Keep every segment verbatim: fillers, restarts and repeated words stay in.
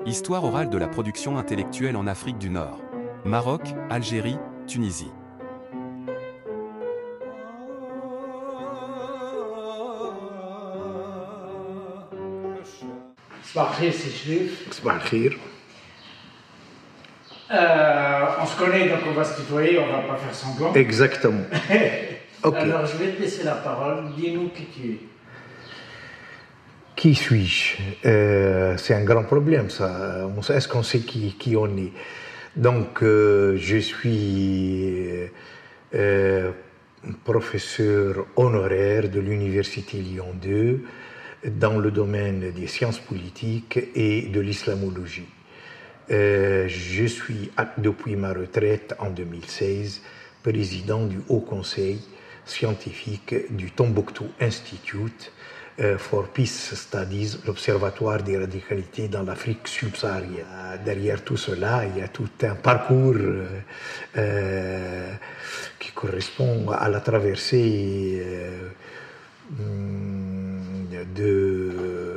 Histoire orale de la production intellectuelle en Afrique du Nord. Maroc, Algérie, Tunisie. صباح الخير سي شريف. صباح الخير. Euh, on se connaît, donc on va se tutoyer, on va pas faire semblant. Exactement. Ok. Alors je vais te laisser la parole, dis-nous qui tu es. Qui suis-je? Euh, C'est un grand problème, ça. Est-ce qu'on sait qui, qui on est? Donc, euh, je suis euh, professeur honoraire de l'Université Lyon deux dans le domaine des sciences politiques et de l'islamologie. Euh, je suis, depuis ma retraite en deux mille seize, président du Haut Conseil scientifique du Tombouctou Institute for Peace Studies, l'Observatoire des radicalités dans l'Afrique subsaharienne. Derrière tout cela, il y a tout un parcours euh, qui correspond à la traversée euh, de,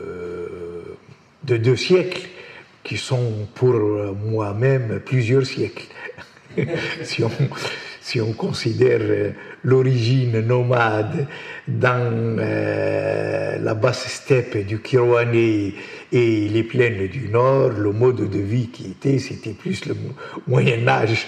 de deux siècles, qui sont pour moi-même plusieurs siècles. si, on, si on considère l'origine nomade dans euh, la basse steppe du Kirouané et les plaines du Nord, le mode de vie qui était, c'était plus le Moyen-Âge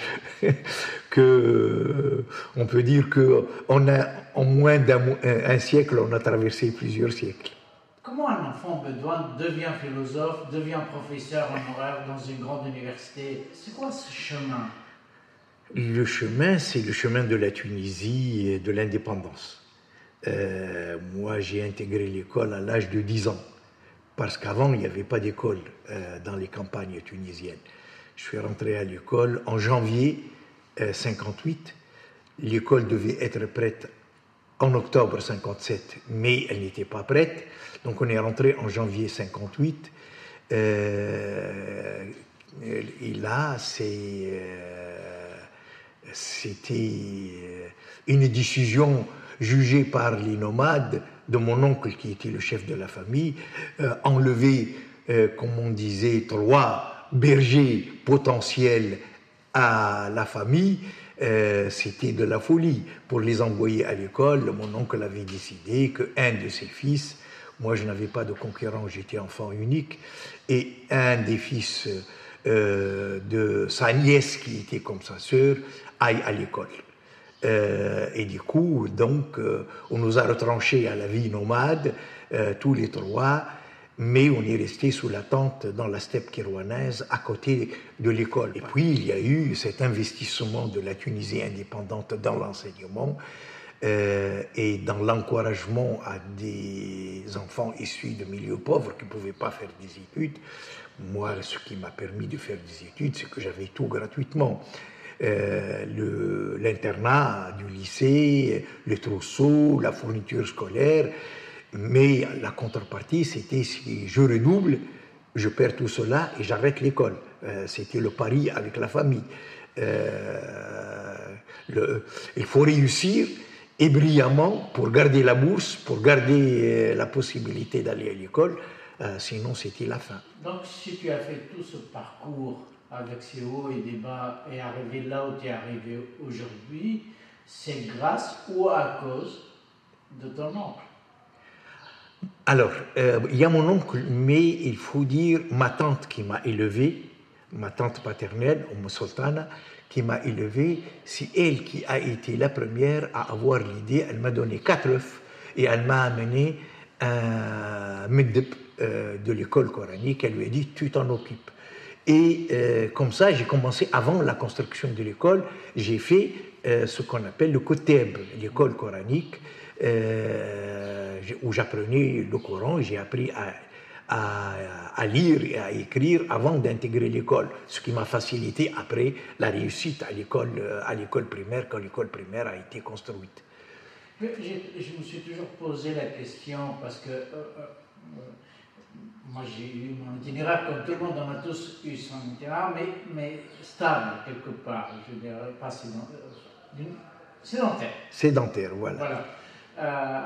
que, on peut dire qu'on a, en moins d'un un siècle, on a traversé plusieurs siècles. Comment un enfant bédouin devient philosophe, devient professeur honoraire dans une grande université? C'est quoi ce chemin? Le chemin, c'est le chemin de la Tunisie et de l'indépendance. Euh, moi, j'ai intégré l'école à l'âge de dix ans, parce qu'avant, il n'y avait pas d'école euh, dans les campagnes tunisiennes. Je suis rentré à l'école en janvier euh, cinquante-huit. L'école devait être prête en octobre cinquante-sept, mais elle n'était pas prête. Donc on est rentré en janvier cinquante-huit. Euh, et là, c'est, euh, c'était une décision jugée par les nomades de mon oncle, qui était le chef de la famille, euh, enlever, euh, comme on disait, trois bergers potentiels à la famille. Euh, c'était de la folie. Pour les envoyer à l'école, mon oncle avait décidé qu'un de ses fils, moi je n'avais pas de concurrent, j'étais enfant unique, et un des fils euh, de sa nièce, qui était comme sa sœur, aille à l'école. Euh, et du coup, donc, euh, on nous a retranchés à la vie nomade, euh, tous les trois, mais on est resté sous la tente dans la steppe kirouanaise à côté de l'école. Et puis il y a eu cet investissement de la Tunisie indépendante dans l'enseignement euh, et dans l'encouragement à des enfants issus de milieux pauvres qui ne pouvaient pas faire des études. Moi, ce qui m'a permis de faire des études, c'est que j'avais tout gratuitement. Euh, le, l'internat du lycée, le trousseau, la fourniture scolaire. Mais la contrepartie, c'était si je redouble, je perds tout cela et j'arrête l'école. Euh, c'était le pari avec la famille. Euh, le, il faut réussir et brillamment pour garder la bourse, pour garder euh, la possibilité d'aller à l'école, euh, sinon c'était la fin. Donc si tu as fait tout ce parcours avec ses hauts et des bas et arrivé là où tu es arrivé aujourd'hui, c'est grâce ou à cause de ton oncle? Alors, euh, il y a mon oncle, mais il faut dire ma tante qui m'a élevé, ma tante paternelle, Oum Sultana, qui m'a élevé, c'est elle qui a été la première à avoir l'idée. Elle m'a donné quatre œufs et elle m'a amené un meddeb euh, de l'école coranique. Elle lui a dit, tu t'en occupes. Et euh, comme ça, j'ai commencé, avant la construction de l'école, j'ai fait euh, ce qu'on appelle le Koteb, l'école coranique, euh, où j'apprenais le Coran. J'ai appris à, à, à lire et à écrire avant d'intégrer l'école, ce qui m'a facilité après la réussite à l'école, à l'école primaire, quand l'école primaire a été construite. Je, je me suis toujours posé la question, parce que euh, euh, moi j'ai eu mon itinéraire, comme tout le monde, on a tous eu son itinéraire, mais, mais stable quelque part, je dirais pas sédentaire. Sédentaire, voilà. Voilà. Euh,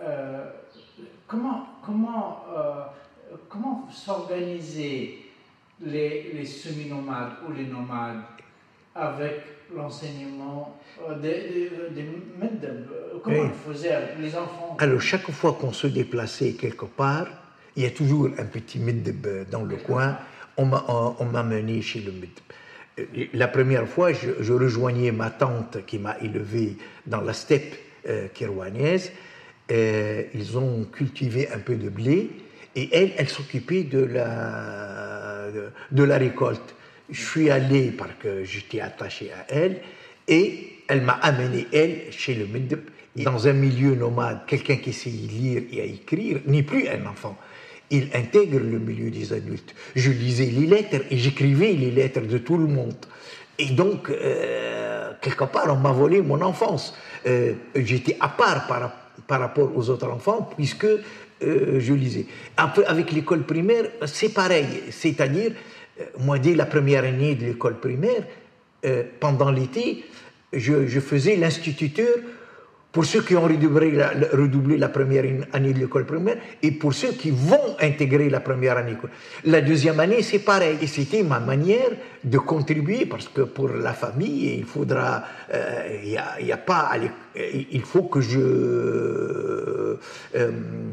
euh, comment comment, euh, comment s'organiser les, les semi-nomades ou les nomades avec l'enseignement euh, des, des, des medeb? Comment Oui. ils faisaient avec les enfants? Alors, chaque fois qu'on se déplaçait quelque part, il y a toujours un petit medeb dans le coin. On m'a, on, on m'a mené chez le medeb. La première fois, je, je rejoignais ma tante qui m'a élevé dans la steppe euh, kérouanaise. Euh, ils ont cultivé un peu de blé et elle, elle s'occupait de la, de, de la récolte. Je suis allé parce que j'étais attaché à elle et elle m'a amené, elle, chez le medeb. Dans un milieu nomade, quelqu'un qui sait lire et à écrire n'est plus un enfant. Il intègre le milieu des adultes. Je lisais les lettres et j'écrivais les lettres de tout le monde. Et donc, euh, quelque part, on m'a volé mon enfance. Euh, j'étais à part par, par rapport aux autres enfants puisque euh, je lisais. Après, avec l'école primaire, c'est pareil. C'est-à-dire, euh, moi, dès la première année de l'école primaire, euh, pendant l'été, je, je faisais l'instituteur pour ceux qui ont redoublé la, redoublé la première année de l'école primaire et pour ceux qui vont intégrer la première année. La deuxième année, c'est pareil. Et c'était ma manière de contribuer parce que pour la famille, il faudra, euh, il y a, il y a pas, il faut que je, euh, euh,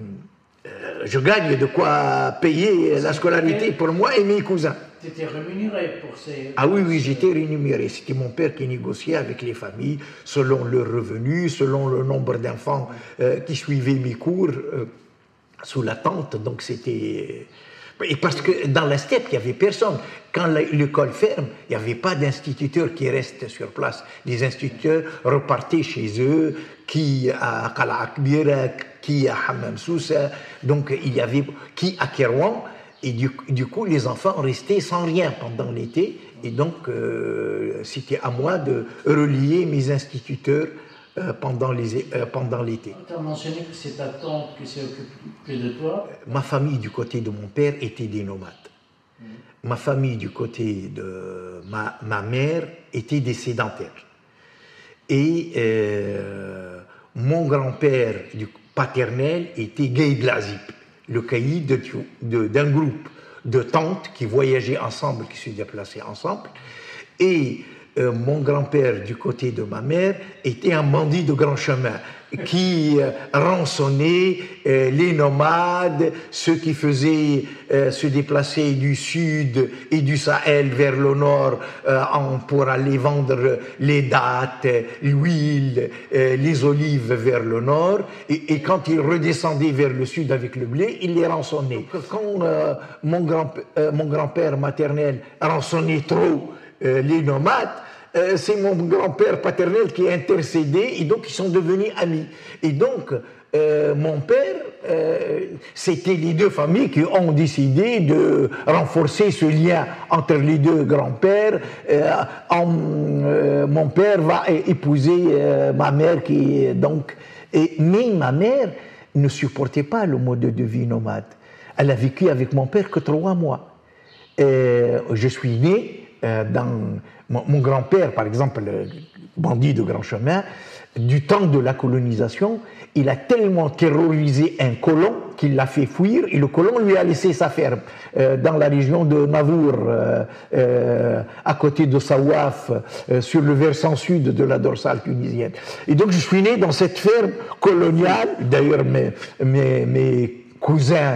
je gagne de quoi payer la scolarité pour moi et mes cousins. Tu étais rémunéré pour ces... Ah oui, oui, j'étais rémunéré. C'était mon père qui négociait avec les familles selon leurs revenus, selon le nombre d'enfants euh, qui suivaient mes cours euh, sous la tente. Donc c'était... Et parce que dans la steppe, il n'y avait personne. Quand l'école ferme, il n'y avait pas d'instituteurs qui restent sur place. Les instituteurs repartaient chez eux, qui à Qala Akbir, qui à Hammam Sousa, donc il y avait qui à Kérouan. Et du, du coup, les enfants restaient sans rien pendant l'été. Et donc, euh, c'était à moi de relier mes instituteurs euh, pendant, les, euh, pendant l'été. Tu as mentionné que c'est ta tante qui s'est occupée de toi. Ma famille du côté de mon père était des nomades. Mmh. Ma famille du côté de ma, ma mère était des sédentaires. Et euh, mon grand-père du paternel était Gay Glazip, le caïd de, de, d'un groupe de tantes qui voyageaient ensemble, qui se déplaçaient ensemble. Et euh, mon grand-père, du côté de ma mère, était un bandit de grand chemin qui euh, rançonnait euh, les nomades, ceux qui faisaient euh, se déplacer du sud et du Sahel vers le nord euh, en, pour aller vendre les dattes, l'huile, euh, les olives vers le nord. Et, et quand ils redescendaient vers le sud avec le blé, ils les rançonnaient. Quand euh, mon, grand, euh, mon grand-père maternel rançonnait trop euh, les nomades, Euh, c'est mon grand-père paternel qui a intercédé et donc ils sont devenus amis. Et donc, euh, mon père, euh, c'était les deux familles qui ont décidé de renforcer ce lien entre les deux grands-pères. Euh, en, euh, mon père va épouser euh, ma mère qui donc... Et, mais ma mère ne supportait pas le mode de vie nomade. Elle a vécu avec mon père que trois mois. Euh, je suis né euh, dans... Mon, mon grand-père, par exemple, le bandit de grand chemin, du temps de la colonisation, il a tellement terrorisé un colon qu'il l'a fait fuir et le colon lui a laissé sa ferme euh, dans la région de Navour, euh, euh, à côté de Sawaf, euh, sur le versant sud de la dorsale tunisienne. Et donc je suis né dans cette ferme coloniale. D'ailleurs, mes, mes, mes cousins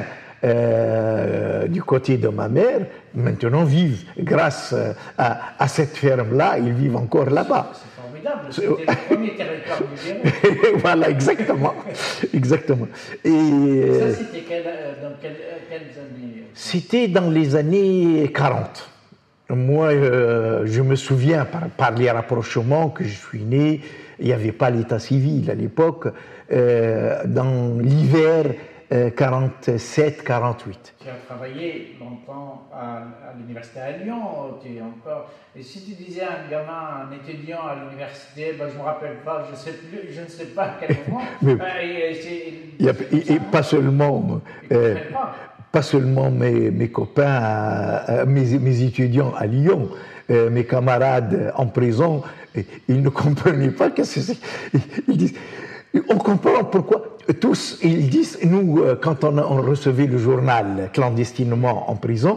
Euh, du côté de ma mère, maintenant vivent grâce à, à cette ferme-là, ils vivent encore là-bas. C'est formidable, c'était le premier territoire nigérien. Voilà, exactement. exactement. Et, ça, c'était quel, dans quel, quelles années? C'était dans les années quarante. Moi, euh, je me souviens, par, par les rapprochements, que je suis né, il n'y avait pas l'état civil à l'époque, euh, dans l'hiver Euh, quarante-sept quarante-huit. Tu as travaillé longtemps à, à l'université à Lyon, tu es encore... Et si tu disais à un gamin, un étudiant à l'université, ben, je ne me rappelle pas, je, sais plus, je ne sais pas à quel moment... Mais, euh, et, et, et, et, et pas seulement... Euh, pas. pas seulement mes, mes copains, euh, mes, mes étudiants à Lyon, euh, mes camarades en prison, ils ne comprenaient pas qu'est-ce que c'est. Ils disent... On comprend pourquoi tous, ils disent, nous, quand on, on recevait le journal clandestinement en prison,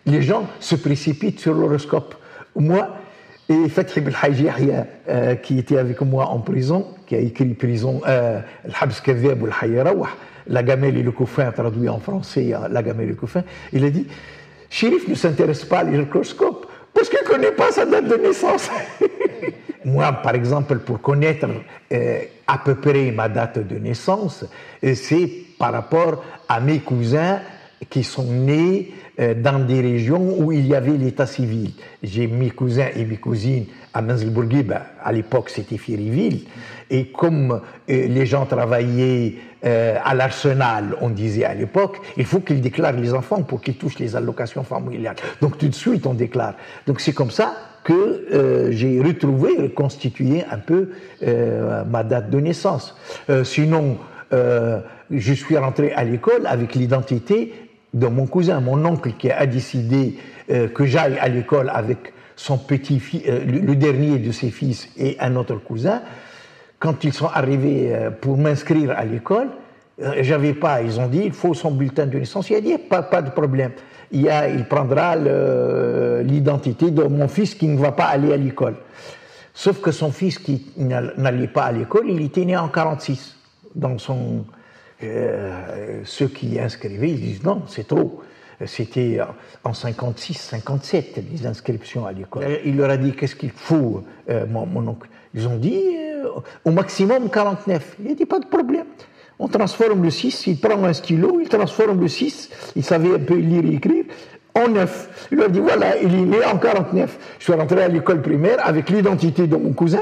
les gens se précipitent sur l'horoscope. Moi, et Fathi Belhaji Yahya, euh, qui était avec moi en prison, qui a écrit Prison, euh, Al-Habs Kadhab Al-Hayrawah, La Gamelle et le Couffin, traduit en français, La Gamelle et le Couffin, il a dit Chérif ne s'intéresse pas à l'horoscope parce qu'il ne connaît pas sa date de naissance. Moi, par exemple, pour connaître euh, à peu près ma date de naissance, c'est par rapport à mes cousins qui sont nés euh, dans des régions où il y avait l'état civil. J'ai mes cousins et mes cousines à Manzil-Bourgui, ben, à l'époque c'était Firiville, et comme euh, les gens travaillaient euh, à l'arsenal, on disait à l'époque, il faut qu'ils déclarent les enfants pour qu'ils touchent les allocations familiales. Donc tout de suite on déclare. Donc c'est comme ça que euh, j'ai retrouvé, reconstitué un peu euh, ma date de naissance. Euh, sinon, euh, je suis rentré à l'école avec l'identité de mon cousin, mon oncle qui a décidé euh, que j'aille à l'école avec son petit-fils, euh, le, le dernier de ses fils et un autre cousin. Quand ils sont arrivés euh, pour m'inscrire à l'école, euh, j'avais pas, ils ont dit, il faut son bulletin de naissance. Il a dit, pas, pas de problème. Il, y a, il prendra l'identité de mon fils qui ne va pas aller à l'école. Sauf que son fils qui n'allait pas à l'école, il était né en quarante-six. Dans son, euh, ceux qui inscrivaient, ils disent non, c'est trop. C'était en cinquante-six, cinquante-sept, les inscriptions à l'école. Il leur a dit, qu'est-ce qu'il faut, euh, mon, mon oncle? Ils ont dit, euh, au maximum quarante-neuf. Il a dit, pas de problème. On transforme le six, il prend un stylo, il transforme le six, il savait un peu lire et écrire, en neuf. Il leur dit, voilà, il est né en quarante-neuf. Je suis rentré à l'école primaire avec l'identité de mon cousin,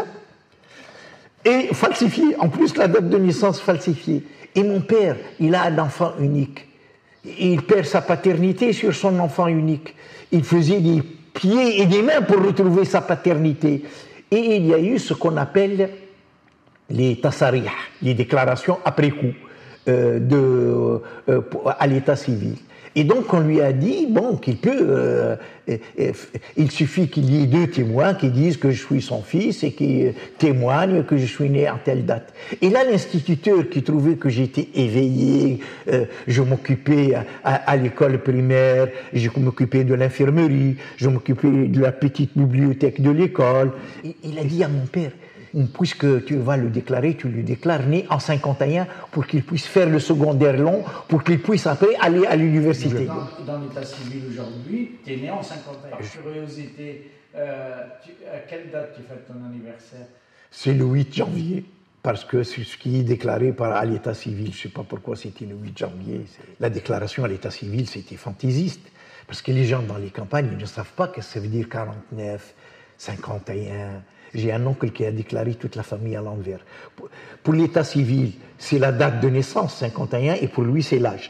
et falsifié, en plus la date de naissance falsifiée. Et mon père, il a un enfant unique. Il perd sa paternité sur son enfant unique. Il faisait des pieds et des mains pour retrouver sa paternité. Et il y a eu ce qu'on appelle les tasarih, les déclarations après coup euh, de, euh, à l'état civil. Et donc on lui a dit bon qu'il peut, euh, euh, euh, il suffit qu'il y ait deux témoins qui disent que je suis son fils et qui témoignent que je suis né à telle date. Et là l'instituteur qui trouvait que j'étais éveillé, euh, je m'occupais à, à, à l'école primaire, je m'occupais de l'infirmerie, je m'occupais de la petite bibliothèque de l'école. Il, il a dit à mon père, puisque tu vas le déclarer, tu le déclares né en cinquante et un pour qu'il puisse faire le secondaire long, pour qu'il puisse après aller à l'université. Dans, dans l'état civil aujourd'hui, tu es né en cinquante et un. Par curiosité, euh, tu, à quelle date tu fêtes ton anniversaire? C'est le huit janvier, parce que c'est ce qui est déclaré par, à l'état civil. Je ne sais pas pourquoi c'était le huit janvier. La déclaration à l'état civil, c'était fantaisiste, parce que les gens dans les campagnes ils ne savent pas ce que ça veut dire quarante-neuf, cinquante et un. J'ai un oncle qui a déclaré toute la famille à l'envers. Pour, pour l'état civil, c'est la date de naissance, cinquante et un, et pour lui, c'est l'âge.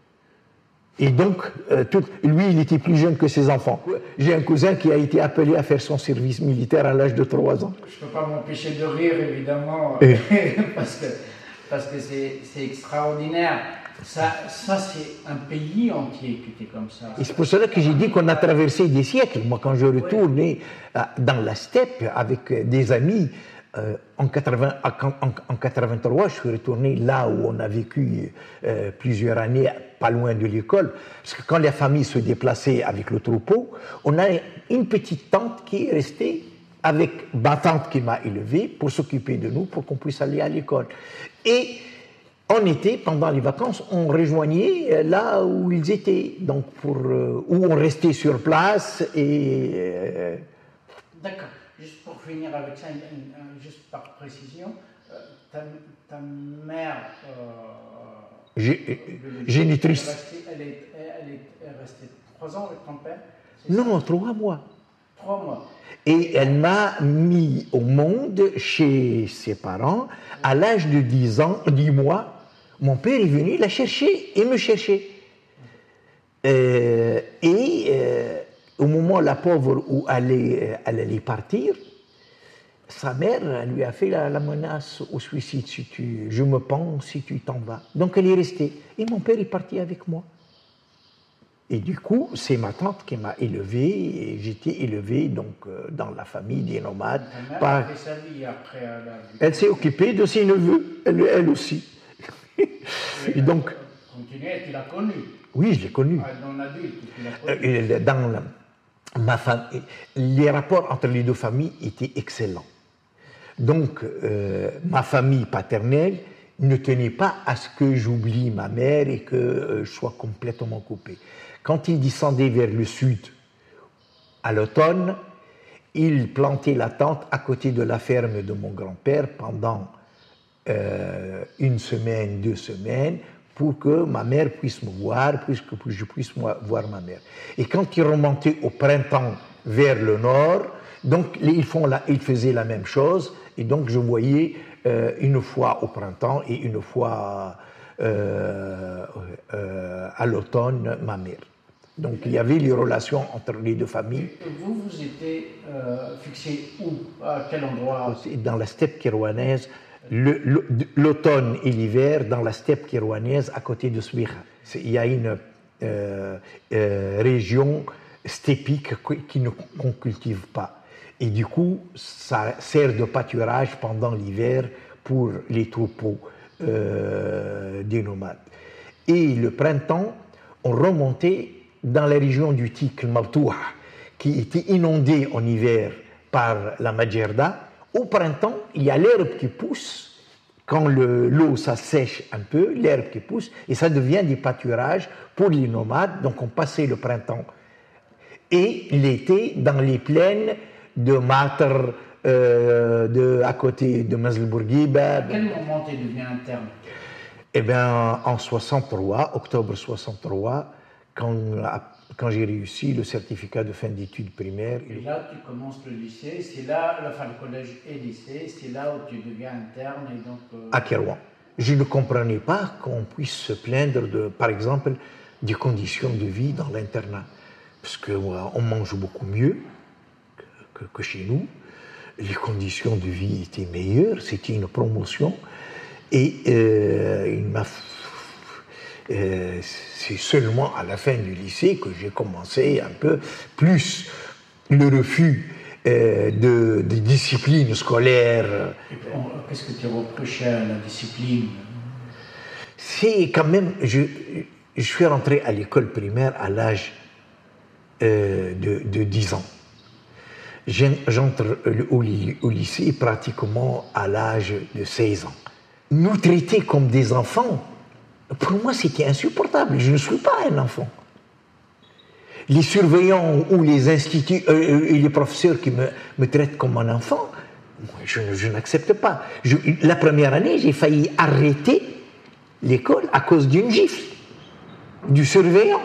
Et donc, euh, tout, lui, il était plus jeune que ses enfants. J'ai un cousin qui a été appelé à faire son service militaire à l'âge de trois ans. Je ne peux pas m'empêcher de rire, évidemment, parce que parce que c'est extraordinaire. Ça, ça c'est un pays entier qui était comme ça. Et c'est pour cela que j'ai dit qu'on a traversé des siècles. Moi, quand je retournais ouais. dans la steppe avec des amis, euh, en, quatre-vingts, en, en quatre-vingt-trois, je suis retourné là où on a vécu euh, plusieurs années, pas loin de l'école. Parce que quand la famille se déplaçait avec le troupeau, on a une petite tante qui est restée avec ma tante qui m'a élevé pour s'occuper de nous, pour qu'on puisse aller à l'école. Et en été, pendant les vacances, on rejoignait là où ils étaient, donc pour, euh, où on restait sur place et... Euh... D'accord. Juste pour finir avec ça, une, une, juste par précision, euh, ta, ta mère... Euh, génitrice. Elle est, elle est restée trois ans avec ton père? Non, trois mois. Trois mois. Et elle m'a mis au monde chez ses parents à l'âge de dix ans, dix mois. Mon père est venu la chercher et me chercher. Euh, et euh, au moment, la pauvre, où elle allait, elle allait partir, sa mère lui a fait la, la menace au suicide. Si tu, je me pends si tu t'en vas. Donc elle est restée. Et mon père est parti avec moi. Et du coup, c'est ma tante qui m'a élevé, et j'étais élevé donc, euh, dans la famille des nomades. Ta mère par... a fait sa vie après. Elle, elle s'est occupée de ses neveux, elle, elle aussi. Oui, et donc, continuer, tu l'as connue. Oui, je l'ai connu. Ah, dans l'adulte, tu l'as connu. Euh, Dans la- ma famille, les rapports entre les deux familles étaient excellents. Donc, euh, ma famille paternelle ne tenait pas à ce que j'oublie ma mère et que euh, je sois complètement coupé. Quand il descendait vers le sud, à l'automne, il plantait la tente à côté de la ferme de mon grand-père pendant euh, une semaine, deux semaines, pour que ma mère puisse me voir, puisque je puisse moi, voir ma mère. Et quand il remontait au printemps vers le nord, donc ils, font la, ils faisaient la même chose, et donc je voyais euh, une fois au printemps et une fois euh, euh, à l'automne ma mère. Donc il y avait les relations entre les deux familles. Vous, vous étiez euh, fixé où? À quel endroit? Dans la steppe kérouanaise, le- le- l'automne et l'hiver, dans la steppe kérouanaise, à côté de Sbiha. C'est- Il y a une euh, euh, région steppique qui ne qu'on cultive pas. Et du coup, ça sert de pâturage pendant l'hiver pour les troupeaux euh, des nomades. Et le printemps, on remontait dans la région du Tik, le Mabtouha, qui était inondée en hiver par la Majerda. Au printemps, il y a l'herbe qui pousse. Quand le- l'eau s'assèche un peu, l'herbe qui pousse, et ça devient des pâturages pour les nomades. Donc on passait le printemps et l'été dans les plaines de Matr, euh, de, à côté de Mazl Bourguiba. À quel moment tu es devenu interne? Eh bien, en soixante-trois, octobre soixante-trois, quand, quand j'ai réussi le certificat de fin d'études primaires. Et là, tu commences le lycée, c'est là, enfin le collège et lycée, c'est là où tu deviens interne et donc... euh, À Kérouan. Je ne comprenais pas qu'on puisse se plaindre, de, par exemple, des conditions de vie dans l'internat. Parce qu'on mange beaucoup mieux que, que, que chez nous. Les conditions de vie étaient meilleures, c'était une promotion. Et euh, il m'a... Euh, c'est seulement à la fin du lycée que j'ai commencé un peu plus le refus euh, de, de discipline scolaire. Qu'est-ce que tu reprochais à la discipline? C'est quand même... Je, je suis rentré à l'école primaire à l'âge euh, de, de dix ans. J'entre au, au lycée pratiquement à l'âge de seize ans. Nous traiter comme des enfants, pour moi c'était insupportable. Je ne suis pas un enfant. Les surveillants ou les instituts euh, et les professeurs qui me, me traitent comme un enfant, moi, je, je n'accepte pas. Je, la première année, j'ai failli arrêter l'école à cause d'une gifle du surveillant.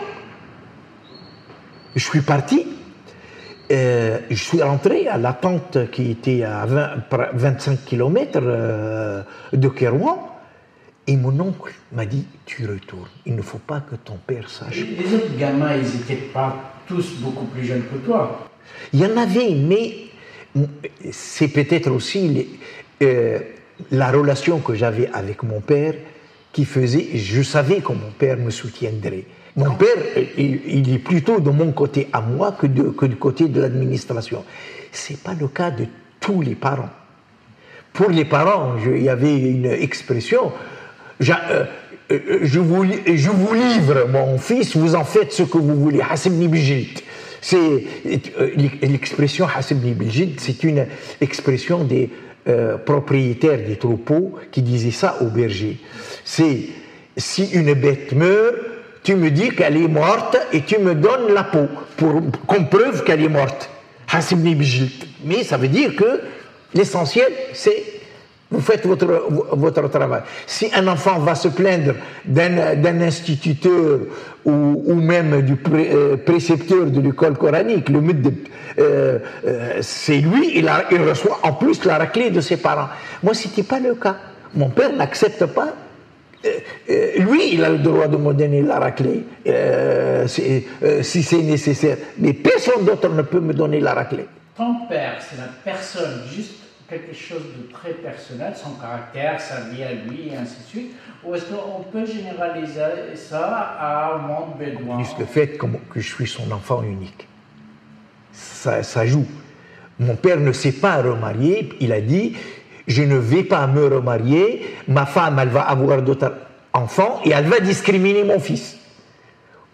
Je suis parti, euh, je suis rentré à la tente qui était à vingt, vingt-cinq kilomètres euh, de Kérouan, et mon oncle m'a dit « Tu retournes, il ne faut pas que ton père sache. » Les autres gamins, ils n'étaient pas tous beaucoup plus jeunes que toi. Il y en avait, mais c'est peut-être aussi les, euh, la relation que j'avais avec mon père qui faisait, je savais que mon père me soutiendrait. Mon père, il, il est plutôt de mon côté à moi que, de, que du côté de l'administration. Ce n'est pas le cas de tous les parents. Pour les parents, je, il y avait une expression, je, euh, je, vous, je vous livre mon fils, vous en faites ce que vous voulez. Hasibni bijid. C'est l'expression Hasibni bijid, c'est une expression des euh, propriétaires des troupeaux qui disaient ça aux bergers. C'est si une bête meurt, tu me dis qu'elle est morte et tu me donnes la peau pour comme preuve qu'elle est morte. Hasibni bijid. Mais ça veut dire que l'essentiel, c'est vous faites votre, votre travail. Si un enfant va se plaindre d'un, d'un instituteur ou, ou même du pré, euh, précepteur de l'école coranique, le muddib, euh, euh, c'est lui, il, a, il reçoit en plus la raclée de ses parents. Moi, ce n'était pas le cas. Mon père n'accepte pas. Euh, euh, lui, il a le droit de me donner la raclée euh, c'est, euh, si c'est nécessaire. Mais personne d'autre ne peut me donner la raclée. Ton père, c'est la personne juste quelque chose de très personnel, son caractère, sa vie à lui, et ainsi de suite, ou est-ce qu'on peut généraliser ça à un monde bédouin? Plus le fait que je suis son enfant unique. Ça, ça joue. Mon père ne s'est pas remarié, il a dit, je ne vais pas me remarier, ma femme, elle va avoir d'autres enfants et elle va discriminer mon fils.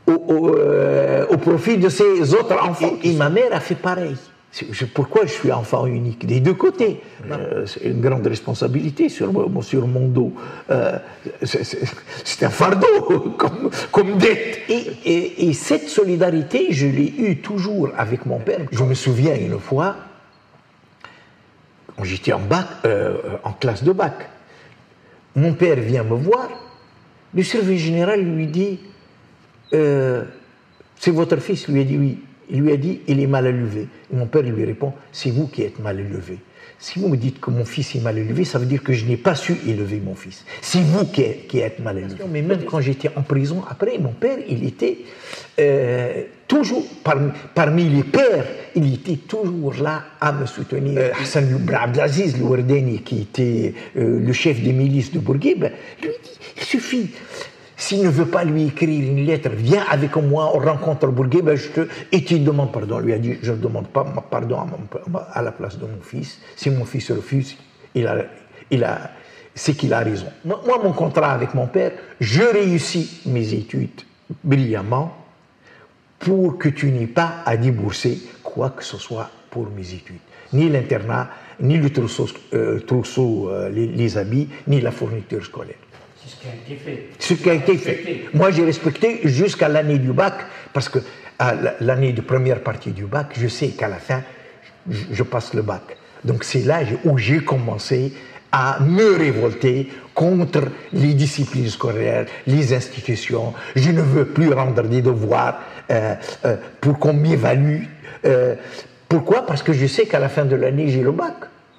au, au, euh, au profit de ses autres enfants. Et, et ma mère a fait pareil. Je, pourquoi je suis enfant unique? Des deux côtés. Euh, c'est une grande responsabilité sur, sur mon dos. Euh, c'est un fardeau comme, comme dette. Et, et, et cette solidarité, je l'ai eue toujours avec mon père. Je me souviens une fois, quand j'étais en bac, euh, en classe de bac, mon père vient me voir, le surveillant général lui dit euh, « C'est votre fils ?» Il lui a dit « Oui ». Il lui a dit « Il est mal élevé ». Et mon père lui répond « C'est vous qui êtes mal élevé. Si vous me dites que mon fils est mal élevé, ça veut dire que je n'ai pas su élever mon fils. C'est vous qui êtes, qui êtes mal élevé. » Mais même quand j'étais en prison, après, mon père, il était euh, toujours, parmi, parmi les pères, il était toujours là à me soutenir. Euh, Hassan ibn Abdelaziz, le Wardani, qui était euh, le chef des milices de Bourguiba, lui dit « Il suffit. S'il ne veut pas lui écrire une lettre, viens avec moi, on rencontre Bourguiba, je te... et tu demandes pardon. » Il lui a dit, je ne demande pas pardon à, mon, à la place de mon fils. Si mon fils refuse, il a, il a, c'est qu'il a raison. Moi, mon contrat avec mon père, je réussis mes études brillamment pour que tu n'aies pas à débourser quoi que ce soit pour mes études. Ni l'internat, ni le trousseau, euh, trousseau euh, les, les habits, ni la fourniture scolaire. C'est ce qui a été fait. Ce qui a été fait. Moi, j'ai respecté jusqu'à l'année du bac, parce que à l'année de première partie du bac, je sais qu'à la fin, je, je passe le bac. Donc c'est là où j'ai commencé à me révolter contre les disciplines scolaires, les institutions. Je ne veux plus rendre des devoirs euh, euh, pour qu'on m'évalue. Euh, pourquoi? Parce que je sais qu'à la fin de l'année, j'ai le bac.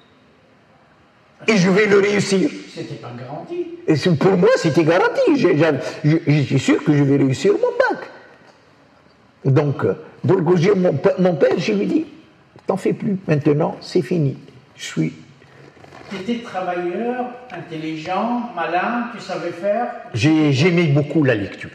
Et je vais le réussir. C'était pas garanti. Et pour moi, c'était garanti. J'étais sûr que je vais réussir mon bac. Donc, pour corriger mon, mon père, je lui dis, t'en fais plus. Maintenant, c'est fini. Je suis... Tu étais travailleur, intelligent, malin, tu savais faire? J'aimais beaucoup la lecture.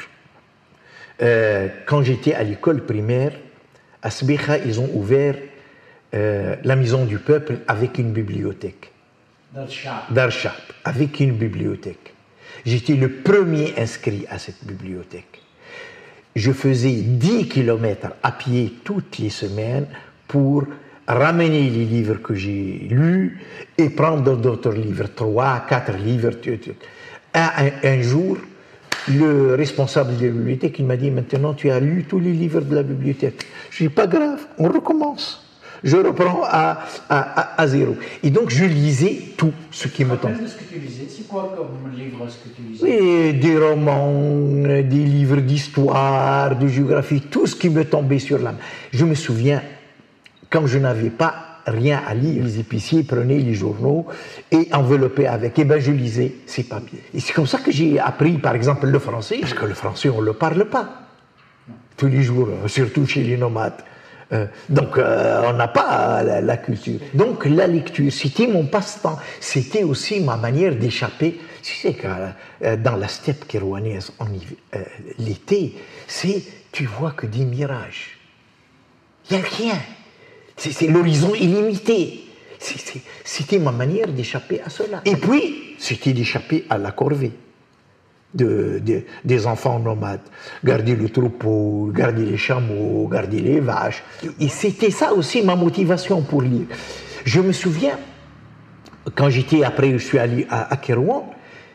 Euh, quand j'étais à l'école primaire, à Sbeha, ils ont ouvert euh, la Maison du Peuple avec une bibliothèque. Darshab, avec une bibliothèque. J'étais le premier inscrit à cette bibliothèque. Je faisais dix kilomètres à pied toutes les semaines pour ramener les livres que j'ai lus et prendre d'autres livres, trois, quatre livres. Un, un, un jour, le responsable de la bibliothèque, il m'a dit, maintenant tu as lu tous les livres de la bibliothèque. Je dis, pas grave, on recommence. Je reprends à, à, à, à zéro. Et donc, je lisais tout ce qui me tombait. Ce que tu lisais, c'est quoi comme livre ce que tu lisais? Oui, des romans, des livres d'histoire, de géographie, tout ce qui me tombait sur la main. Je me souviens, quand je n'avais pas rien à lire, les épiciers prenaient les journaux et enveloppaient avec. Et bien, je lisais ces papiers. Et c'est comme ça que j'ai appris, par exemple, le français, parce que le français, on ne le parle pas. Tous les jours, surtout chez les nomades. Euh, donc, euh, on n'a pas la, la culture. Donc, la lecture, c'était mon passe-temps. C'était aussi ma manière d'échapper. Tu sais que euh, dans la steppe kérouanaise, euh, l'été, c'est, tu vois que des mirages. Il n'y a rien. C'est l'horizon illimité. C'était ma manière d'échapper à cela. Et puis, c'était d'échapper à la corvée. De, de, des enfants nomades, garder le troupeau, garder les chameaux, garder les vaches. Et c'était ça aussi ma motivation pour lire. Je me souviens, quand j'étais, après je suis allé à, à Kérouan,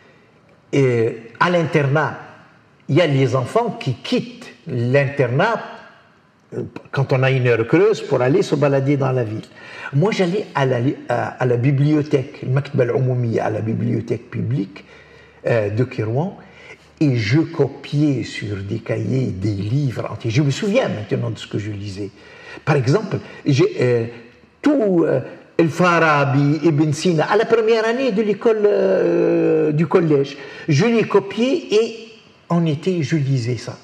et à l'internat, il y a les enfants qui quittent l'internat quand on a une heure creuse pour aller se balader dans la ville. Moi, j'allais à la, à, à la bibliothèque, le Maktaba al-Oumoumia, à la bibliothèque publique euh, de Kérouan, et je copiais sur des cahiers des livres entiers. Je me souviens maintenant de ce que je lisais. Par exemple, j'ai euh, tout euh, El-Farabi, Ibn Sina, à la première année de l'école euh, du collège. Je l'ai copié et en été, je lisais ça.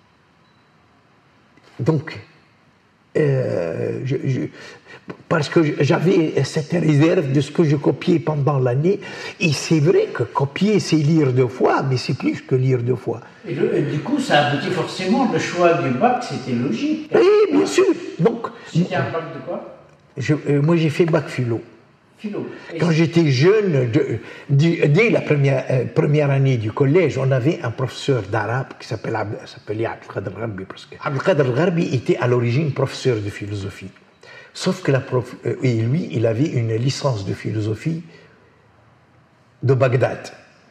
Donc, euh, je, je, parce que j'avais cette réserve de ce que je copiais pendant l'année, et c'est vrai que copier, c'est lire deux fois, mais c'est plus que lire deux fois. Et, le, et du coup, ça aboutit forcément, le choix du bac, c'était logique. Oui, bien sûr. Donc, c'était un bac de quoi? je, euh, moi, j'ai fait bac philo. Philo. Et Quand j'étais jeune, de- de- dès la première, euh, première année du collège, on avait un professeur d'arabe qui s'appelait Ab- s'appelait Abdelkader Gharbi. Presque. Abdelkader Gharbi était à l'origine professeur de philosophie. Sauf que la prof, euh, et lui, il avait une licence de philosophie de Bagdad.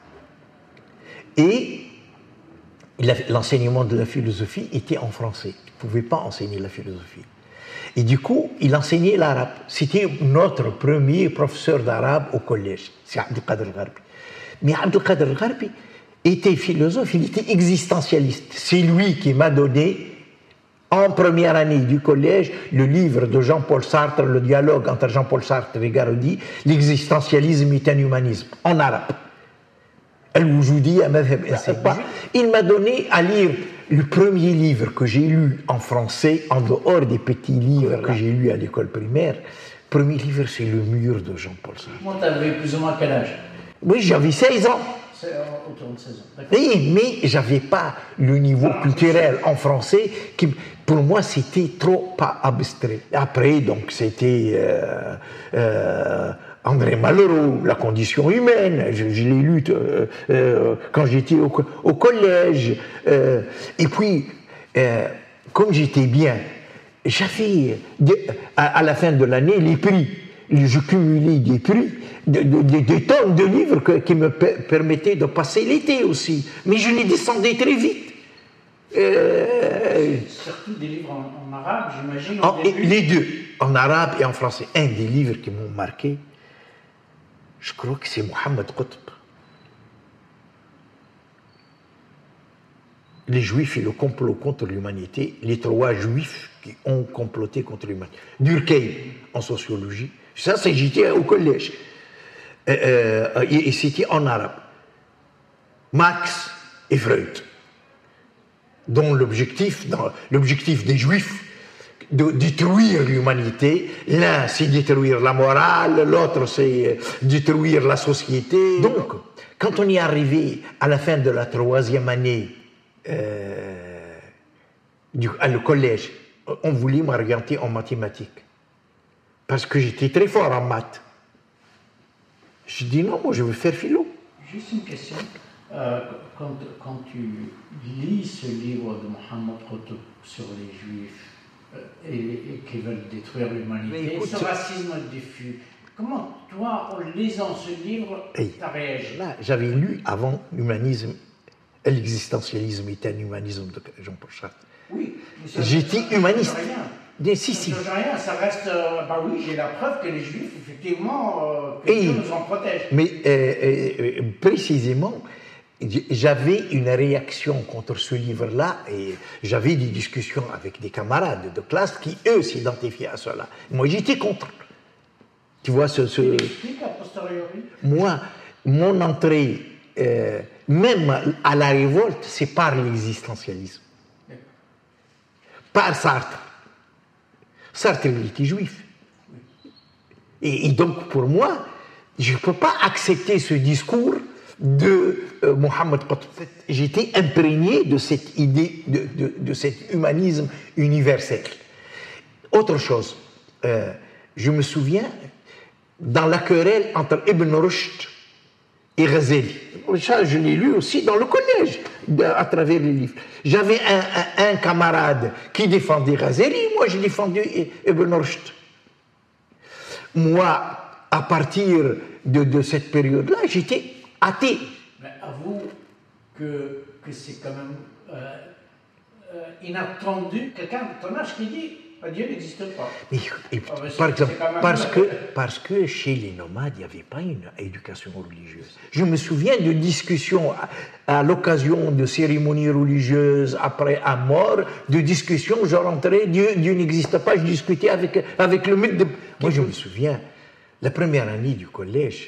Et il avait- l'enseignement de la philosophie était en français. Il ne pouvait pas enseigner la philosophie. Et du coup, il enseignait l'arabe. C'était notre premier professeur d'arabe au collège, c'est Abdelkader Gharbi. Mais Abdelkader Gharbi était philosophe, il était existentialiste. C'est lui qui m'a donné, en première année du collège, le livre de Jean-Paul Sartre, le dialogue entre Jean-Paul Sartre et Garodi, l'existentialisme est un humanisme, en arabe. Il m'a donné à lire le premier livre que j'ai lu en français, en dehors des petits livres que j'ai lus à l'école primaire. Le premier livre, c'est Le Mur de Jean-Paul Sartre. moi, tu avais plus ou moins quel âge? Oui, j'avais seize ans. C'est euh, autour de seize ans. D'accord. Oui, mais j'avais pas le niveau culturel en français qui, pour moi, c'était trop pas abstrait. Après, donc, c'était euh, euh, André Malraux, La condition humaine. Je, je l'ai lu euh, euh, quand j'étais au, au collège. Euh, et puis, euh, comme j'étais bien, j'avais à, à la fin de l'année les prix. Je cumulais des prix, des de, de, de tonnes de livres que, qui me per permettaient de passer l'été aussi. Mais je les descendais très vite. Euh, Surtout des livres en, en arabe, j'imagine. en, les deux, en arabe et en français. Un des livres qui m'ont marqué, je crois que c'est Mohammed Qutb. Les Juifs et le complot contre l'humanité, les trois Juifs qui ont comploté contre l'humanité. Durkheim en sociologie, ça c'est j'étais au collège, euh, euh, et, et c'était en arabe. Marx et Freud, dont l'objectif, l'objectif des Juifs, de détruire l'humanité, l'un c'est détruire la morale, l'autre c'est détruire la société. Donc, quand on est arrivé à la fin de la troisième année, Euh, du, à le collège, on voulait m'orienter en mathématiques parce que j'étais très fort en maths. Je dis non, moi je veux faire philo. Juste une question. Euh, quand, quand tu lis ce livre de Mohammed Qutb sur les Juifs euh, et, et qui veulent détruire l'humanité, ce racisme diffus, comment toi, en lisant ce livre, tu as réagi? Là, j'avais lu avant l'humanisme. L'existentialisme est un humanisme de Jean-Paul Sartre. Oui. J'étais humaniste. Des, si, ça si. ne change rien, ça reste. Euh, bah oui, j'ai la preuve que les Juifs, effectivement, euh, que Dieu nous en protège. Mais euh, euh, précisément, j'avais une réaction contre ce livre-là et j'avais des discussions avec des camarades de classe qui, eux, s'identifiaient à cela. Moi, j'étais contre. Tu vois, ce. ce... Tu l'expliques a posteriori? Moi, mon entrée. Euh, même à la révolte, c'est par l'existentialisme. Par Sartre. Sartre, il était juif. Et, et donc, pour moi, je ne peux pas accepter ce discours de euh, Mohammed Qutb. J'étais imprégné de cette idée, de, de, de cet humanisme universel. Autre chose, euh, je me souviens, dans la querelle entre Ibn Rushd et Ghazali. Ça, je l'ai lu aussi dans le collège, à travers les livres. J'avais un, un, un camarade qui défendait Ghazali, moi je défendais Ibn Rushd. Moi, à partir de, de cette période-là, j'étais athée. Mais avoue que, que c'est quand même euh, euh, inattendu, quelqu'un de ton âge qui dit Dieu n'existe pas. Et, et, oh, par exemple, parce que, parce que chez les nomades, il n'y avait pas une éducation religieuse. Je me souviens de discussions à, à l'occasion de cérémonies religieuses, après un mort, de discussions, je rentrais, Dieu, Dieu n'existe pas, je discutais avec, avec le mythe de... Moi, je me souviens, la première année du collège,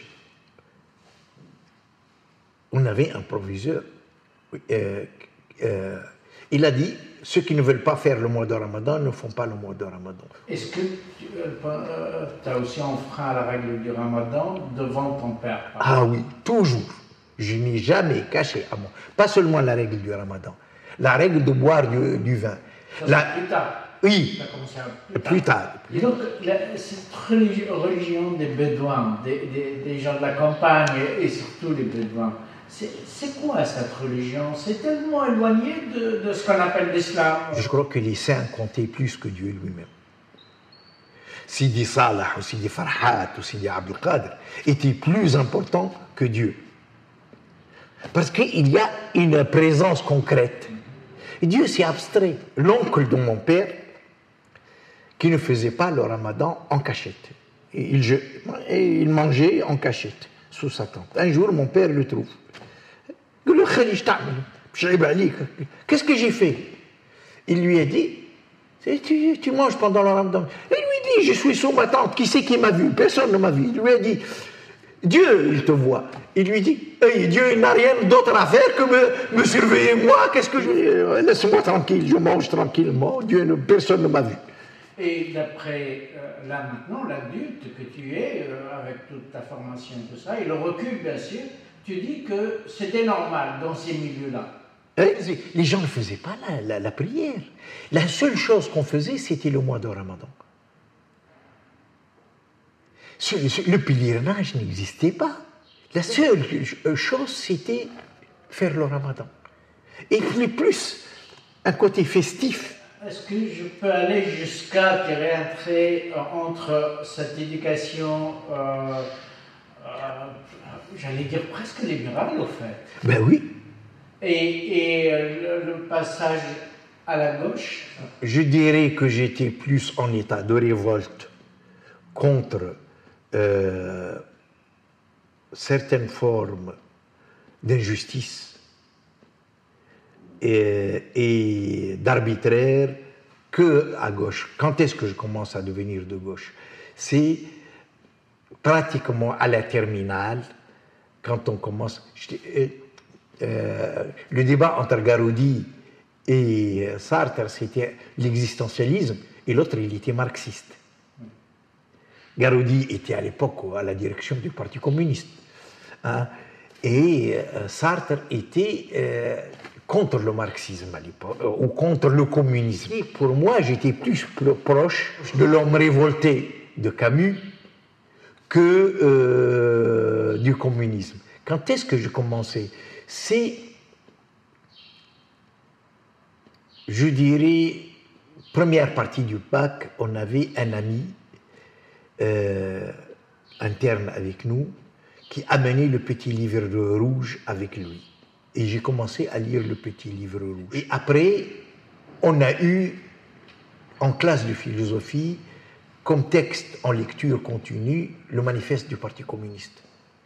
on avait un proviseur, euh, euh, il a dit, ceux qui ne veulent pas faire le mois de Ramadan ne font pas le mois de Ramadan. Est-ce que tu euh, as aussi enfreint la règle du Ramadan devant ton père? Ah oui, toujours. Je n'ai jamais caché à moi, pas seulement la règle du Ramadan, la règle de boire du, du vin. Ça, la... plus tard. Oui, Ça a commencé à- plus, plus tard. Et donc, la- cette religi- religion des Bédouins, des, des- des gens de la campagne et, et surtout les Bédouins, c'est c'est quoi cette religion? C'est tellement éloigné de, de ce qu'on appelle l'islam. Je crois que les saints comptaient plus que Dieu lui-même. Sidi Salah ou Sidi Farhat ou Sidi Abdul Qadir étaient plus importants que Dieu. Parce qu'il y a une présence concrète. Et Dieu, c'est abstrait. L'oncle de mon père, qui ne faisait pas le ramadan en cachette. Et il, je, et il mangeait en cachette, sous sa tente. Un jour, mon père le trouve. Qu'est-ce que j'ai fait? Il lui a dit, tu, tu manges pendant le ramadan. Il lui dit, je suis sous ma tente, qui c'est qui m'a vu? Personne ne m'a vu. Il lui a dit, Dieu, il te voit. Il lui dit, hey, Dieu n'a rien d'autre à faire que me, me surveiller moi. Qu'est-ce que je... Laisse-moi tranquille, je mange tranquillement. Dieu, ne, personne ne m'a vu. Et d'après, euh, là maintenant, l'adulte que tu es, euh, avec toute ta formation et tout ça, et le recul bien sûr, tu dis que c'était normal dans ces milieux-là. Les gens ne faisaient pas la, la, la prière. La seule chose qu'on faisait, c'était le mois de Ramadan. Le pèlerinage n'existait pas. La seule chose, c'était faire le Ramadan. Et plus un côté festif. Est-ce que je peux aller jusqu'à te réentrer entre cette éducation, euh, euh, j'allais dire presque libérale au fait? Ben oui. Et, et le, le passage à la gauche? Je dirais que j'étais plus en état de révolte contre euh, certaines formes d'injustice et, et d'arbitraire que à gauche. Quand est-ce que je commence à devenir de gauche? C'est pratiquement à la terminale, quand on commence... Je, euh, le débat entre Garoudi et Sartre, c'était l'existentialisme, et l'autre, il était marxiste. Garoudi était à l'époque à la direction du Parti communiste. Hein, et euh, Sartre était euh, contre le marxisme à l'époque, euh, ou contre le communisme. Et pour moi, j'étais plus proche de l'homme révolté de Camus que euh, du communisme. Quand est-ce que je commençais? C'est, je dirais, première partie du bac, on avait un ami euh, interne avec nous qui amenait le petit livre rouge avec lui. Et j'ai commencé à lire le petit livre rouge. Et après, on a eu, en classe de philosophie, comme texte en lecture continue, le manifeste du Parti communiste.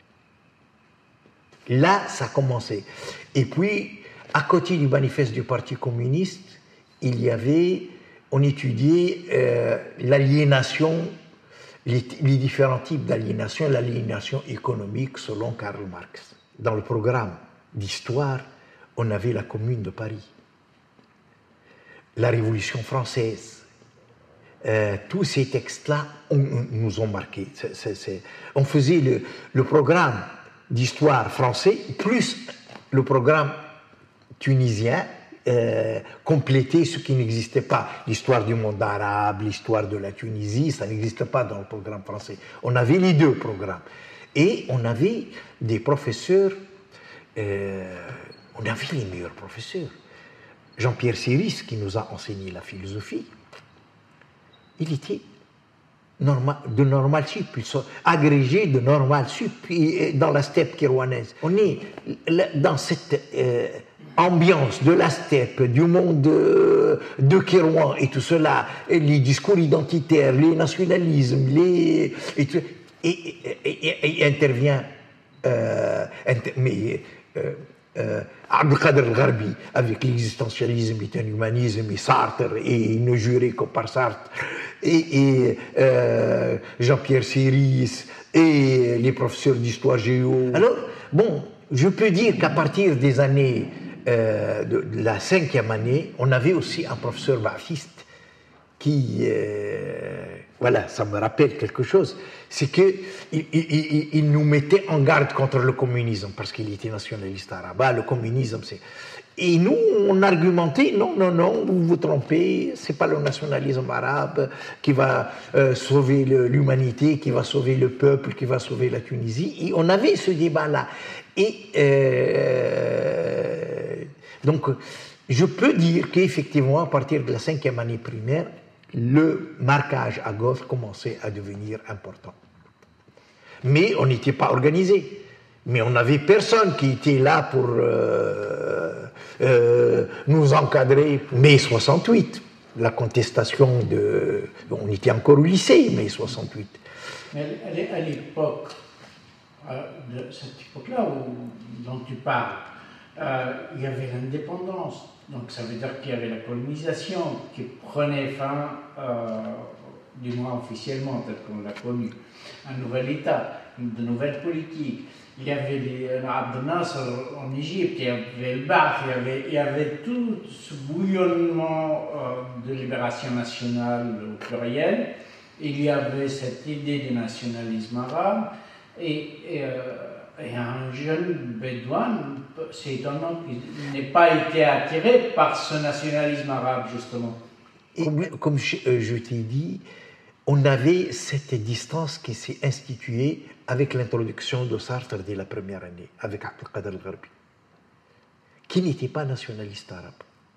Là, ça a commencé. Et puis, à côté du manifeste du Parti communiste, il y avait, on étudiait euh, l'aliénation, les, les différents types d'aliénation, l'aliénation économique selon Karl Marx. Dans le programme d'histoire, on avait la Commune de Paris, la Révolution française. Euh, tous ces textes-là on, on, nous ont marqués. C'est, c'est, c'est... On faisait le, le programme d'histoire français, plus le programme tunisien, euh, compléter ce qui n'existait pas. L'histoire du monde arabe, l'histoire de la Tunisie, ça n'existe pas dans le programme français. On avait les deux programmes. Et on avait des professeurs, euh, on avait les meilleurs professeurs. Jean-Pierre Siris, qui nous a enseigné la philosophie, il était normal, de normal sup, agrégé de normal sup dans la steppe kérouanaise. On est dans cette euh, ambiance de la steppe, du monde de, de Kérouan et tout cela, et les discours identitaires, les nationalismes, les, et, et, et, et, et intervient, euh, inter, mais euh, euh, Abdelkader al-Gharbi avec l'existentialisme et un humanisme et Sartre et il ne jurait que par Sartre et, et euh, Jean-Pierre Siris et les professeurs d'histoire géo. Alors bon, je peux dire qu'à partir des années euh, de, de la cinquième année, on avait aussi un professeur ba'athiste qui euh, voilà, ça me rappelle quelque chose, c'est qu'il il, il, il nous mettait en garde contre le communisme, parce qu'il était nationaliste arabe. Ah, le communisme, c'est... Et nous, on argumentait, non, non, non, vous vous trompez, c'est pas le nationalisme arabe qui va euh, sauver le, l'humanité, qui va sauver le peuple, qui va sauver la Tunisie. Et on avait ce débat-là. Et euh, donc, je peux dire qu'effectivement, à partir de la cinquième année primaire, le marquage à gauche commençait à devenir important. Mais on n'était pas organisé. Mais on n'avait personne qui était là pour euh, euh, nous encadrer. Mai soixante-huit, la contestation de... On était encore au lycée, mai soixante-huit. Mais à l'époque, de cette époque-là dont tu parles, euh, il y avait l'indépendance. Donc ça veut dire qu'il y avait la colonisation qui prenait fin, euh, du moins officiellement, tel qu'on l'a connu, un nouvel État, de nouvelles politiques. Il y avait Abdel Nasser en Égypte, il y avait le Ba'ath, il y avait, il y avait tout ce bouillonnement euh, de libération nationale au pluriel. Il y avait cette idée du nationalisme arabe et, et, euh, et un jeune bédouin, c'est étonnant qu'il n'ait pas été attiré par ce nationalisme arabe, justement. Et comme je, euh, je t'ai dit, on avait cette distance qui s'est instituée avec l'introduction de Sartre dès la première année, avec Abdelkader al-Gharbi, qui n'était pas nationaliste arabe.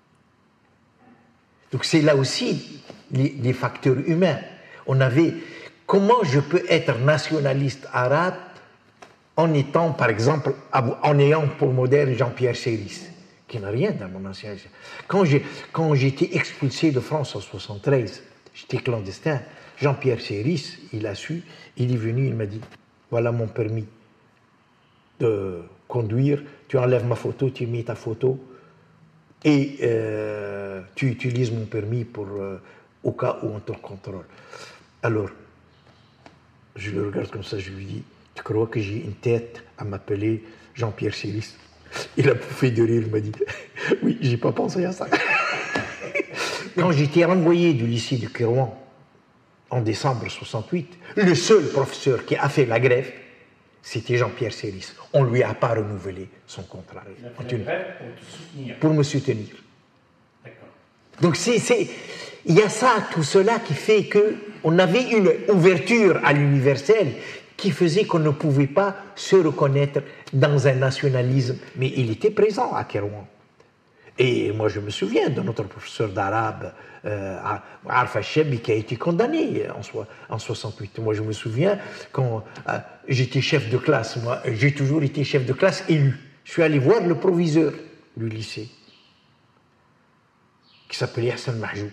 Donc c'est là aussi les, les facteurs humains. On avait, comment je peux être nationaliste arabe en étant, par exemple, en ayant pour modèle Jean-Pierre Séris, qui n'a rien dans mon nationalisme. Quand j'ai, quand j'ai été expulsé de France en soixante-treize, j'étais clandestin, Jean-Pierre Séris, il a su, il est venu, il m'a dit, voilà mon permis de conduire, tu enlèves ma photo, tu mets ta photo, et euh, tu utilises mon permis pour, euh, au cas où on te contrôle. Alors, je le regarde comme ça, je lui dis, tu crois que j'ai une tête à m'appeler Jean-Pierre Séris? Il a pouffé de rire, il m'a dit, oui, j'ai pas pensé à ça. Quand j'étais renvoyé du lycée de Kérouan, en décembre soixante-huit, le seul professeur qui a fait la grève, c'était Jean-Pierre Séris. On ne lui a pas renouvelé son contrat. Il a fait la grève pour te soutenir. Pour me soutenir. D'accord. Donc c'est, c'est, il y a ça, tout cela qui fait qu'on avait une ouverture à l'universel qui faisait qu'on ne pouvait pas se reconnaître dans un nationalisme, mais il était présent à Kérouan. Et moi, je me souviens de notre professeur d'arabe, euh, Arfa Chebi, qui a été condamné en, so- en soixante-huit. Moi, je me souviens quand euh, j'étais chef de classe. Moi, j'ai toujours été chef de classe élu. Je suis allé voir le proviseur du lycée, qui s'appelait Hassan Mahjoub.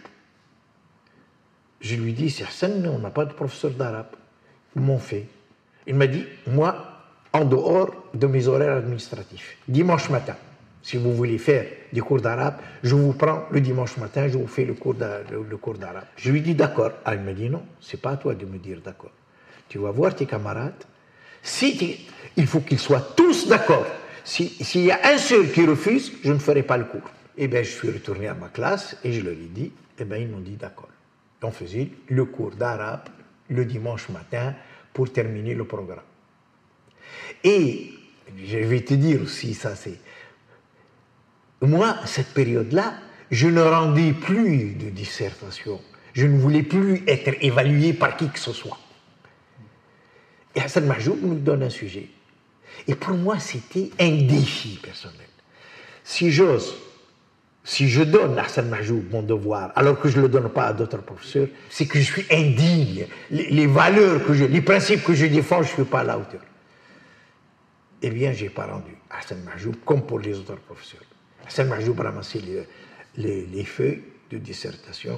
Je lui dis, c'est Hassan, on n'a pas de professeur d'arabe. Ils m'ont fait. Il m'a dit, moi, en dehors de mes horaires administratifs, dimanche matin, si vous voulez faire des cours d'arabe, je vous prends le dimanche matin, je vous fais le cours, le, le cours d'arabe. Je lui dis d'accord. Ah, il me dit non, c'est pas à toi de me dire d'accord. Tu vas voir tes camarades. Si tu, il faut qu'ils soient tous d'accord. Si, s'il y a un seul qui refuse, je ne ferai pas le cours. Eh bien, je suis retourné à ma classe et je leur ai dit, eh bien, ils m'ont dit d'accord. On faisait le cours d'arabe le dimanche matin pour terminer le programme. Et je vais te dire aussi, ça c'est... Moi, cette période-là, je ne rendais plus de dissertation. Je ne voulais plus être évalué par qui que ce soit. Et Hassan Mahjoub nous donne un sujet. Et pour moi, c'était un défi personnel. Si j'ose, si je donne à Hassan Mahjoub mon devoir, alors que je ne le donne pas à d'autres professeurs, c'est que je suis indigne. Les, les valeurs, que je, les principes que je défends, je ne suis pas à la hauteur. Eh bien, je n'ai pas rendu à Hassan Mahjoub comme pour les autres professeurs. Hassan Mahjoub ramassait les, les, les feuilles de dissertation.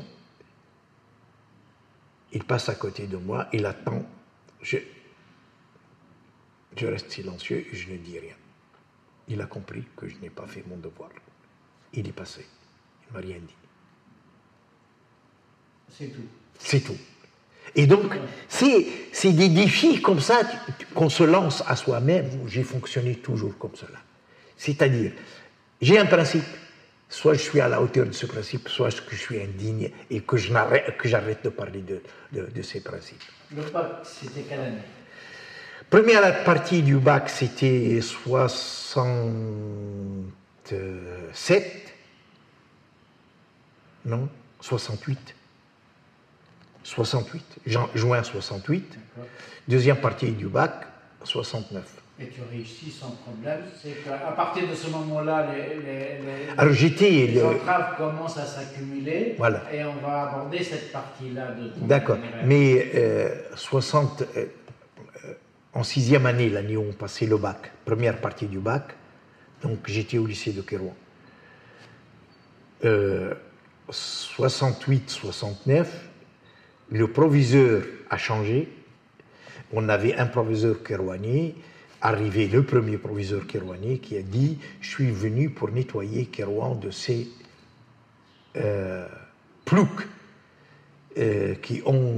Il passe à côté de moi, il attend. Je, je reste silencieux et je ne dis rien. Il a compris que je n'ai pas fait mon devoir. Il est passé. Il ne m'a rien dit. C'est tout. C'est tout. Et donc, c'est, c'est des défis comme ça qu'on se lance à soi-même. J'ai fonctionné toujours comme cela. C'est-à-dire, j'ai un principe, Soit je suis à la hauteur de ce principe, soit que je suis indigne et que je n'arrête, que j'arrête de parler de, de, de ces principes. Le bac, c'était quelle année? Première partie du bac, c'était soixante-sept. Non, soixante-huit. soixante-huit, juin soixante-huit. Deuxième partie du bac, soixante-neuf. Et tu réussis sans problème. C'est qu'à partir de ce moment-là, les, les, les, Alors j'étais les le... entraves commencent à s'accumuler. Voilà. Et on va aborder cette partie-là de ton D'accord. itinéraire. Mais euh, soixante, euh, en sixième année, l'année où on passait le bac, première partie du bac, donc j'étais au lycée de Kérouan. Euh, soixante-huit soixante-neuf, le proviseur a changé. On avait un proviseur kérouanais, arrivé le premier proviseur kérouanais qui a dit « Je suis venu pour nettoyer Kérouan de ces euh, ploucs euh, qui ont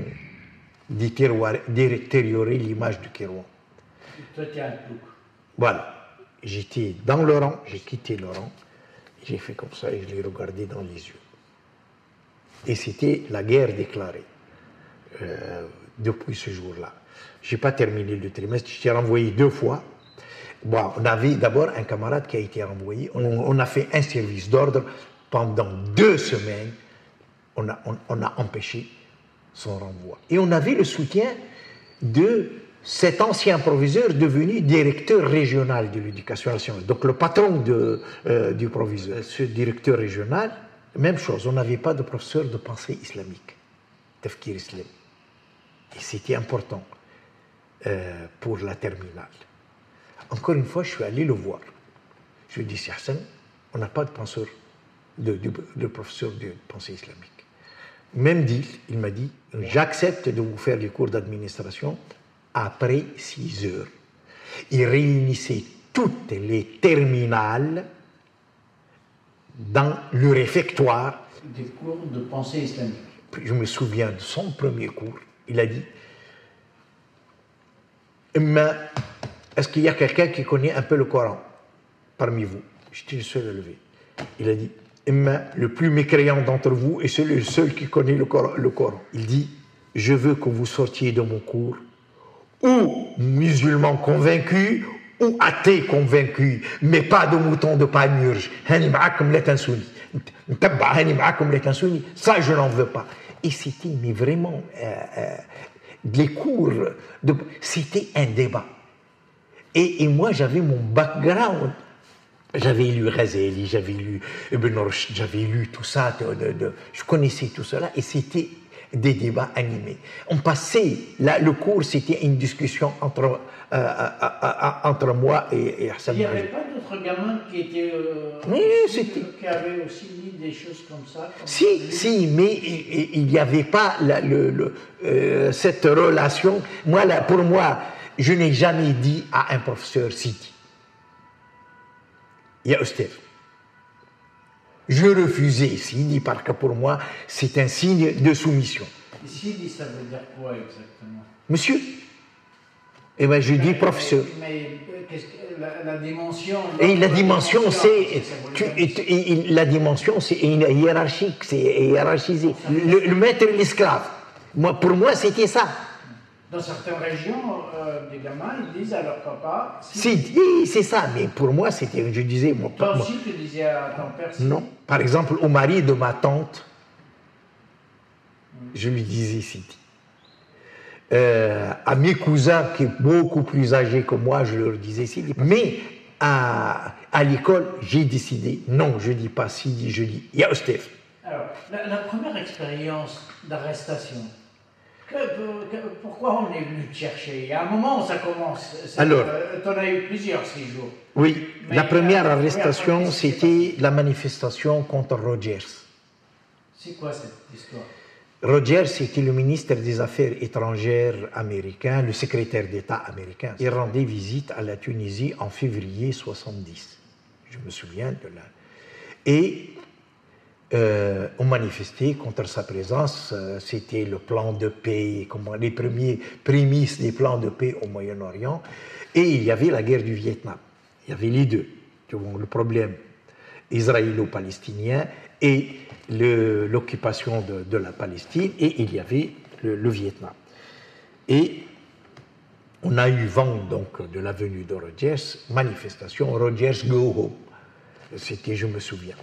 détérioré l'image du Kérouan. » Toi, tu es un plouc. Voilà. J'étais dans le rang, j'ai quitté le rang, j'ai fait comme ça et je l'ai regardé dans les yeux. Et c'était la guerre déclarée euh, depuis ce jour-là. Je n'ai pas terminé le trimestre, je t'ai renvoyé deux fois. Bon, on avait d'abord un camarade qui a été renvoyé. On, on a fait un service d'ordre pendant deux semaines. On a, on, on a empêché son renvoi. Et on avait le soutien de cet ancien proviseur devenu directeur régional de l'éducation nationale. Donc le patron de, euh, du proviseur, ce directeur régional, même chose, on n'avait pas de professeur de pensée islamique, Tafkir Islam. Et c'était important euh, pour la terminale. Encore une fois, je suis allé le voir. Je lui ai dit, c'est Hassan, on n'a pas de penseur, de, de, de professeur de pensée islamique. Même deal, il m'a dit, j'accepte de vous faire les cours d'administration après six heures. Il réunissait toutes les terminales dans le réfectoire. Des cours de pensée islamique. Je me souviens de son premier cours. Il a dit, est-ce qu'il y a quelqu'un qui connaît un peu le Coran parmi vous? J'étais le seul à lever. Il a dit, le plus mécréant d'entre vous est celui, le seul qui connaît le Coran, le Coran. Il dit, je veux que vous sortiez de mon cours ou musulmans convaincus ou athées convaincus, mais pas de moutons de panurge. Ça, je n'en veux pas. Et c'était mais vraiment euh, euh, les cours, de, c'était un débat. Et, et moi, j'avais mon background. J'avais lu Ghazali, j'avais lu Ibn Rushd, j'avais lu tout ça, de, de, de, je connaissais tout cela, et c'était des débats animés. On passait, là, le cours, c'était une discussion entre, euh, euh, euh, entre moi et, et Hassan. Il n'y avait pas d'autres gamins qui étaient euh, oui, aussi, c'était... qui avaient aussi dit des choses comme ça comme Si, lui. si, mais il n'y avait pas la, le, le, euh, cette relation. Moi, là, pour moi, je n'ai jamais dit à un professeur Sidi, il y a Ustaz. Je refusais Sidi parce que pour moi, c'est un signe de soumission. Et Sidi, ça veut dire quoi exactement? Monsieur. Eh bien, je dis mais, professeur. Mais, mais qu'est-ce que, la, la dimension. Et la dimension, c'est. La dimension, c'est hiérarchique, c'est hiérarchisé. Le, le maître et l'esclave. Moi, pour moi, c'était ça. Dans certaines régions, euh, des gamins, ils disent à leur papa... Si, c'est ça, mais pour moi, c'était... Je disais... Moi, Toi moi, aussi, tu disais à ton père... Si. Non. Par exemple, au mari de ma tante, je lui disais Sidi. Euh, à mes cousins, qui sont beaucoup plus âgés que moi, je leur disais Sidi. Mais à, à l'école, j'ai décidé, non, je ne dis pas Sidi, je dis Ya Ustaz. Alors, la, la première expérience d'arrestation... Que, que, pourquoi on est venu te chercher? Il y a un moment où ça commence. Alors, euh, tu en as eu plusieurs ces jours. Oui, mais la première la, arrestation, première c'était la manifestation contre Rogers. C'est quoi cette histoire? Rogers était le ministre des Affaires étrangères américain, le secrétaire d'État américain. Il rendait visite à la Tunisie en février soixante-dix. Je me souviens de là. Et Euh, ont manifesté contre sa présence. Euh, c'était le plan de paix, comment, les premiers prémices des plans de paix au Moyen-Orient. Et il y avait la guerre du Vietnam. Il y avait les deux. Tu vois, le problème israélo-palestinien et l'occupation de, de la Palestine, et il y avait le, le Vietnam. Et on a eu vent donc de la venue de Rogers, manifestation Rogers Go Home. C'était, je me souviens.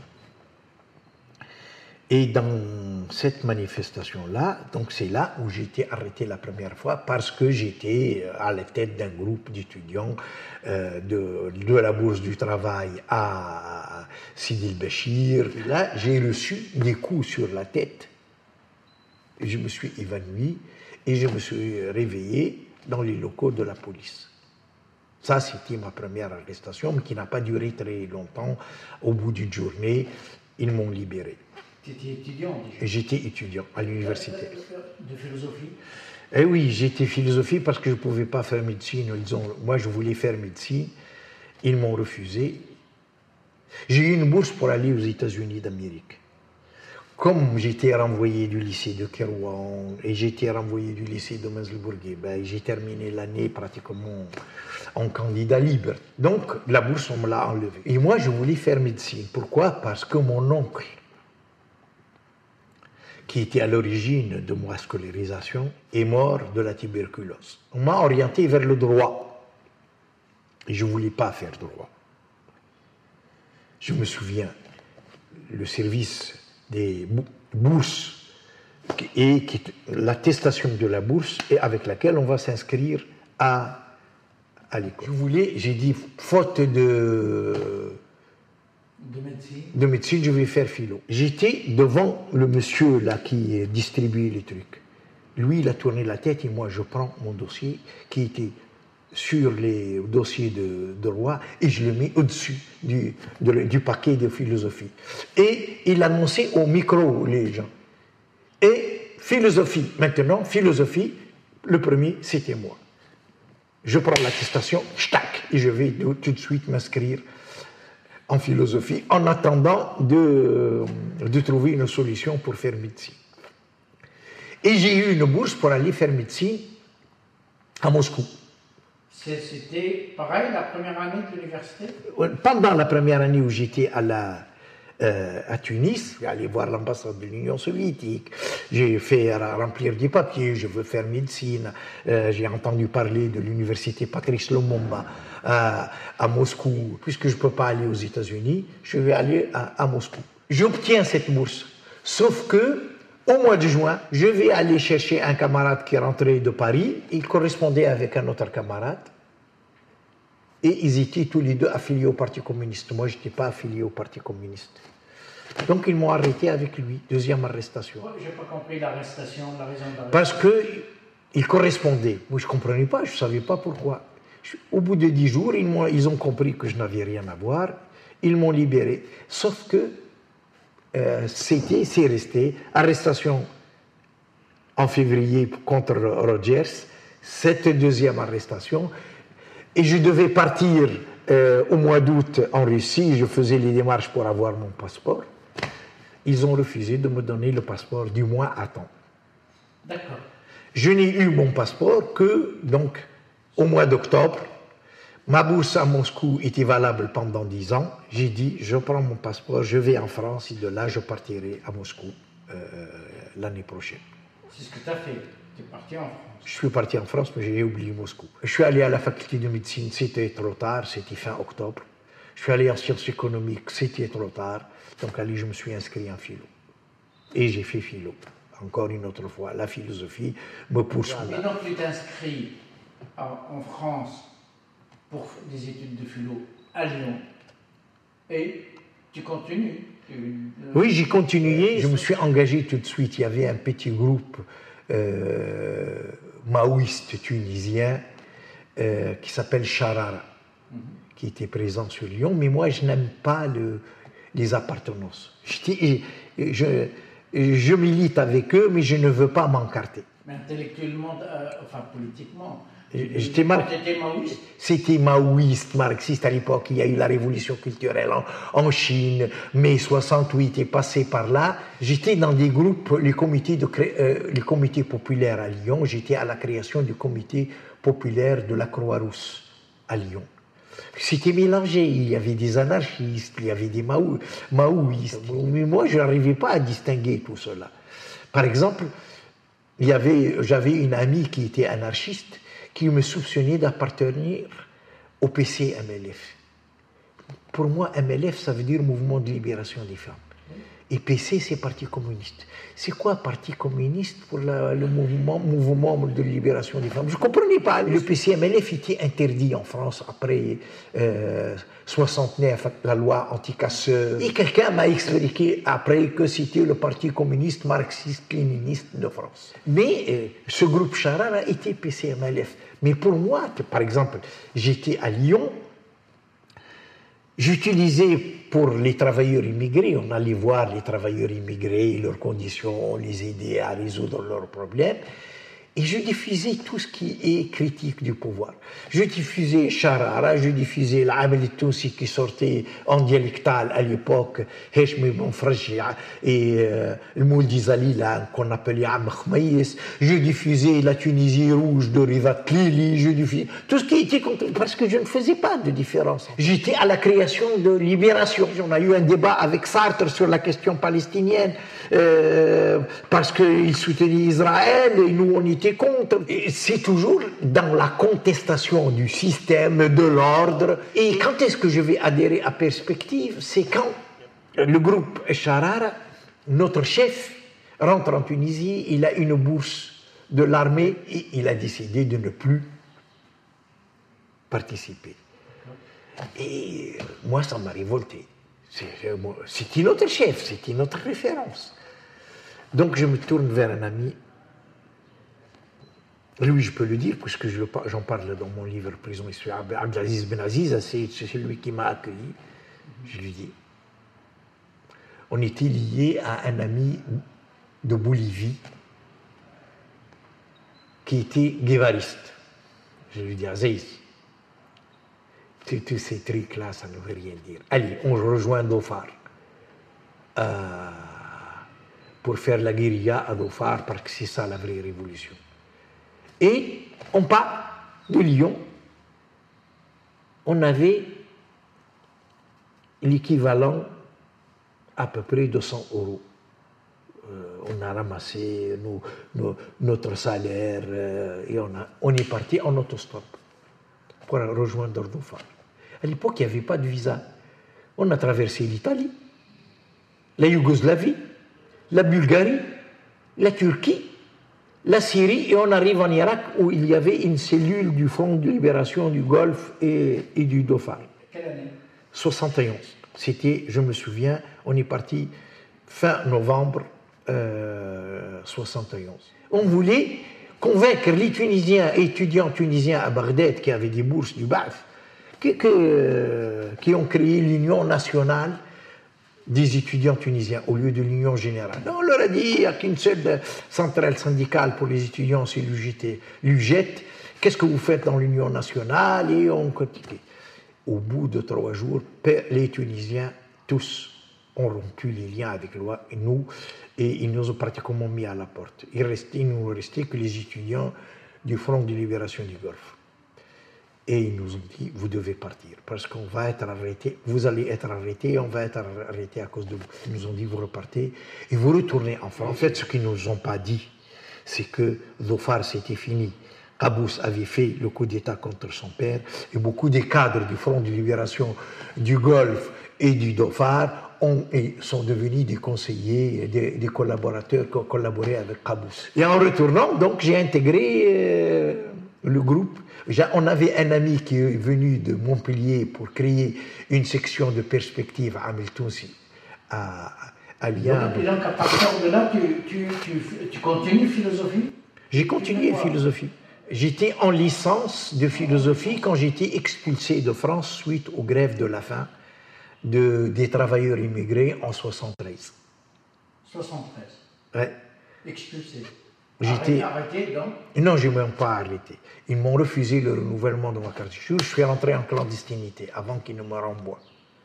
Et dans cette manifestation-là, donc c'est là où j'ai été arrêté la première fois parce que j'étais à la tête d'un groupe d'étudiants euh, de, de la Bourse du Travail à Sidi el-Béchir. Là, j'ai reçu des coups sur la tête. Je me suis évanoui et je me suis réveillé dans les locaux de la police. Ça, c'était ma première arrestation, mais qui n'a pas duré très longtemps. Au bout d'une journée, ils m'ont libéré. Tu étais étudiant déjà? J'étais étudiant à l'université. De philosophie? Eh oui, j'étais philosophie parce que je ne pouvais pas faire médecine. Ils ont, moi, je voulais faire médecine. Ils m'ont refusé. J'ai eu une bourse pour aller aux États-Unis d'Amérique. Comme j'étais renvoyé du lycée de Kérouan et j'étais renvoyé du lycée de Menzl-Bourguet, ben, j'ai terminé l'année pratiquement en candidat libre. Donc, la bourse, on me l'a enlevée. Et moi, je voulais faire médecine. Pourquoi? Parce que mon oncle, qui était à l'origine de ma scolarisation, est mort de la tuberculose. On m'a orienté vers le droit. Et je ne voulais pas faire droit. Je me souviens, le service des bourses et l'attestation de la bourse et avec laquelle on va s'inscrire à, à l'école. Je voulais, j'ai dit, faute de... De médecine. De médecine, je vais faire philo. J'étais devant le monsieur là qui distribuait les trucs. Lui, il a tourné la tête et moi, je prends mon dossier qui était sur les dossiers de, de roi et je le mets au-dessus du, de, du paquet de philosophie. Et il annonçait au micro les gens. Et philosophie, maintenant, philosophie, le premier, c'était moi. Je prends l'attestation, tac, et je vais tout de suite m'inscrire en philosophie, en attendant de, de trouver une solution pour faire médecine. Et j'ai eu une bourse pour aller faire médecine à Moscou. C'était pareil la première année de l'université? Pendant la première année où j'étais à, la, euh, à Tunis, j'ai allé voir l'ambassade de l'Union soviétique, j'ai fait remplir des papiers, je veux faire médecine, euh, j'ai entendu parler de l'université Patrice Lumumba à, à Moscou. Puisque je ne peux pas aller aux États-Unis, je vais aller à, à Moscou. J'obtiens cette bourse, sauf que au mois de juin, je vais aller chercher un camarade qui est rentré de Paris, il correspondait avec un autre camarade, et ils étaient tous les deux affiliés au Parti communiste. Moi, je n'étais pas affilié au Parti communiste. Donc, ils m'ont arrêté avec lui, deuxième arrestation. Je n'ai pas compris l'arrestation, la raison de l'arrestation. Parce qu'il correspondait. Moi, je ne comprenais pas, je ne savais pas pourquoi. Au bout de dix jours, ils, m'ont, ils ont compris que je n'avais rien à voir, ils m'ont libéré. Sauf que euh, c'était, c'est resté, arrestation en février contre Rogers, cette deuxième arrestation, et je devais partir euh, au mois d'août en Russie, je faisais les démarches pour avoir mon passeport. Ils ont refusé de me donner le passeport du mois à temps. D'accord. Je n'ai eu mon passeport que, donc, au mois d'octobre. Ma bourse à Moscou était valable pendant dix ans. J'ai dit, je prends mon passeport, je vais en France, et de là, je partirai à Moscou euh, l'année prochaine. C'est ce que tu as fait. Tu es parti en France. Je suis parti en France, mais j'ai oublié Moscou. Je suis allé à la faculté de médecine, c'était trop tard, c'était fin octobre. Je suis allé en sciences économiques, c'était trop tard. Donc, allez, je me suis inscrit en philo. Et j'ai fait philo. Encore une autre fois, la philosophie me poursuit. Et donc, tu t'inscris en France pour des études de philo à Lyon. Et tu continues. Oui, j'ai continué. Je me suis engagé tout de suite. Il y avait un petit groupe euh, maoïste tunisien euh, qui s'appelle Charara, mm-hmm. qui était présent sur Lyon. Mais moi, je n'aime pas le, les appartenances. Je, je, je milite avec eux, mais je ne veux pas m'encarter. Mais intellectuellement, euh, enfin politiquement, J'étais mar... maoïste. C'était maoïste, marxiste à l'époque. Il y a eu la révolution culturelle en, en Chine, mai soixante-huit est passé par là. J'étais dans des groupes, les comités, de cré... euh, les comités populaires à Lyon. J'étais à la création du comité populaire de la Croix-Rousse à Lyon. C'était mélangé, il y avait des anarchistes, il y avait des maou maoïstes, mais moi je n'arrivais pas à distinguer tout cela. Par exemple, j'avais une amie qui était anarchiste qui me soupçonnait d'appartenir au P C M L F. Pour moi, M L F, ça veut dire Mouvement de libération des femmes. Et P C, c'est Parti communiste. C'est quoi Parti communiste pour la, le mouvement, mouvement de libération des femmes? Je ne comprenais pas. Le P C M L F était interdit en France après euh, soixante-neuf, la loi anti-casseurs. Et quelqu'un m'a expliqué après que c'était le Parti communiste marxiste-léniniste de France. Mais euh, ce groupe Charara était P C M L F. Mais pour moi, par exemple, j'étais à Lyon. J'utilisais pour les travailleurs immigrés, on allait voir les travailleurs immigrés, leurs conditions, on les aidait à résoudre leurs problèmes. Et je diffusais tout ce qui est critique du pouvoir. Je diffusais Charara, je diffusais l'Amel Tounsi qui sortait en dialectal à l'époque, Heshmi Ben Frajia et le Mouldi Zalila qu'on appelait Am Khmaïs. Je diffusais la Tunisie rouge de Rivat Lili, je diffusais tout ce qui était contre, parce que je ne faisais pas de différence. J'étais à la création de Libération. On a eu un débat avec Sartre sur la question palestinienne, euh, parce qu'il soutenait Israël et nous on était contre. C'est toujours dans la contestation du système, de l'ordre. Et quand est-ce que je vais adhérer à Perspective? C'est quand le groupe Charara, notre chef, rentre en Tunisie, il a une bourse de l'armée et il a décidé de ne plus participer. Et moi, ça m'a révolté. C'était notre chef, c'était notre référence. Donc je me tourne vers un ami. Lui, je peux le dire, puisque j'en parle dans mon livre Prison et Sueur. Abdelaziz Ben Aziz, c'est celui qui m'a accueilli. Je lui dis, on était liés à un ami de Bolivie qui était guévariste. Je lui dis, Aziz, tous ces trucs-là, ça ne veut rien dire. Allez, on rejoint Dhofar euh, pour faire la guérilla à Dhofar, parce que c'est ça la vraie révolution. Et on part de Lyon, on avait l'équivalent à peu près de cent euros. Euh, on a ramassé nos, nos, notre salaire euh, et on, a, on est parti en autostop pour rejoindre Dhofar. À l'époque, il n'y avait pas de visa. On a traversé l'Italie, la Yougoslavie, la Bulgarie, la Turquie, la Syrie, et on arrive en Irak où il y avait une cellule du Front de libération du Golfe et, et du Dhofar. Quelle année? soixante et onze. C'était, je me souviens, on est parti fin novembre euh, soixante et onze. On voulait convaincre les Tunisiens, étudiants tunisiens à Bagdad qui avaient des bourses du Ba'ath, qui, que, qui ont créé l'Union nationale des étudiants tunisiens au lieu de l'Union générale. On leur a dit, il n'y a qu'une seule centrale syndicale pour les étudiants, c'est l'U G T, l'U G E T. Qu'est-ce que vous faites dans l'Union nationale? Et on continue. Au bout de trois jours, les Tunisiens, tous, ont rompu les liens avec nous et ils nous ont pratiquement mis à la porte. Il ne nous restait que les étudiants du Front de libération du Golfe. Et ils nous ont dit, vous devez partir, parce qu'on va être arrêté, vous allez être arrêté, on va être arrêté à cause de vous. Ils nous ont dit, vous repartez et vous retournez en France. En fait, ce qu'ils ne nous ont pas dit, c'est que Dhofar, c'était fini. Qaboos avait fait le coup d'État contre son père, et beaucoup des cadres du Front de libération du Golfe et du Dhofar ont, et sont devenus des conseillers, des, des collaborateurs qui ont collaboré avec Qaboos. Et en retournant, donc, j'ai intégré euh, le groupe. On avait un ami qui est venu de Montpellier pour créer une section de perspective à Amel Tounsi, à, à Lyon. Et donc, à partir de là, tu, tu, tu, tu continues philosophie? J'ai continué philosophie. J'étais en licence de philosophie quand j'étais expulsé de France suite aux grèves de la faim de, des travailleurs immigrés en soixante-treize. soixante-treize. Ouais. Expulsé. J'étais... Arrêté, donc? Non, je ne m'ai pas arrêté. Ils m'ont refusé le renouvellement de ma carte de séjour. Je suis rentré en clandestinité avant qu'ils ne me renvoient.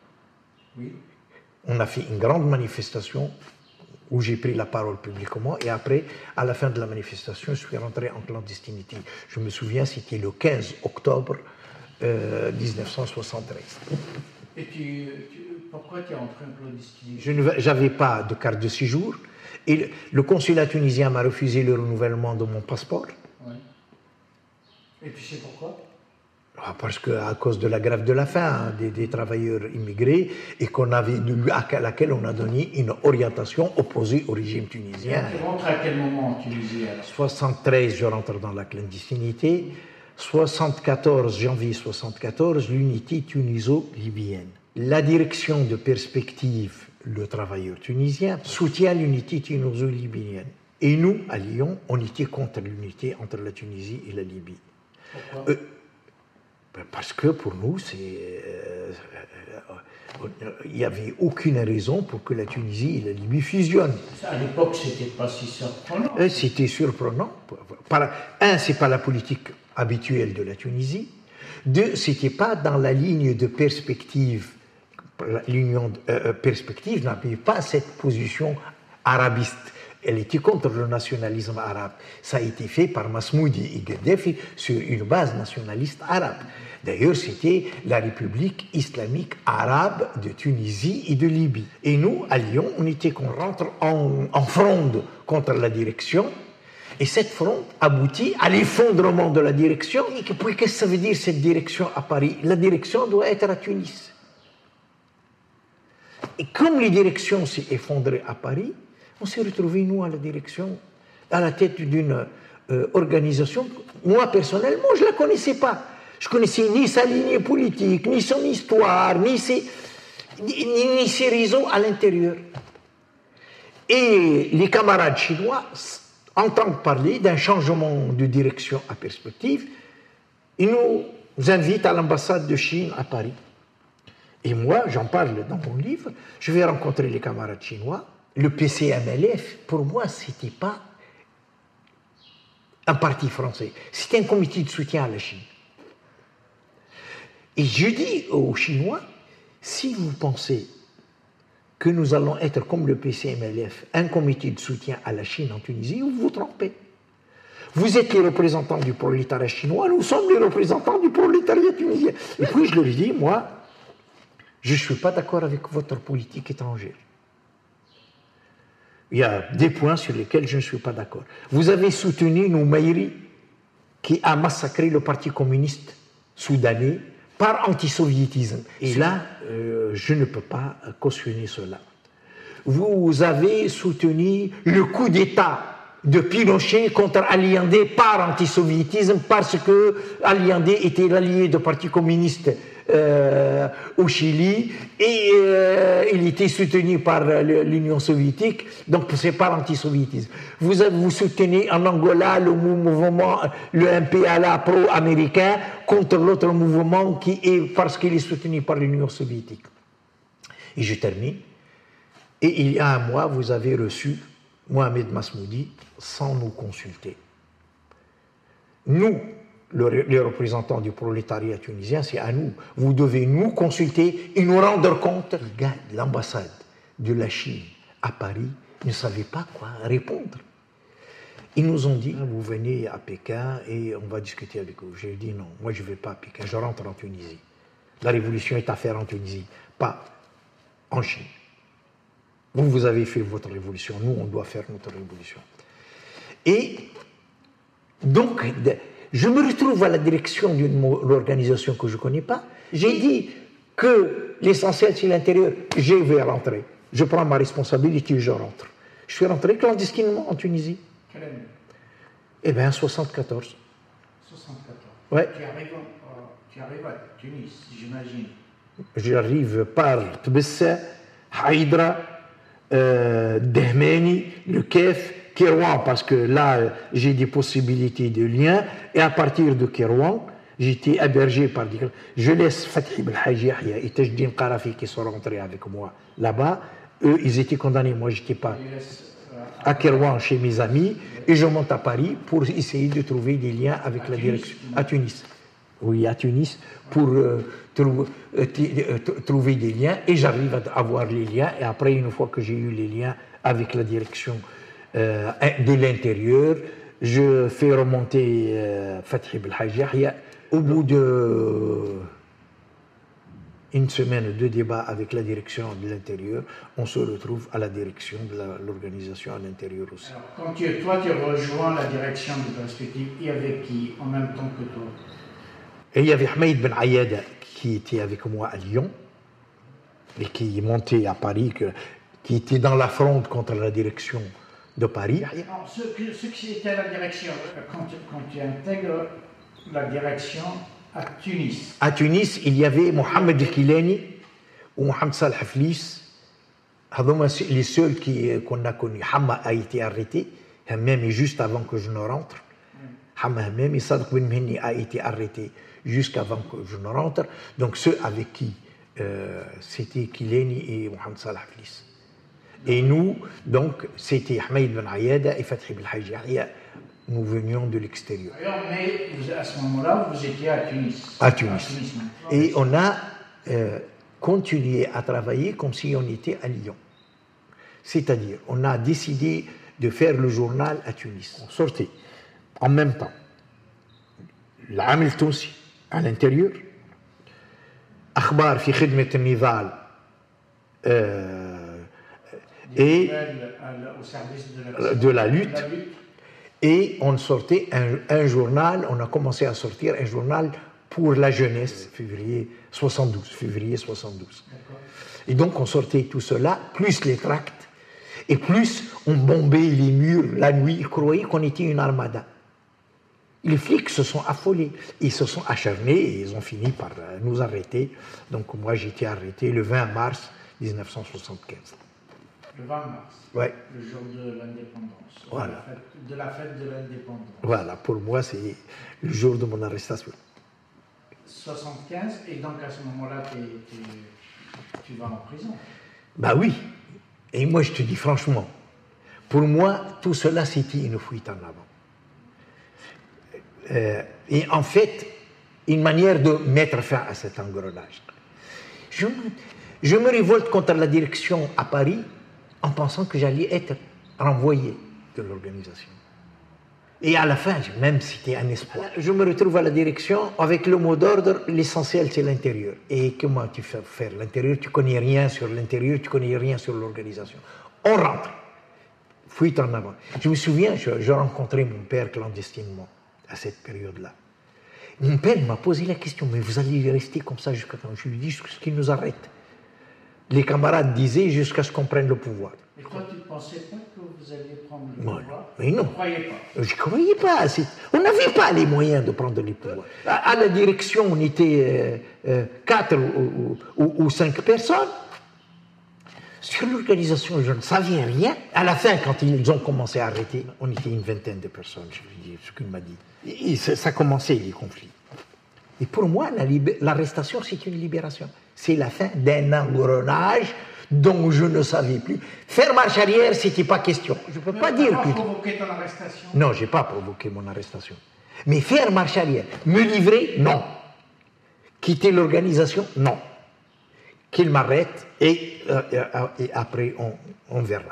Oui. On a fait une grande manifestation où j'ai pris la parole publiquement, et après, à la fin de la manifestation, je suis rentré en clandestinité. Je me souviens, c'était le quinze octobre euh, mille neuf cent soixante-treize. Et tu, tu, pourquoi tu es entré en clandestinité? Je n'avais pas de carte de séjour et le consulat tunisien m'a refusé le renouvellement de mon passeport. Oui. Et tu sais pourquoi? Parce qu'à cause de la grève de la faim hein, des, des travailleurs immigrés et qu'on avait à laquelle on a donné une orientation opposée au régime tunisien. Tu rentres à quel moment en Tunisie alors? soixante-treize, je rentre dans la clandestinité. soixante-quatorze, janvier soixante-quatorze, l'unité tuniso-libyenne. La direction de Perspective, le travailleur tunisien, soutient l'unité tuniso-libyenne. Et nous, à Lyon, on était contre l'unité entre la Tunisie et la Libye. Pourquoi? Euh, Parce que pour nous, c'est, euh, euh, il n'y avait aucune raison pour que la Tunisie et la Libye fusionnent. À l'époque, c'était pas si surprenant. Euh, C'était surprenant. Par, un, c'est pas la politique habituelle de la Tunisie. Deux, c'était pas dans la ligne de Perspective. L'Union euh, Perspective n'avait pas cette position arabiste. Elle était contre le nationalisme arabe. Ça a été fait par Masmoudi et Gheddafi sur une base nationaliste arabe. D'ailleurs, c'était la République islamique arabe de Tunisie et de Libye. Et nous, à Lyon, on était qu'on rentre en, en fronde contre la direction. Et cette fronde aboutit à l'effondrement de la direction. Et puis, qu'est-ce que ça veut dire, cette direction à Paris? La direction doit être à Tunis. Et comme les directions s'est effondrée à Paris, on s'est retrouvés, nous, à la direction, à la tête d'une euh, organisation. Moi, personnellement, je ne la connaissais pas. Je ne connaissais ni sa ligne politique, ni son histoire, ni ses, ni, ni ses raisons à l'intérieur. Et les camarades chinois entendent parler d'un changement de direction à Perspective. Ils nous invitent à l'ambassade de Chine à Paris. Et moi, j'en parle dans mon livre, je vais rencontrer les camarades chinois. Le P C M L F, pour moi, ce n'était pas un parti français. C'était un comité de soutien à la Chine. Et je dis aux Chinois, si vous pensez que nous allons être comme le P C M L F, un comité de soutien à la Chine en Tunisie, vous vous trompez. Vous êtes les représentants du prolétariat chinois, nous sommes les représentants du prolétariat tunisien. Et puis je leur dis, moi, je ne suis pas d'accord avec votre politique étrangère. Il y a des points sur lesquels je ne suis pas d'accord. Vous avez soutenu Noumeiri, qui a massacré le Parti communiste soudanais par antisoviétisme. Et là, euh, je ne peux pas cautionner cela. Vous avez soutenu le coup d'État de Pinochet contre Allende par antisoviétisme parce que Allende était l'allié du Parti communiste Euh, au Chili et euh, il était soutenu par l'Union soviétique, donc c'est par antisoviétisme. Vous, vous soutenez en Angola le mouvement, le M P L A pro-américain contre l'autre mouvement qui est parce qu'il est soutenu par l'Union soviétique. Et je termine. Et il y a un mois, vous avez reçu Mohamed Masmoudi sans nous consulter. Nous, Le, les représentants du prolétariat tunisien, c'est à nous. Vous devez nous consulter et nous rendre compte. Les gars de l'ambassade de la Chine à Paris ne savaient pas quoi répondre. Ils nous ont dit, vous venez à Pékin et on va discuter avec vous. J'ai dit non, moi je ne vais pas à Pékin, je rentre en Tunisie. La révolution est à faire en Tunisie, pas en Chine. Vous, vous avez fait votre révolution, nous on doit faire notre révolution. Et donc, je me retrouve à la direction d'une organisation que je ne connais pas. J'ai dit que l'essentiel, c'est l'intérieur. Je vais rentrer. Je prends ma responsabilité et je rentre. Je suis rentré clandestinement en Tunisie. Quelle année? Eh bien, soixante-quatorze. soixante-quatorze. Ouais. Tu arrives, en, tu arrives à Tunis, j'imagine. J'arrive par Tbessa, Haïdra, euh, Dahmani, le Kef, Kérouan, parce que là, j'ai des possibilités de lien, et à partir de Kérouan, j'étais hébergé par des... Je laisse Fathi Belhaji Yahya et Tajdin Qarafi qui sont rentrés avec moi là-bas. Eux, ils étaient condamnés, moi, je n'étais pas à Kérouan chez mes amis, et je monte à Paris pour essayer de trouver des liens avec la direction. À Tunis. Oui, à Tunis, pour euh, trou euh, euh, trouver des liens, et j'arrive à avoir les liens, et après, une fois que j'ai eu les liens avec la direction Euh, de l'intérieur, je fais remonter euh, Fathi Belhaji Yahya. Au bout de une semaine de débat avec la direction de l'intérieur, on se retrouve à la direction de la, l'organisation à l'intérieur aussi. Alors, quand tu, toi, tu rejoins la direction de Perspective, il y avait qui en même temps que toi? Et il y avait Ahmed Ben Ayada qui était avec moi à Lyon et qui est monté à Paris, que, qui était dans la fronde contre la direction de Paris. Non, ceux, ceux qui étaient à la direction, quand, quand tu intègres la direction à Tunis. À Tunis, il y avait Mohamed El-Kilani ou Mohamed Salah Flis. Les seuls qui, qu'on a connus. Hamma a été arrêté, même juste avant que je ne rentre. Hamma même, et Sadq Ben Mhenni a été arrêté jusqu'avant que je ne rentre. Donc ceux avec qui euh, c'était Kilani et Mohamed Salah Flis. Et nous, donc, c'était Ahmed Ben Ayada et Fathi Belhaji Yahya. Nous venions de l'extérieur. Mais vous, à ce moment-là, vous étiez à Tunis. À Tunis. À Tunis et on a euh, continué à travailler comme si on était à Lyon. C'est-à-dire, on a décidé de faire le journal à Tunis. On sortait en même temps l'Amel Tounsi à l'intérieur, Akhbar fi Khidmet al-Nidal et au service de la, de la lutte. De la lutte. Et on sortait un, un journal, on a commencé à sortir un journal pour la jeunesse, février soixante-douze. Février soixante-douze. Et donc on sortait tout cela, plus les tracts, et plus on bombait les murs la nuit. Ils croyaient qu'on était une armada. Les flics se sont affolés, ils se sont acharnés et ils ont fini par nous arrêter. Donc moi j'ai été arrêté le vingt mars mille neuf cent soixante-quinze. Le vingt mars, ouais. Le jour de l'indépendance, voilà. de, la fête, de la fête de l'indépendance. Voilà, pour moi c'est le jour de mon arrestation. soixante-quinze, et donc à ce moment-là, t'es, t'es, tu vas en prison. Bah oui, et moi je te dis franchement, pour moi tout cela c'était une fuite en avant. Euh, et en fait, une manière de mettre fin à cet engrenage. Je me, je me révolte contre la direction à Paris en pensant que j'allais être renvoyé de l'organisation. Et à la fin, même si c'était un espoir, je me retrouve à la direction avec le mot d'ordre, l'essentiel c'est l'intérieur. Et comment tu fais faire l'intérieur? Tu connais rien sur l'intérieur, tu connais rien sur l'organisation. On rentre. Fuite en avant. Je me souviens, je, je rencontrais mon père clandestinement à cette période-là. Mon père m'a posé la question, mais vous allez rester comme ça jusqu'à quand? Je lui dis jusqu'à ce qu'il nous arrête. Les camarades disaient jusqu'à ce qu'on prenne le pouvoir. Et toi, tu ne pensais pas que vous alliez prendre le non, pouvoir? Mais non. Tu ne croyais pas? Je ne croyais pas. C'est... On n'avait pas les moyens de prendre le pouvoir. À, à la direction, on était euh, euh, quatre ou, ou, ou cinq personnes. Sur l'organisation, je ne savais rien. À la fin, quand ils ont commencé à arrêter, on était une vingtaine de personnes, je lui dis ce qu'il m'a dit. Et ça, ça commençait les conflits. Et pour moi, la libé- l'arrestation, c'est une libération. C'est la fin d'un engrenage dont je ne savais plus. Faire marche arrière, c'était pas question. Je ne peux Mais pas dire que... Tu as provoqué ton arrestation? Non, je n'ai pas provoqué mon arrestation. Mais faire marche arrière, me livrer, non. Quitter l'organisation, non. Qu'il m'arrête et, euh, et après, on, on verra.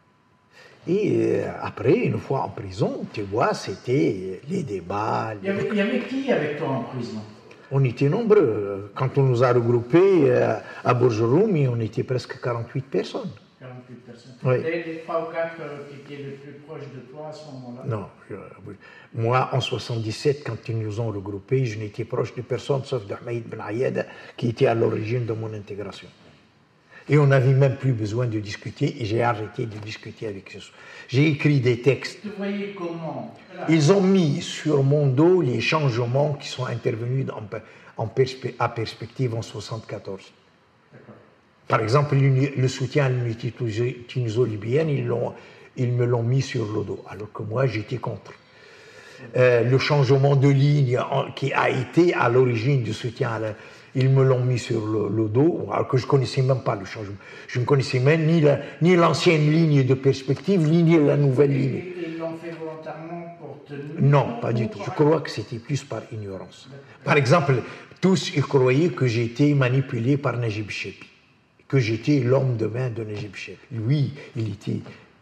Et euh, après, une fois en prison, tu vois, c'était les débats. Les... Il, y avait, il y avait qui avec toi en prison? On était nombreux. Quand on nous a regroupés euh, à Bourgeroumi, on était presque quarante-huit personnes. quarante-huit personnes. Oui. Les, les trois ou quatre qui étaient les plus proches de toi à ce moment-là? Non. Je, oui. Moi, en soixante-dix-sept, quand ils nous ont regroupés, je n'étais proche de personne sauf d'Ahmed Ben Ayada, qui était à l'origine de mon intégration. Et on n'avait même plus besoin de discuter, et j'ai arrêté de discuter avec eux. J'ai écrit des textes. Tu voyais comment? Ils ont mis sur mon dos les changements qui sont intervenus en, en perspe, à perspective en soixante-quatorze. D'accord. Par exemple, le soutien à l'unité tuniso-libyenne, ils, l'ont, ils me l'ont mis sur le dos, alors que moi, j'étais contre. Euh, le changement de ligne en, qui a été à l'origine du soutien à la... Ils me l'ont mis sur le, le dos, alors que je ne connaissais même pas le changement. Je ne connaissais même ni, la, ni l'ancienne ligne de perspective, ni la nouvelle ligne. Et ils l'ont fait volontairement pour te... Non, pas du tout. Je crois que c'était plus par ignorance. Par exemple, tous, ils croyaient que j'étais manipulé par Najib Chepi, que j'étais l'homme de main de Najib Chepi. Lui, il était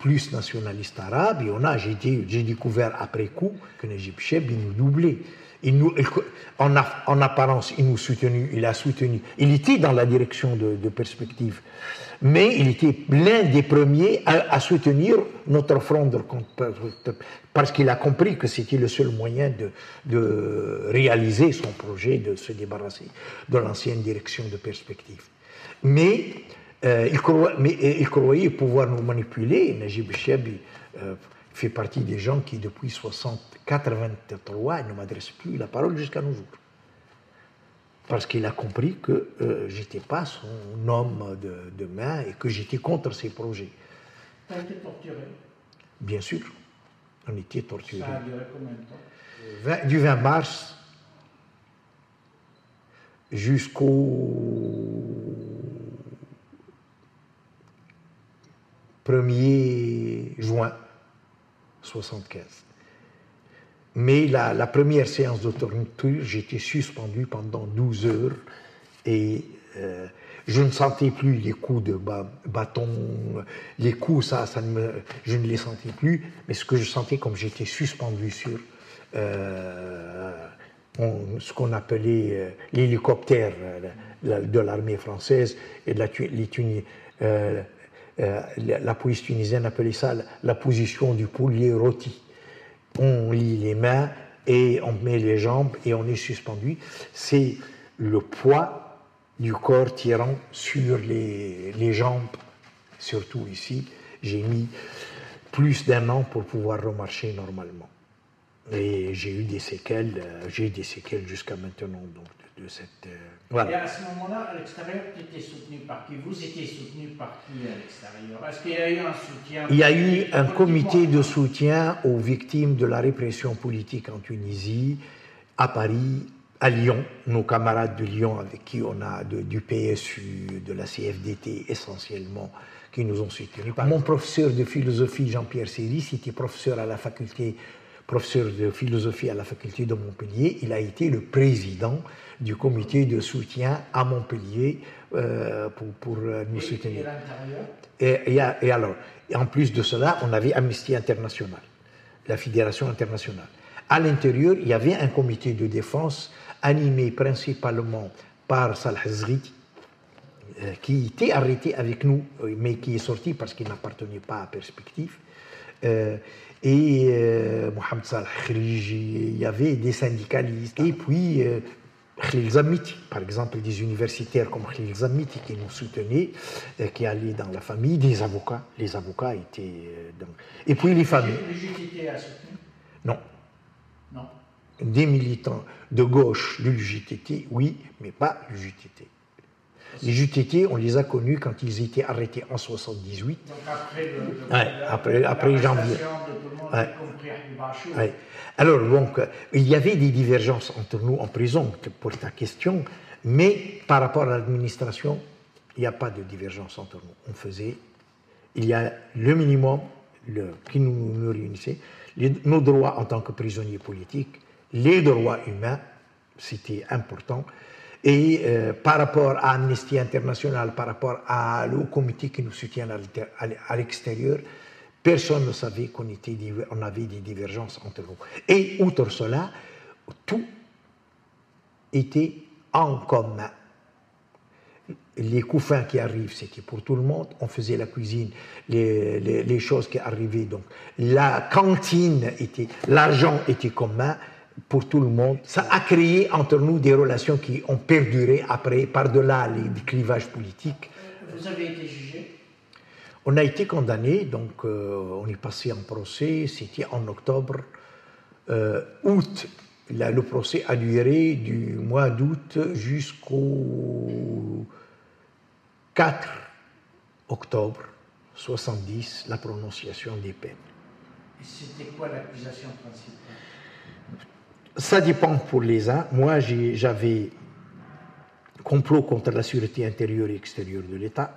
plus nationaliste arabe, et on a, j'ai, dit, j'ai découvert après coup que Najib Cheb, il nous doublait. Il nous, en, en apparence, il nous soutenu, il a soutenu, il était dans la direction de, de Perspective, mais il était l'un des premiers à, à soutenir notre front de, parce qu'il a compris que c'était le seul moyen de, de réaliser son projet, de se débarrasser de l'ancienne direction de Perspective. Mais, euh, il, croyait, mais euh, il croyait pouvoir nous manipuler. Najib Cheb euh, fait partie des gens qui, depuis soixante, quatre-vingt-trois, ne m'adressent plus la parole jusqu'à nos jours. Parce qu'il a compris que euh, je n'étais pas son homme de, de main et que j'étais contre ses projets. Tu as été torturé? Bien sûr, on était torturé. Ça a duré combien de temps? Du vingt mars jusqu'au premier juin soixante-quinze. Mais la, la première séance de torture, j'étais suspendu pendant douze heures et euh, je ne sentais plus les coups de bâton, les coups, ça, ça ne me, je ne les sentais plus, mais ce que je sentais comme j'étais suspendu sur euh, on, ce qu'on appelait euh, l'hélicoptère euh, de l'armée française et de la, les Tunis, euh, euh, la, la police tunisienne appelait ça la, la position du poulet rôti. On lie les mains et on met les jambes et on est suspendu. C'est le poids du corps tirant sur les, les jambes, surtout ici. J'ai mis plus d'un an pour pouvoir remarcher normalement. Et j'ai eu des séquelles, j'ai eu des séquelles jusqu'à maintenant donc, de, de cette... Euh, voilà. Et à ce moment-là, à l'extérieur, tu étais soutenu par qui? Vous étiez soutenu par qui à l'extérieur? Est-ce qu'il y a eu un soutien? Il y a eu un comité de soutien aux victimes de la répression politique en Tunisie, à Paris, à Lyon, nos camarades de Lyon avec qui on a de, du P S U, de la C F D T essentiellement, qui nous ont soutenus. Mon professeur de philosophie, Jean-Pierre Séris, était professeur à la faculté professeur de philosophie à la faculté de Montpellier, il a été le président du comité de soutien à Montpellier euh, pour, pour euh, nous et, soutenir. Et, et, et, et alors, et en plus de cela, on avait Amnesty International, la Fédération internationale. À l'intérieur, il y avait un comité de défense animé principalement par Salah Zriti, euh, qui était arrêté avec nous, mais qui est sorti parce qu'il n'appartenait pas à Perspective. Euh, et euh, Mohamed Salah Khriji, il y avait des syndicalistes, et puis euh, Khalil Zammiti, par exemple, des universitaires comme Khalil Zammiti qui nous soutenaient, euh, qui allaient dans la famille, des avocats, les avocats étaient euh, dans... Et puis les familles. Le J T T a soutenu? Non. Non. Des militants de gauche de l'U J T T, oui, mais pas l'U J T T. Les U J T T, on les a connus quand ils étaient arrêtés en soixante-dix-huit. Donc après, le, le, ouais, la, après, après janvier. Ouais. Ouais. Alors, donc, il y avait des divergences entre nous en prison, pour ta question, mais par rapport à l'administration, il n'y a pas de divergence entre nous. On faisait, il y a le minimum le, qui nous, nous réunissait, les, nos droits en tant que prisonniers politiques, les droits humains, c'était important. Et euh, par rapport à Amnesty International, par rapport à, au comité qui nous soutient à l'extérieur, personne ne savait qu'on était, on avait des divergences entre nous. Et outre cela, tout était en commun. Les couffins qui arrivent, c'était pour tout le monde. On faisait la cuisine, les, les, les choses qui arrivaient. Donc, la cantine était, l'argent était commun pour tout le monde. Ça a créé entre nous des relations qui ont perduré après, par-delà les clivages politiques. Vous avez été jugé? On a été condamné, donc euh, on est passé en procès, c'était en octobre. Euh, août, là, le procès a duré du mois d'août jusqu'au quatre octobre soixante-dix, la prononciation des peines. Et c'était quoi l'accusation principale? Ça dépend pour les uns. Moi, j'avais complot contre la sûreté intérieure et extérieure de l'État,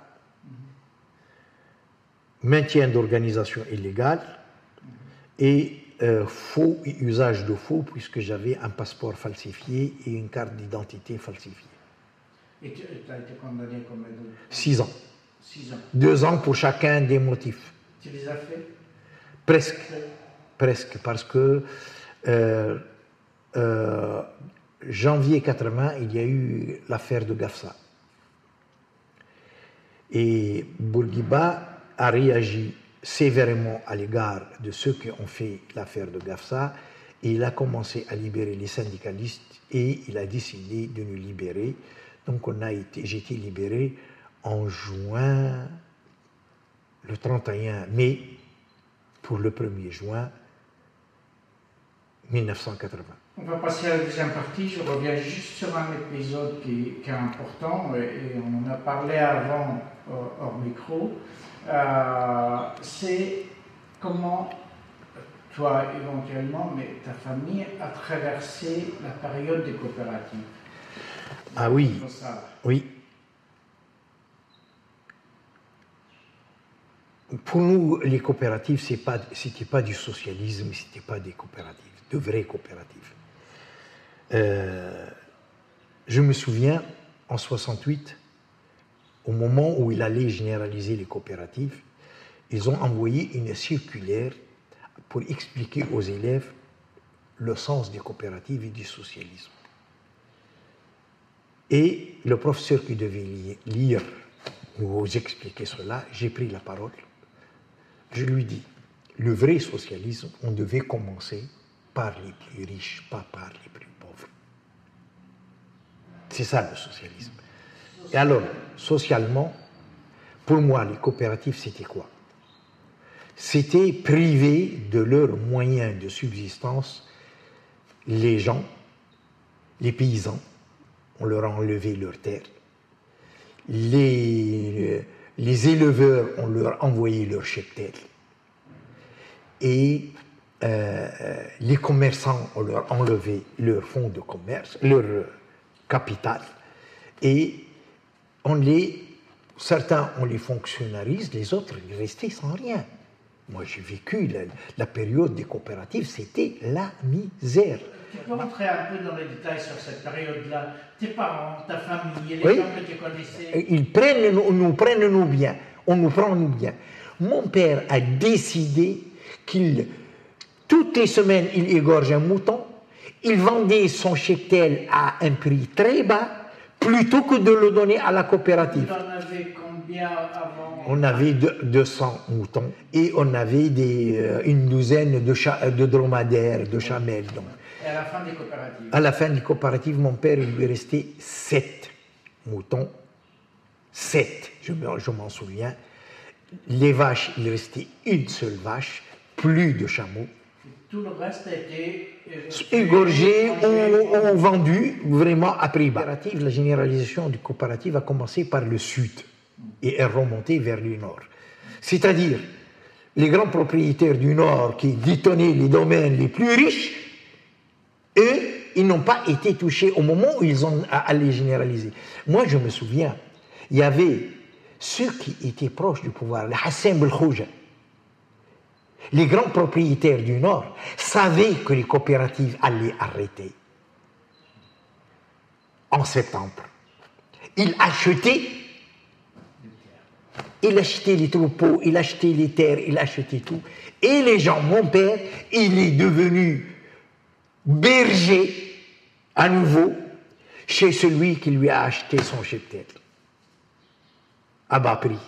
maintien d'organisation illégale et euh, faux et usage de faux, puisque j'avais un passeport falsifié et une carte d'identité falsifiée. Et tu as été condamné combien de temps? Six ans. Six ans. Deux ans pour chacun des motifs. Tu les as fait? Presque, presque, parce que euh, euh, janvier quatre-vingts, il y a eu l'affaire de Gafsa. Et Bourguiba a réagi sévèrement à l'égard de ceux qui ont fait l'affaire de Gafsa, et il a commencé à libérer les syndicalistes et il a décidé de nous libérer. Donc on a été, j'ai été libéré en juin, le trente et un mai, pour le premier juin mille neuf cent quatre-vingts. On va passer à la deuxième partie. Je reviens juste sur un épisode qui, qui est important, et, et on en a parlé avant euh, hors micro. Euh, c'est comment toi éventuellement, mais ta famille a traversé la période des coopératives. Ah oui, oui. Pour nous, les coopératives, ce n'était pas du socialisme, ce n'était pas des coopératives, de vraies coopératives. Euh, je me souviens, en soixante-huit, au moment où il allait généraliser les coopératives, ils ont envoyé une circulaire pour expliquer aux élèves le sens des coopératives et du socialisme. Et le professeur qui devait lire ou expliquer cela, j'ai pris la parole. Je lui dis, le vrai socialisme, on devait commencer par les plus riches, pas par les plus pauvres. C'est ça le socialisme. Et alors, socialement, pour moi, les coopératives, c'était quoi? C'était priver de leurs moyens de subsistance les gens, les paysans. On leur a enlevé leurs terres. Les, les éleveurs, on leur a envoyé leurs cheptels. Et euh, les commerçants, on leur a enlevé leur fonds de commerce, leur capital. Et on les, certains, on les fonctionnalise, les autres, ils restaient sans rien. Moi, j'ai vécu la, la période des coopératives, c'était la misère. Tu peux rentrer un peu dans les détails sur cette période-là? Tes parents, ta famille, les oui. gens que tu connaissais? Ils prennent, nous, nous prennent nous bien, on nous prend nous bien. Mon père a décidé qu'il, toutes les semaines, il égorge un mouton, il vendait son cheptel à un prix très bas, plutôt que de le donner à la coopérative. Tu en avais combien avant? On avait deux cents moutons et on avait des, euh, une douzaine de, cha- de dromadaires, de chamelles. Donc. Et à la fin des coopératives? À la fin des coopératives, mon père, il lui restait sept moutons. Sept, je, je m'en souviens. Les vaches, il restait une seule vache, plus de chameaux. Et tout le reste a été égorgé ou, ou vendu vraiment à prix bas. La généralisation du coopérative a commencé par le sud et est remontée vers le nord. C'est-à-dire, les grands propriétaires du nord qui détenaient les domaines les plus riches, eux, ils n'ont pas été touchés au moment où ils ont allé généraliser. Moi, je me souviens, il y avait ceux qui étaient proches du pouvoir, les Hassan Belkhouja. Les grands propriétaires du Nord savaient que les coopératives allaient arrêter en septembre. Ils achetaient, ils achetaient les troupeaux, ils achetaient les terres, ils achetaient tout. Et les gens, mon père, il est devenu berger à nouveau chez celui qui lui a acheté son cheptel à bas prix.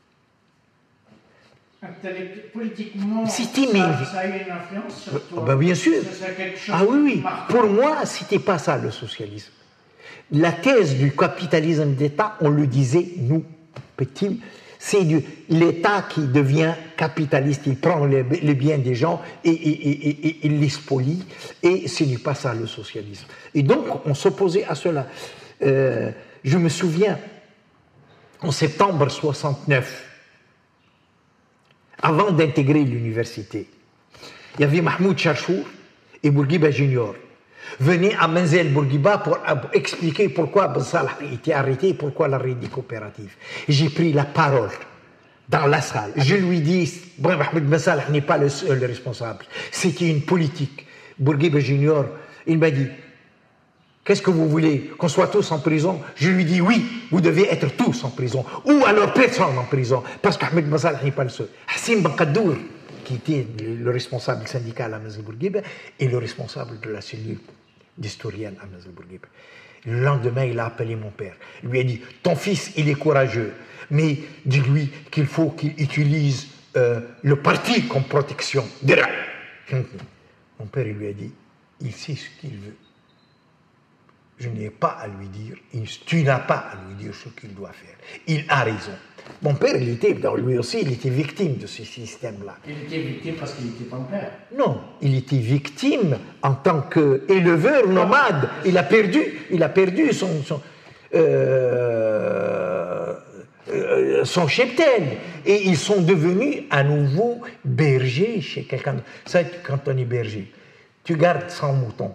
Politiquement, c'était ça, ça a eu une influence sur toi? Ben bien sûr. Ah oui, oui. Marquant. Pour moi, c'était pas ça le socialisme. La thèse du capitalisme d'État, on le disait, nous, petits, c'est l'État qui devient capitaliste, il prend les, les biens des gens et, et, et, et, et il les spolie, et ce n'est pas ça le socialisme. Et donc, on s'opposait à cela. Euh, je me souviens, en septembre soixante-neuf, avant d'intégrer l'université, il y avait Mahmoud Charchour et Bourguiba Junior. Venaient à Menzel Bourguiba pour expliquer pourquoi Ben Salah a été arrêté et pourquoi l'arrêt des coopératives. J'ai pris la parole dans la salle. Je lui dis, bon, Mahmoud Ben Salah n'est pas le seul responsable. C'était une politique. Bourguiba Junior, il m'a dit, Qu'est-ce que vous voulez? Qu'on soit tous en prison? Je lui dis oui, vous devez être tous en prison. Ou alors personne en prison. Parce qu'Ahmed Masalh n'est pas le seul. Hassim Ben Kaddour, qui était le responsable syndical à Mazal Bourguiba, est le responsable de la cellule d'historienne à Mazal Bourguiba. Le lendemain, il a appelé mon père. Il lui a dit, ton fils, il est courageux, mais dis-lui qu'il faut qu'il utilise euh, le parti comme protection. Mon père, il lui a dit, il sait ce qu'il veut. Je n'ai pas à lui dire, tu n'as pas à lui dire ce qu'il doit faire. Il a raison. Mon père, il était, lui aussi, il était victime de ce système-là. Il était victime parce qu'il était ton père? Non, il était victime en tant qu'éleveur nomade. Il a perdu, il a perdu son, son, euh, euh, son cheptel. Et ils sont devenus à nouveau bergers chez quelqu'un d'autre. Ça, quand on est berger, tu gardes cent moutons.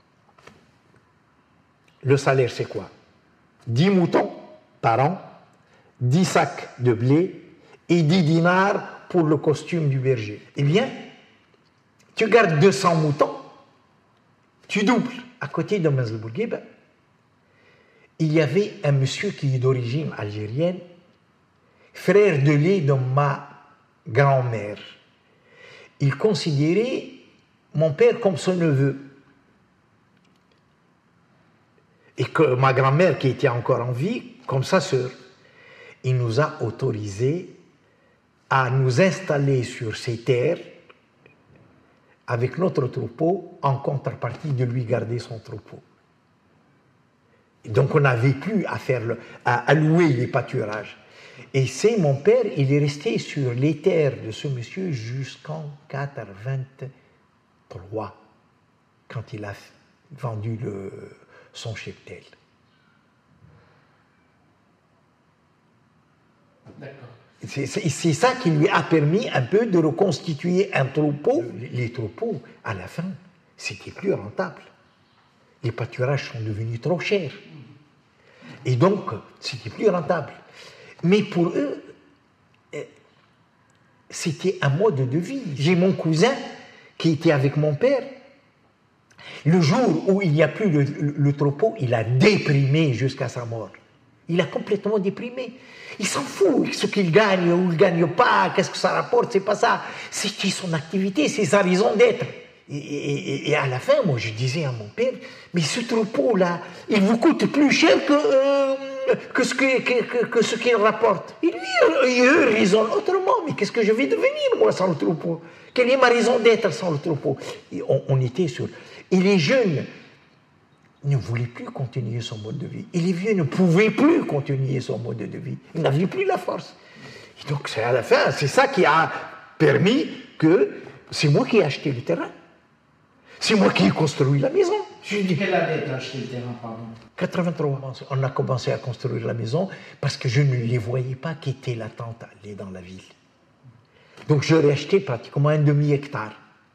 Le salaire, c'est quoi? dix moutons par an, dix sacs de blé et dix dinars pour le costume du berger. Eh bien, tu gardes deux cents moutons, tu doubles. À côté de Mazal Bourguiba, il y avait un monsieur qui est d'origine algérienne, frère de lait de ma grand-mère. Il considérait mon père comme son neveu. Et que ma grand-mère, qui était encore en vie, comme sa sœur, il nous a autorisés à nous installer sur ces terres avec notre troupeau en contrepartie de lui garder son troupeau. Et donc on n'avait plus à, faire le, à, à louer les pâturages. Et c'est mon père, il est resté sur les terres de ce monsieur jusqu'en quatre-vingt-trois, quand il a vendu le... son cheptel. D'accord. C'est, c'est, c'est ça qui lui a permis un peu de reconstituer un troupeau. Les troupeaux, à la fin, c'était plus rentable. Les pâturages sont devenus trop chers. Et donc, c'était plus rentable. Mais pour eux, c'était un mode de vie. J'ai mon cousin qui était avec mon père. Le jour où il n'y a plus le, le, le troupeau, il a déprimé jusqu'à sa mort. Il a complètement déprimé. Il s'en fout, ce qu'il gagne ou il ne gagne pas, qu'est-ce que ça rapporte, c'est pas ça. C'était son activité, c'est sa raison d'être. Et, et, et à la fin, moi, je disais à mon père, mais ce troupeau-là, il vous coûte plus cher que, euh, que ce que, que, que ce qu'il rapporte. Et lui, eux raisonnent autrement. Mais qu'est-ce que je vais devenir, moi, sans le troupeau? Quelle est ma raison d'être sans le troupeau? Et on, on était sur... Et les jeunes ne voulaient plus continuer son mode de vie. Et les vieux ne pouvaient plus continuer son mode de vie. Ils n'avaient plus la force. Et donc, c'est à la fin, c'est ça qui a permis que... C'est moi qui ai acheté le terrain. C'est moi qui ai construit la maison. Je dis, quelle année tu as acheté le terrain, pardon? quatre-vingt-trois. On a commencé à construire la maison parce que je ne les voyais pas quitter la tente, aller dans la ville. Donc, je l'ai acheté pratiquement un demi-hectare.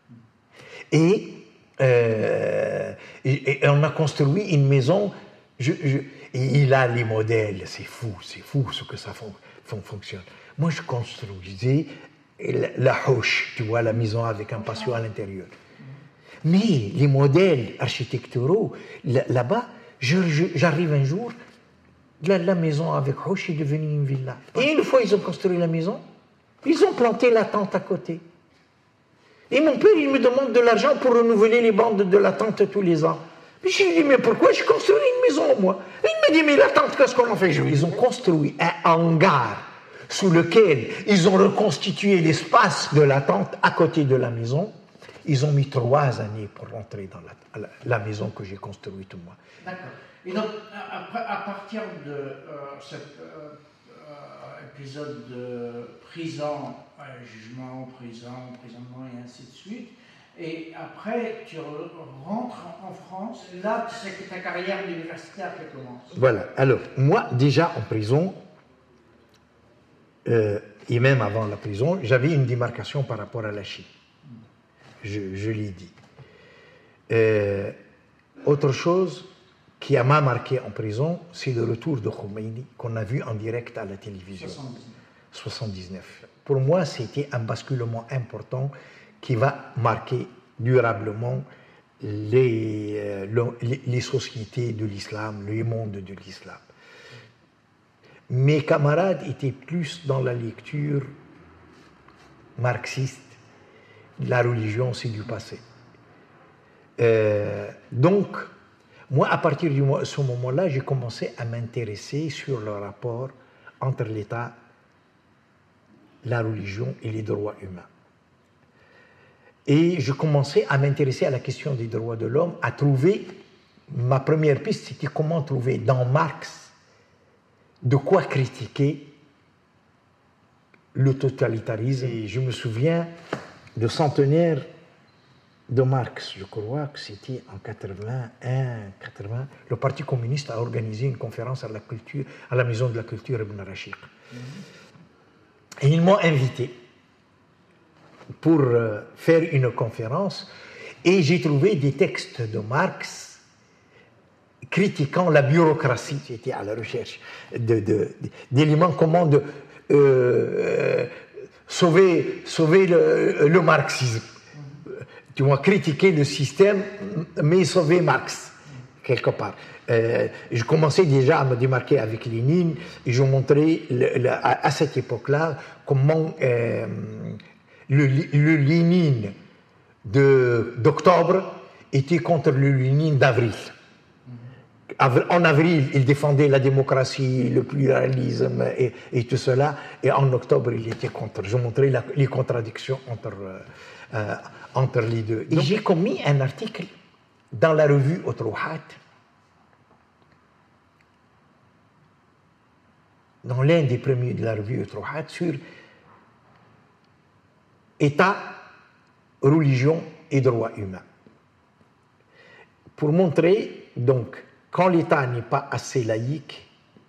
Et... Euh, et, et on a construit une maison, je, je, et il a les modèles, c'est fou, c'est fou ce que ça fon, fon, fonctionne. Moi, je construisais la, la hoche, tu vois, la maison avec un patio à l'intérieur. Mais les modèles architecturaux, là, là-bas, je, je, j'arrive un jour, la, la maison avec hoche est devenue une villa. Et une fois ils ont construit la maison, ils ont planté la tente à côté. Et mon père, il me demande de l'argent pour renouveler les bandes de la tente tous les ans. Puis je lui dis, mais pourquoi je construis une maison, moi? Et il me dit, mais la tente, qu'est-ce qu'on en fait? Ils ont construit un hangar sous lequel ils ont reconstitué l'espace de la tente à côté de la maison. Ils ont mis trois années pour rentrer dans la, la, la maison que j'ai construite, moi. D'accord. Et donc, à, à partir de euh, cet euh, euh, épisode de prison, euh, jugement, prison, emprisonnement et ainsi de suite, et après, tu rentres en France, là, c'est que ta carrière universitaire qui commence. Voilà. Alors, moi, déjà en prison, euh, et même avant la prison, j'avais une démarcation par rapport à la Chine. Je, je l'ai dit. Euh, autre chose qui m'a marqué en prison, c'est le retour de Khomeini qu'on a vu en direct à la télévision. soixante-dix-neuf. Pour moi, c'était un basculement important qui va marquer durablement les, euh, le, les, les sociétés de l'islam, le monde de l'islam. Mes camarades étaient plus dans la lecture marxiste, la religion c'est du passé. Euh, donc, moi, à partir de ce moment-là, j'ai commencé à m'intéresser sur le rapport entre l'État, la religion et les droits humains. Et je commençais à m'intéresser à la question des droits de l'homme, à trouver, ma première piste, c'était comment trouver dans Marx de quoi critiquer le totalitarisme. Et je me souviens de centenaire de Marx, je crois que c'était en quatre-vingt-un, quatre-vingts, le Parti communiste a organisé une conférence à la, culture, à la Maison de la Culture Ibn Rashid. Mm-hmm. Et ils m'ont invité pour euh, faire une conférence et j'ai trouvé des textes de Marx critiquant la bureaucratie. J'étais à la recherche de, de, d'éléments comment de, euh, euh, sauver, sauver le, le marxisme. Tu vois, critiquer le système, mais sauver Marx, quelque part. Euh, je commençais déjà à me démarquer avec Lénine, et je montrais le, le, à, à cette époque-là comment euh, le, le Lénine de, d'octobre était contre le Lénine d'avril. En avril, il défendait la démocratie, le pluralisme et, et tout cela, et en octobre, il était contre. Je montrais la, les contradictions entre, euh, entre les deux. Et donc, j'ai commis un article dans la revue Otrouhat, dans l'un des premiers de la revue Otrouhat, sur État, religion et droits humains. Pour montrer, donc, quand l'État n'est pas assez laïque,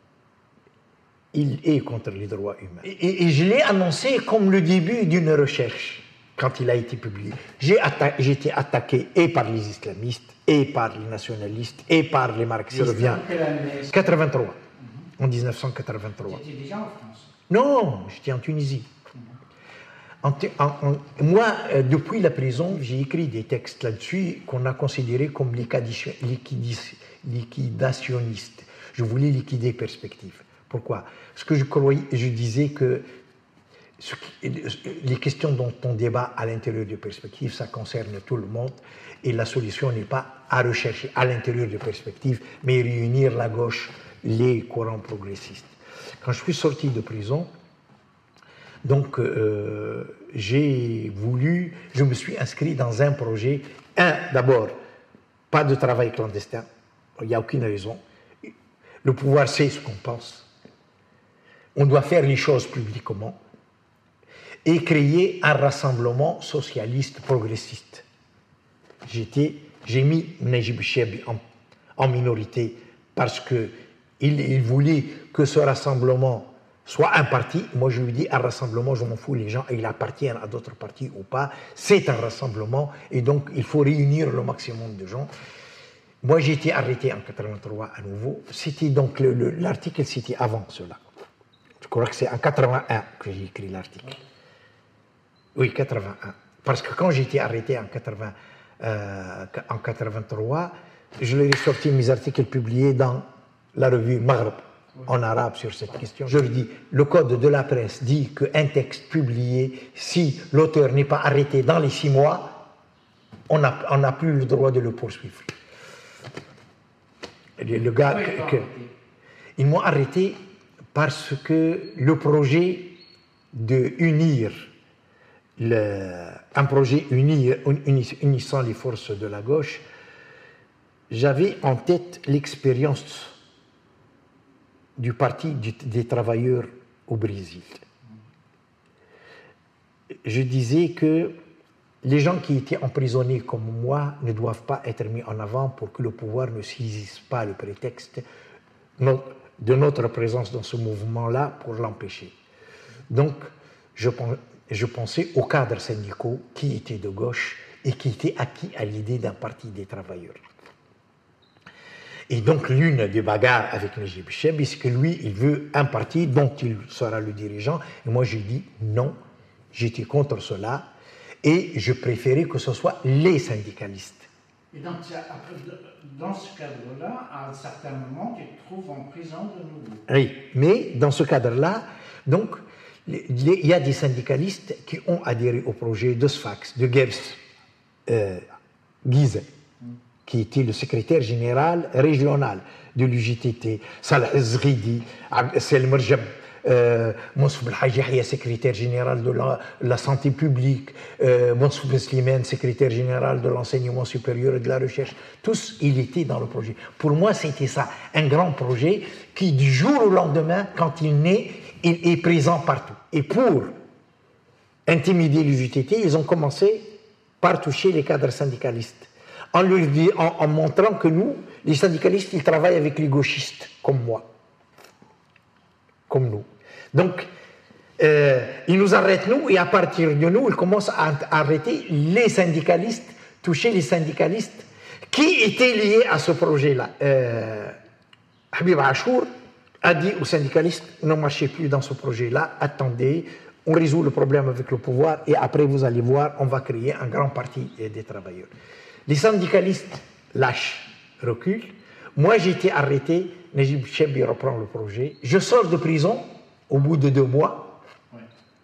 il est contre les droits humains. Et, et, et je l'ai annoncé comme le début d'une recherche quand il a été publié. J'ai, atta- j'ai été attaqué et par les islamistes, et par les nationalistes, et par les marxistes. Je reviens. quatre-vingt-trois. Mm-hmm. En dix-neuf cent quatre-vingt-trois. Tu étais déjà en France? Non, j'étais en Tunisie. Mm-hmm. En, en, en, moi, euh, depuis la prison, j'ai écrit des textes là-dessus qu'on a considérés comme liquidation, liquidis, liquidationnistes. Je voulais liquider Perspective. Pourquoi? Parce que je croyais, je disais que ce qui, les questions dont on débat à l'intérieur de Perspective, ça concerne tout le monde, et la solution n'est pas à rechercher à l'intérieur de Perspective, mais réunir la gauche, les courants progressistes. Quand je suis sorti de prison, donc euh, j'ai voulu, je me suis inscrit dans un projet, un, d'abord, pas de travail clandestin, il n'y a aucune raison. Le pouvoir sait ce qu'on pense. On doit faire les choses publiquement et créer un rassemblement socialiste progressiste. J'étais, j'ai mis Najib Chebi en, en minorité parce qu'il il voulait que ce rassemblement soit un parti. Moi, je lui dis, un rassemblement, je m'en fous, les gens, ils appartiennent à d'autres partis ou pas. C'est un rassemblement et donc il faut réunir le maximum de gens. Moi, j'ai été arrêté en quatre-vingt-trois à nouveau. C'était donc, le, le, l'article, c'était avant cela. Je crois que c'est en quatre-vingt-un que j'ai écrit l'article. Oui, quatre-vingt-un. Parce que quand j'ai été arrêté en, quatre-vingts, euh, en quatre-vingt-trois, je leur ai sorti mes articles publiés dans la revue Maghreb, en arabe, sur cette question. Je leur dis, le code de la presse dit qu'un texte publié, si l'auteur n'est pas arrêté dans les six mois, on n'a plus le droit de le poursuivre. Le gars, que, que, ils m'ont arrêté parce que le projet de unir, le, un projet unir, unissant les forces de la gauche, j'avais en tête l'expérience du Parti des travailleurs au Brésil. Je disais que les gens qui étaient emprisonnés comme moi ne doivent pas être mis en avant pour que le pouvoir ne saisisse pas le prétexte de notre présence dans ce mouvement-là pour l'empêcher. Donc, je, je pensais aux cadres syndicaux qui étaient de gauche et qui étaient acquis à l'idée d'un parti des travailleurs. Et donc, l'une des bagarres avec Najib Chebi, c'est que lui, il veut un parti dont il sera le dirigeant. Et moi, j'ai dit non, j'étais contre cela. Et je préférais que ce soit les syndicalistes Et donc, après, dans ce cadre-là, à un certain moment, tu te trouves en prison de nouveau. Oui, mais dans ce cadre-là, donc, il y a des syndicalistes qui ont adhéré au projet de Sfax, de Gebs euh, Guise, qui était le secrétaire général régional de l'U J T T, Salah Zghidi, Sel Merjab, euh, Monsfoub El-Hajjahia, secrétaire général de la, la santé publique, euh, Monsfoub Slimane, secrétaire général de l'enseignement supérieur et de la recherche. Tous, il était dans le projet. Pour moi, c'était ça, un grand projet qui, du jour au lendemain, quand il naît, il est présent partout. Et pour intimider l'U J T T, ils ont commencé par toucher les cadres syndicalistes, en, leur dit, en, en montrant que nous, les syndicalistes, ils travaillent avec les gauchistes, comme moi, comme nous. Donc, euh, ils nous arrêtent, nous, et à partir de nous, ils commencent à arrêter les syndicalistes, toucher les syndicalistes qui étaient liés à ce projet-là. Euh, Habib Achour a dit aux syndicalistes, ne marchez plus dans ce projet-là, attendez, on résout le problème avec le pouvoir, et après, vous allez voir, on va créer un grand parti des travailleurs. Les syndicalistes lâchent, reculent. Moi, j'ai été arrêté, Najib Chebi reprend le projet. Je sors de prison au bout de deux mois. Ouais.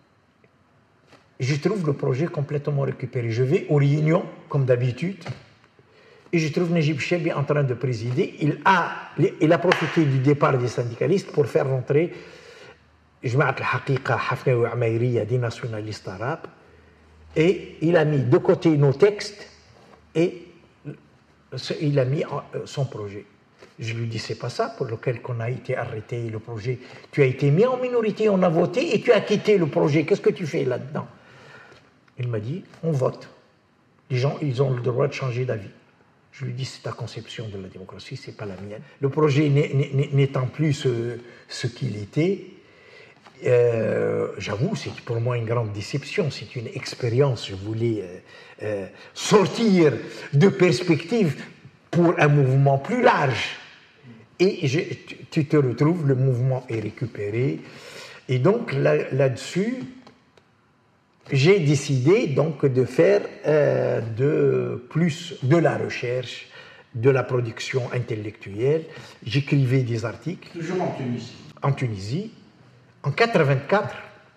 Je trouve le projet complètement récupéré. Je vais aux réunions, comme d'habitude, et je trouve Najib Chebi en train de présider. Il a, il a profité du départ des syndicalistes pour faire rentrer Jma'at al-Haqiqa Hafnaoui Amaïriya des nationalistes arabes, et il a mis de côté nos textes et il a mis son projet. Je lui dis, c'est pas ça pour lequel on a été arrêté, le projet. Tu as été mis en minorité, on a voté et tu as quitté le projet. Qu'est-ce que tu fais là-dedans? Il m'a dit, on vote. Les gens, ils ont le droit de changer d'avis. Je lui dis, c'est ta conception de la démocratie, c'est pas la mienne. Le projet n'étant plus ce, ce qu'il était, euh, j'avoue, c'est pour moi une grande déception. C'est une expérience. Je voulais euh, euh, sortir de perspectives pour un mouvement plus large. Et je, tu te retrouves, le mouvement est récupéré. Et donc là, là-dessus, j'ai décidé donc de faire euh, de plus de la recherche, de la production intellectuelle. J'écrivais des articles. Toujours en Tunisie. En Tunisie. En quatre-vingt-quatre,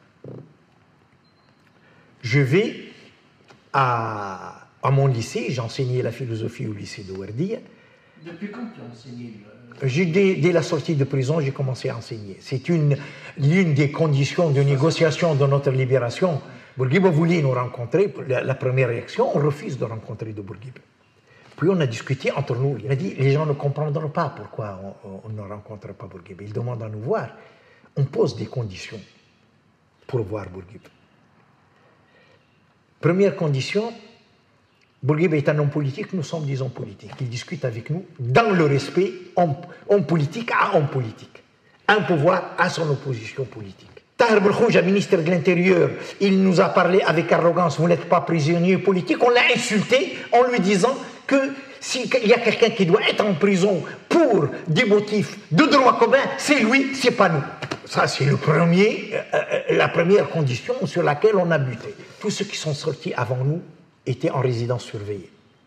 je vais à, à mon lycée. J'ai enseigné la philosophie au lycée de Ouardia. Depuis quand tu as enseigné le... dès, dès la sortie de prison, j'ai commencé à enseigner. C'est une, l'une des conditions de négociation de notre libération. Bourguiba voulait nous rencontrer. La, la première réaction, on refuse de rencontrer de Bourguiba. Puis on a discuté entre nous. Il a dit, les gens ne comprendront pas pourquoi on, on ne rencontre pas Bourguiba. Ils demandent à nous voir. On pose des conditions pour voir Bourguiba. Première condition, Bourguiba est un homme politique, nous sommes des hommes politiques. Il discute avec nous dans le respect, homme, homme politique à homme politique. Un pouvoir à son opposition politique. Tahir Belkhouja, ministre de l'Intérieur, il nous a parlé avec arrogance, vous n'êtes pas prisonnier politique. On l'a insulté en lui disant que s'il y a quelqu'un qui doit être en prison pour des motifs de droit commun, c'est lui, c'est pas nous. Ça, c'est le premier, euh, la première condition sur laquelle on a buté. Tous ceux qui sont sortis avant nous étaient en résidence surveillée,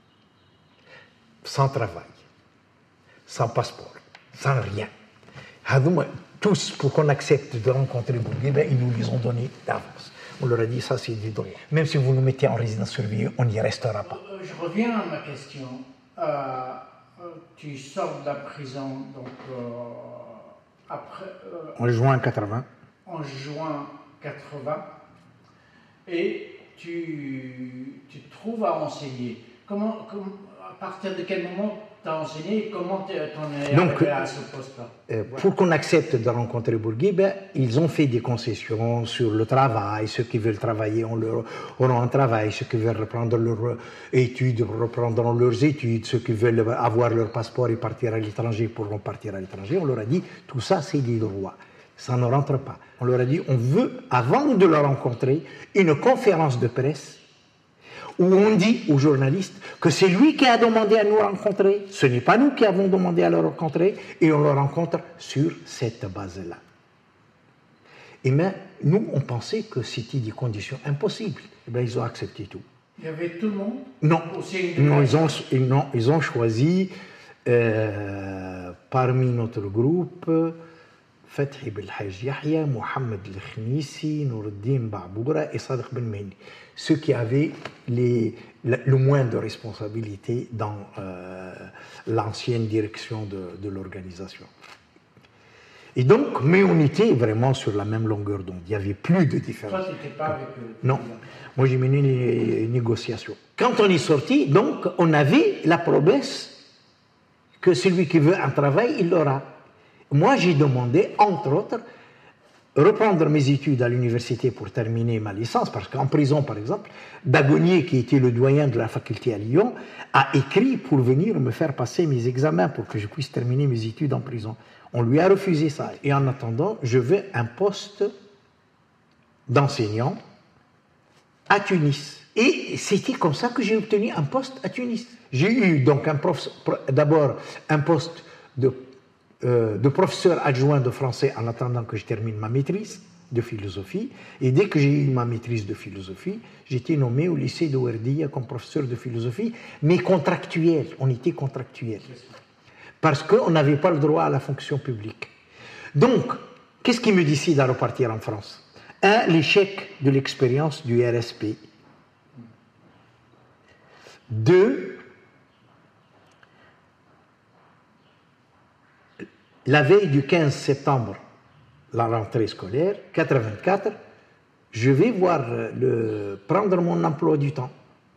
sans travail, sans passeport, sans rien. Tous, pour qu'on accepte de rencontrer Bourguiba, ils nous les ont donnés d'avance. On leur a dit, ça c'est du droit. Même si vous nous mettez en résidence surveillée, on n'y restera pas. Euh, je reviens à ma question. Euh, euh, tu sors de la prison, donc euh, après... Euh, en juin quatre-vingts. En juin quatre-vingts. Et tu, tu te trouves à enseigner. Comment, comment, à partir de quel moment tu as enseigné et comment tu en es arrivé à ce poste-là? euh, Pour qu'on accepte de rencontrer Bourguiba, ils ont fait des concessions sur le travail. Ceux qui veulent travailler on leur, auront un travail. Ceux qui veulent reprendre leurs études reprendront leurs études. Ceux qui veulent avoir leur passeport et partir à l'étranger pourront partir à l'étranger. On leur a dit, tout ça c'est des droits. Ça ne rentre pas. On leur a dit, on veut, avant de le rencontrer, une conférence de presse où on dit aux journalistes que c'est lui qui a demandé à nous rencontrer, ce n'est pas nous qui avons demandé à le rencontrer, et on le rencontre sur cette base-là. Et bien, nous, on pensait que c'était des conditions impossibles. Et bien, ils ont accepté tout. Il y avait tout le monde? Non, Aussi non, ils ont, ils, non, ils ont choisi euh, parmi notre groupe Fathi Belhaj Yahya, Mohamed El-Khnisi, Noureddin Ba'boura et Sadiq Ben Mehdi. Ceux qui avaient les, le, le moins de responsabilité dans euh, l'ancienne direction de, de l'organisation. Et donc, mais on était vraiment sur la même longueur d'onde. Il n'y avait plus de différence. Toi, tu n'étais pas avec eux? Non. Moi, j'ai mené les négociations. Quand on est sorti, donc, on avait la promesse que celui qui veut un travail, il l'aura. Moi, j'ai demandé, entre autres, reprendre mes études à l'université pour terminer ma licence, parce qu'en prison, par exemple, Dagonier, qui était le doyen de la faculté à Lyon, a écrit pour venir me faire passer mes examens pour que je puisse terminer mes études en prison. On lui a refusé ça. Et en attendant, je veux un poste d'enseignant à Tunis. Et c'était comme ça que j'ai obtenu un poste à Tunis. J'ai eu donc un prof, d'abord un poste de, euh, de professeur adjoint de français en attendant que je termine ma maîtrise de philosophie. Et dès que j'ai eu ma maîtrise de philosophie, j'étais nommé au lycée de Ouardia comme professeur de philosophie, mais contractuel. On était contractuel. Parce qu'on n'avait pas le droit à la fonction publique. Donc, qu'est-ce qui me décide à repartir en France? Un, l'échec de l'expérience du R S P. Deux, la veille du quinze septembre, la rentrée scolaire, quatre-vingt-quatre, je vais voir le, prendre mon emploi du temps.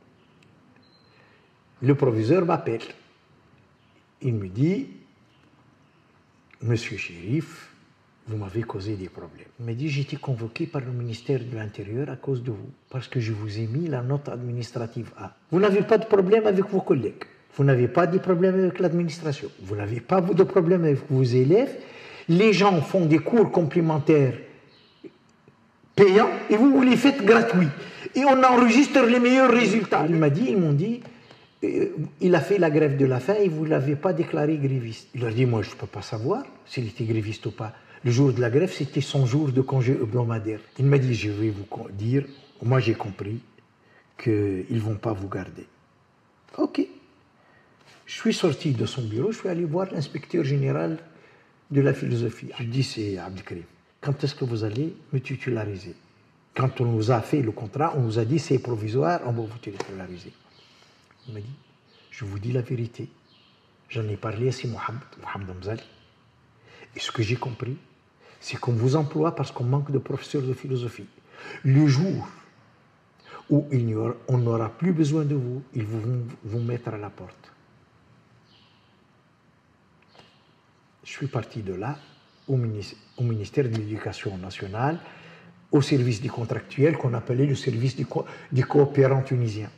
Le proviseur m'appelle. Il me dit, Monsieur Chérif, vous m'avez causé des problèmes. Il m'a dit, j'ai été convoqué par le ministère de l'Intérieur à cause de vous, parce que je vous ai mis la note administrative A. Vous n'avez pas de problème avec vos collègues, vous n'avez pas de problème avec l'administration, vous n'avez pas de problème avec vos élèves, les gens font des cours complémentaires payants et vous vous les faites gratuits. Et on enregistre les meilleurs résultats. Il m'a dit, ils m'ont dit, il a fait la grève de la faim et vous ne l'avez pas déclaré gréviste. Il a dit, moi je ne peux pas savoir s'il était gréviste ou pas. Le jour de la grève, c'était son jour de congé hebdomadaire. Il m'a dit, je vais vous dire, moi j'ai compris qu'ils ne vont pas vous garder. Ok. Je suis sorti de son bureau, je suis allé voir l'inspecteur général de la philosophie. Je lui dis, c'est Abdelkrim, quand est-ce que vous allez me titulariser? Quand on nous a fait le contrat, on nous a dit, c'est provisoire, on va vous titulariser. Il m'a dit, je vous dis la vérité. J'en ai parlé à si Mohamed, Mohamed Amzali. Et ce que j'ai compris, c'est qu'on vous emploie parce qu'on manque de professeurs de philosophie. Le jour où il y aura, on n'aura plus besoin de vous, ils vont vous mettre à la porte. Je suis parti de là au ministère, au ministère de l'Éducation nationale, au service des contractuels qu'on appelait le service des, co des coopérants tunisiens.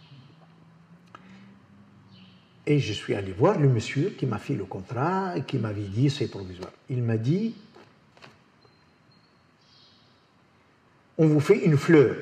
Et je suis allé voir le monsieur qui m'a fait le contrat et qui m'avait dit c'est provisoire. Il m'a dit on vous fait une fleur,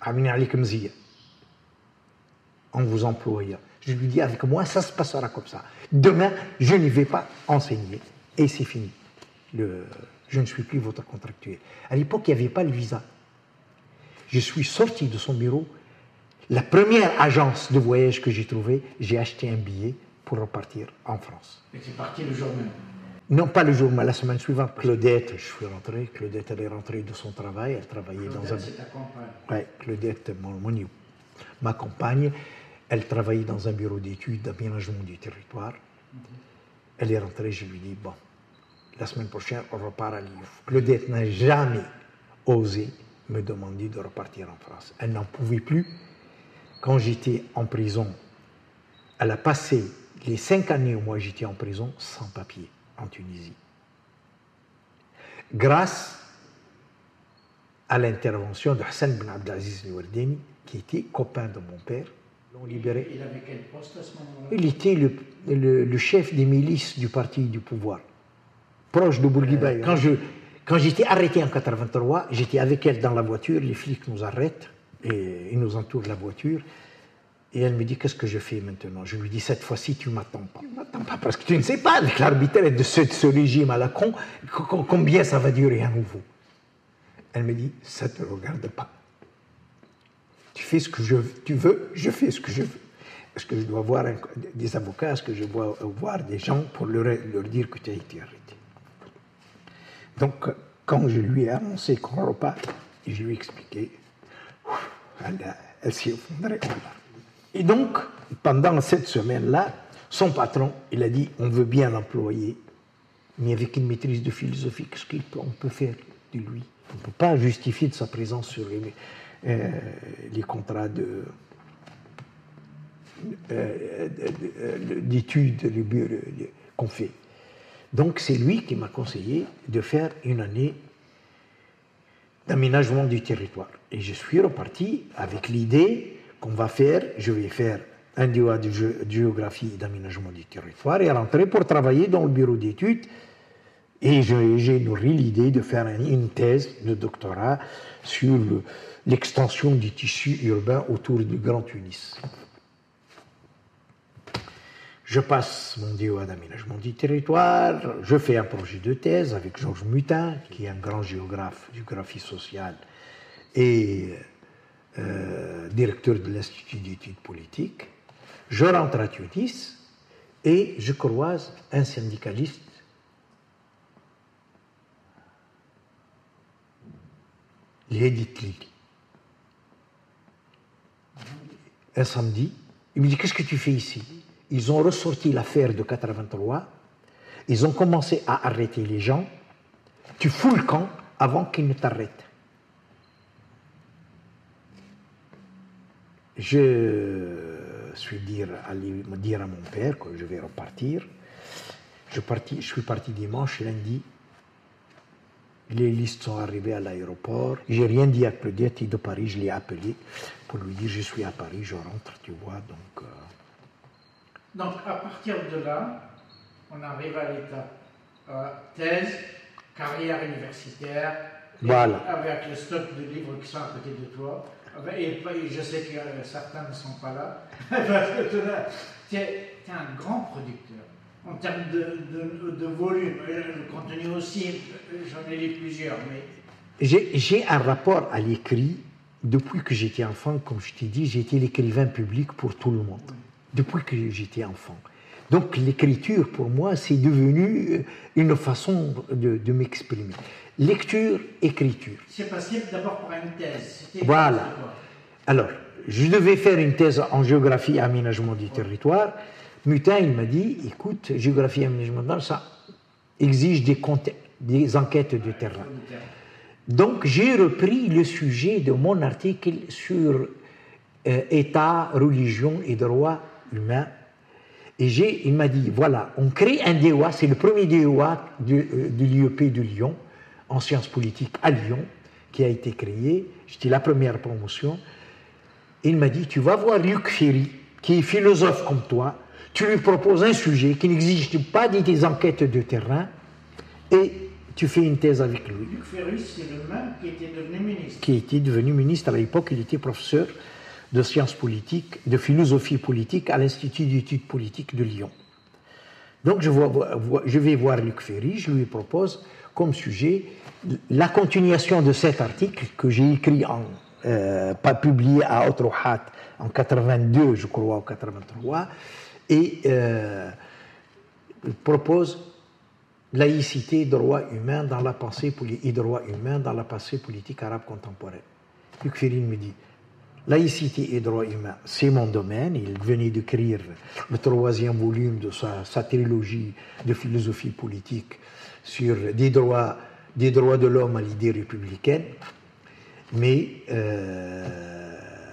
en vous employant. Je lui dis avec moi ça se passera comme ça. Demain je ne vais pas enseigner et c'est fini. Le, je ne suis plus votre contractuel. À l'époque il n'y avait pas le visa. Je suis sorti de son bureau. La première agence de voyage que j'ai trouvée, j'ai acheté un billet pour repartir en France. Et tu es parti le jour même? Non, pas le jour, mais la semaine suivante. Claudette, je suis rentré. Claudette, elle est rentrée de son travail. Elle travaillait Claudette, dans un... c'est ta compagne? Oui, Claudette, mon, mon, ma compagne, elle travaillait dans un bureau d'études d'aménagement du territoire. Mm-hmm. Elle est rentrée, je lui dis, bon, la semaine prochaine, on repart à Lyon. Claudette n'a jamais osé me demander de repartir en France. Elle n'en pouvait plus. Quand j'étais en prison, elle a passé les cinq années où moi j'étais en prison sans papier en Tunisie. Grâce à l'intervention de Hassan Ben Abdelaziz Al-Wardeni, qui était copain de mon père, l'ont libéré. Il avait quel poste à ce moment-là? Il était le, le, le chef des milices du parti du pouvoir, proche de Bourguiba. Euh, quand je, quand j'étais arrêté en quatre-vingt-trois, j'étais avec elle dans la voiture, les flics nous arrêtent. Et ils nous entourent la voiture. Et elle me dit, qu'est-ce que je fais maintenant? Je lui dis, cette fois-ci, tu ne m'attends pas. Tu ne m'attends pas parce que tu ne sais pas, avec l'arbitraire de ce, de ce régime à la con, combien ça va durer à nouveau. Elle me dit, ça ne te regarde pas. Tu fais ce que je, tu veux, je fais ce que je veux. Est-ce que je dois voir un, des avocats? Est-ce que je dois voir des gens pour leur, leur dire que tu as été arrêté? Donc, quand je lui ai annoncé qu'on repart, je lui ai expliqué, elle, elle s'est effondrée en larmes. Et donc, pendant cette semaine-là, son patron, il a dit, on veut bien l'employer, mais avec une maîtrise de philosophie, qu'est-ce qu'on peut faire de lui? On ne peut pas justifier de sa présence sur les, euh, les contrats de, euh, d'études qu'on fait. Donc c'est lui qui m'a conseillé de faire une année d'aménagement du territoire. Et je suis reparti avec l'idée qu'on va faire, je vais faire un D O A de géographie et d'aménagement du territoire et rentrer pour travailler dans le bureau d'études. Et j'ai nourri l'idée de faire une thèse de doctorat sur l'extension du tissu urbain autour du Grand Tunis. Je passe mon D O A d'aménagement du territoire, je fais un projet de thèse avec Georges Mutin, qui est un grand géographe, géographie sociale, et euh, directeur de l'Institut d'études politiques. Je rentre à Tunis et je croise un syndicaliste L'Edith Lili. Un samedi, il me dit, qu'est-ce que tu fais ici? Ils ont ressorti l'affaire de quatre-vingt-trois, ils ont commencé à arrêter les gens, tu fous le camp avant qu'ils ne t'arrêtent. Je suis dire, allé me dire à mon père que je vais repartir. Je, parti, je suis parti dimanche, lundi. Les listes sont arrivées à l'aéroport. Je n'ai rien dit à Claudette de Paris, je l'ai appelé pour lui dire je suis à Paris, je rentre, tu vois. Donc, euh... donc à partir de là, on arrive à l'étape euh, thèse, carrière universitaire, voilà. Avec le stock de livres qui sont à côté de toi. Et je sais que certains ne sont pas là, parce que tu es, es un grand producteur. En termes de, de, de volume, le contenu aussi, j'en ai lu plusieurs. Mais... J'ai un rapport à l'écrit depuis que j'étais enfant, comme je t'ai dit, j'étais l'écrivain public pour tout le monde, depuis que j'étais enfant. Donc l'écriture, pour moi, c'est devenu une façon de, de m'exprimer. Lecture, écriture. C'est passé d'abord par une thèse. Voilà. Alors, je devais faire une thèse en géographie et aménagement du territoire. Mutin, il m'a dit, écoute, géographie et aménagement, ça exige des, des enquêtes de terrain. Donc, j'ai repris le sujet de mon article sur euh, État, religion et droits humains. Et il m'a dit, voilà, on crée un D O A, c'est le premier D O A de, euh, de l'I E P de Lyon, en sciences politiques à Lyon, qui a été créé. J'étais la première promotion. Et il m'a dit, tu vas voir Luc Ferry, qui est philosophe comme toi, tu lui proposes un sujet qui n'exige pas de tes enquêtes de terrain, et tu fais une thèse avec lui. Luc Ferry, c'est le même qui était devenu ministre. Qui était devenu ministre à l'époque, il était professeur de sciences politiques, de philosophie politique à l'Institut d'études politiques de Lyon. Donc je, vois, je vais voir Luc Ferry, je lui propose comme sujet la continuation de cet article que j'ai écrit, en, euh, pas publié à Otrouhat en quatre-vingt-deux, je crois, ou quatre-vingt-trois, et euh, propose laïcité et droits humains dans la pensée et droits humains dans la pensée politique arabe contemporaine. Luc Ferry me dit, laïcité et droits humains, c'est mon domaine. Il venait d'écrire le troisième volume de sa, sa trilogie de philosophie politique sur des droits, des droits de l'homme à l'idée républicaine. Mais euh,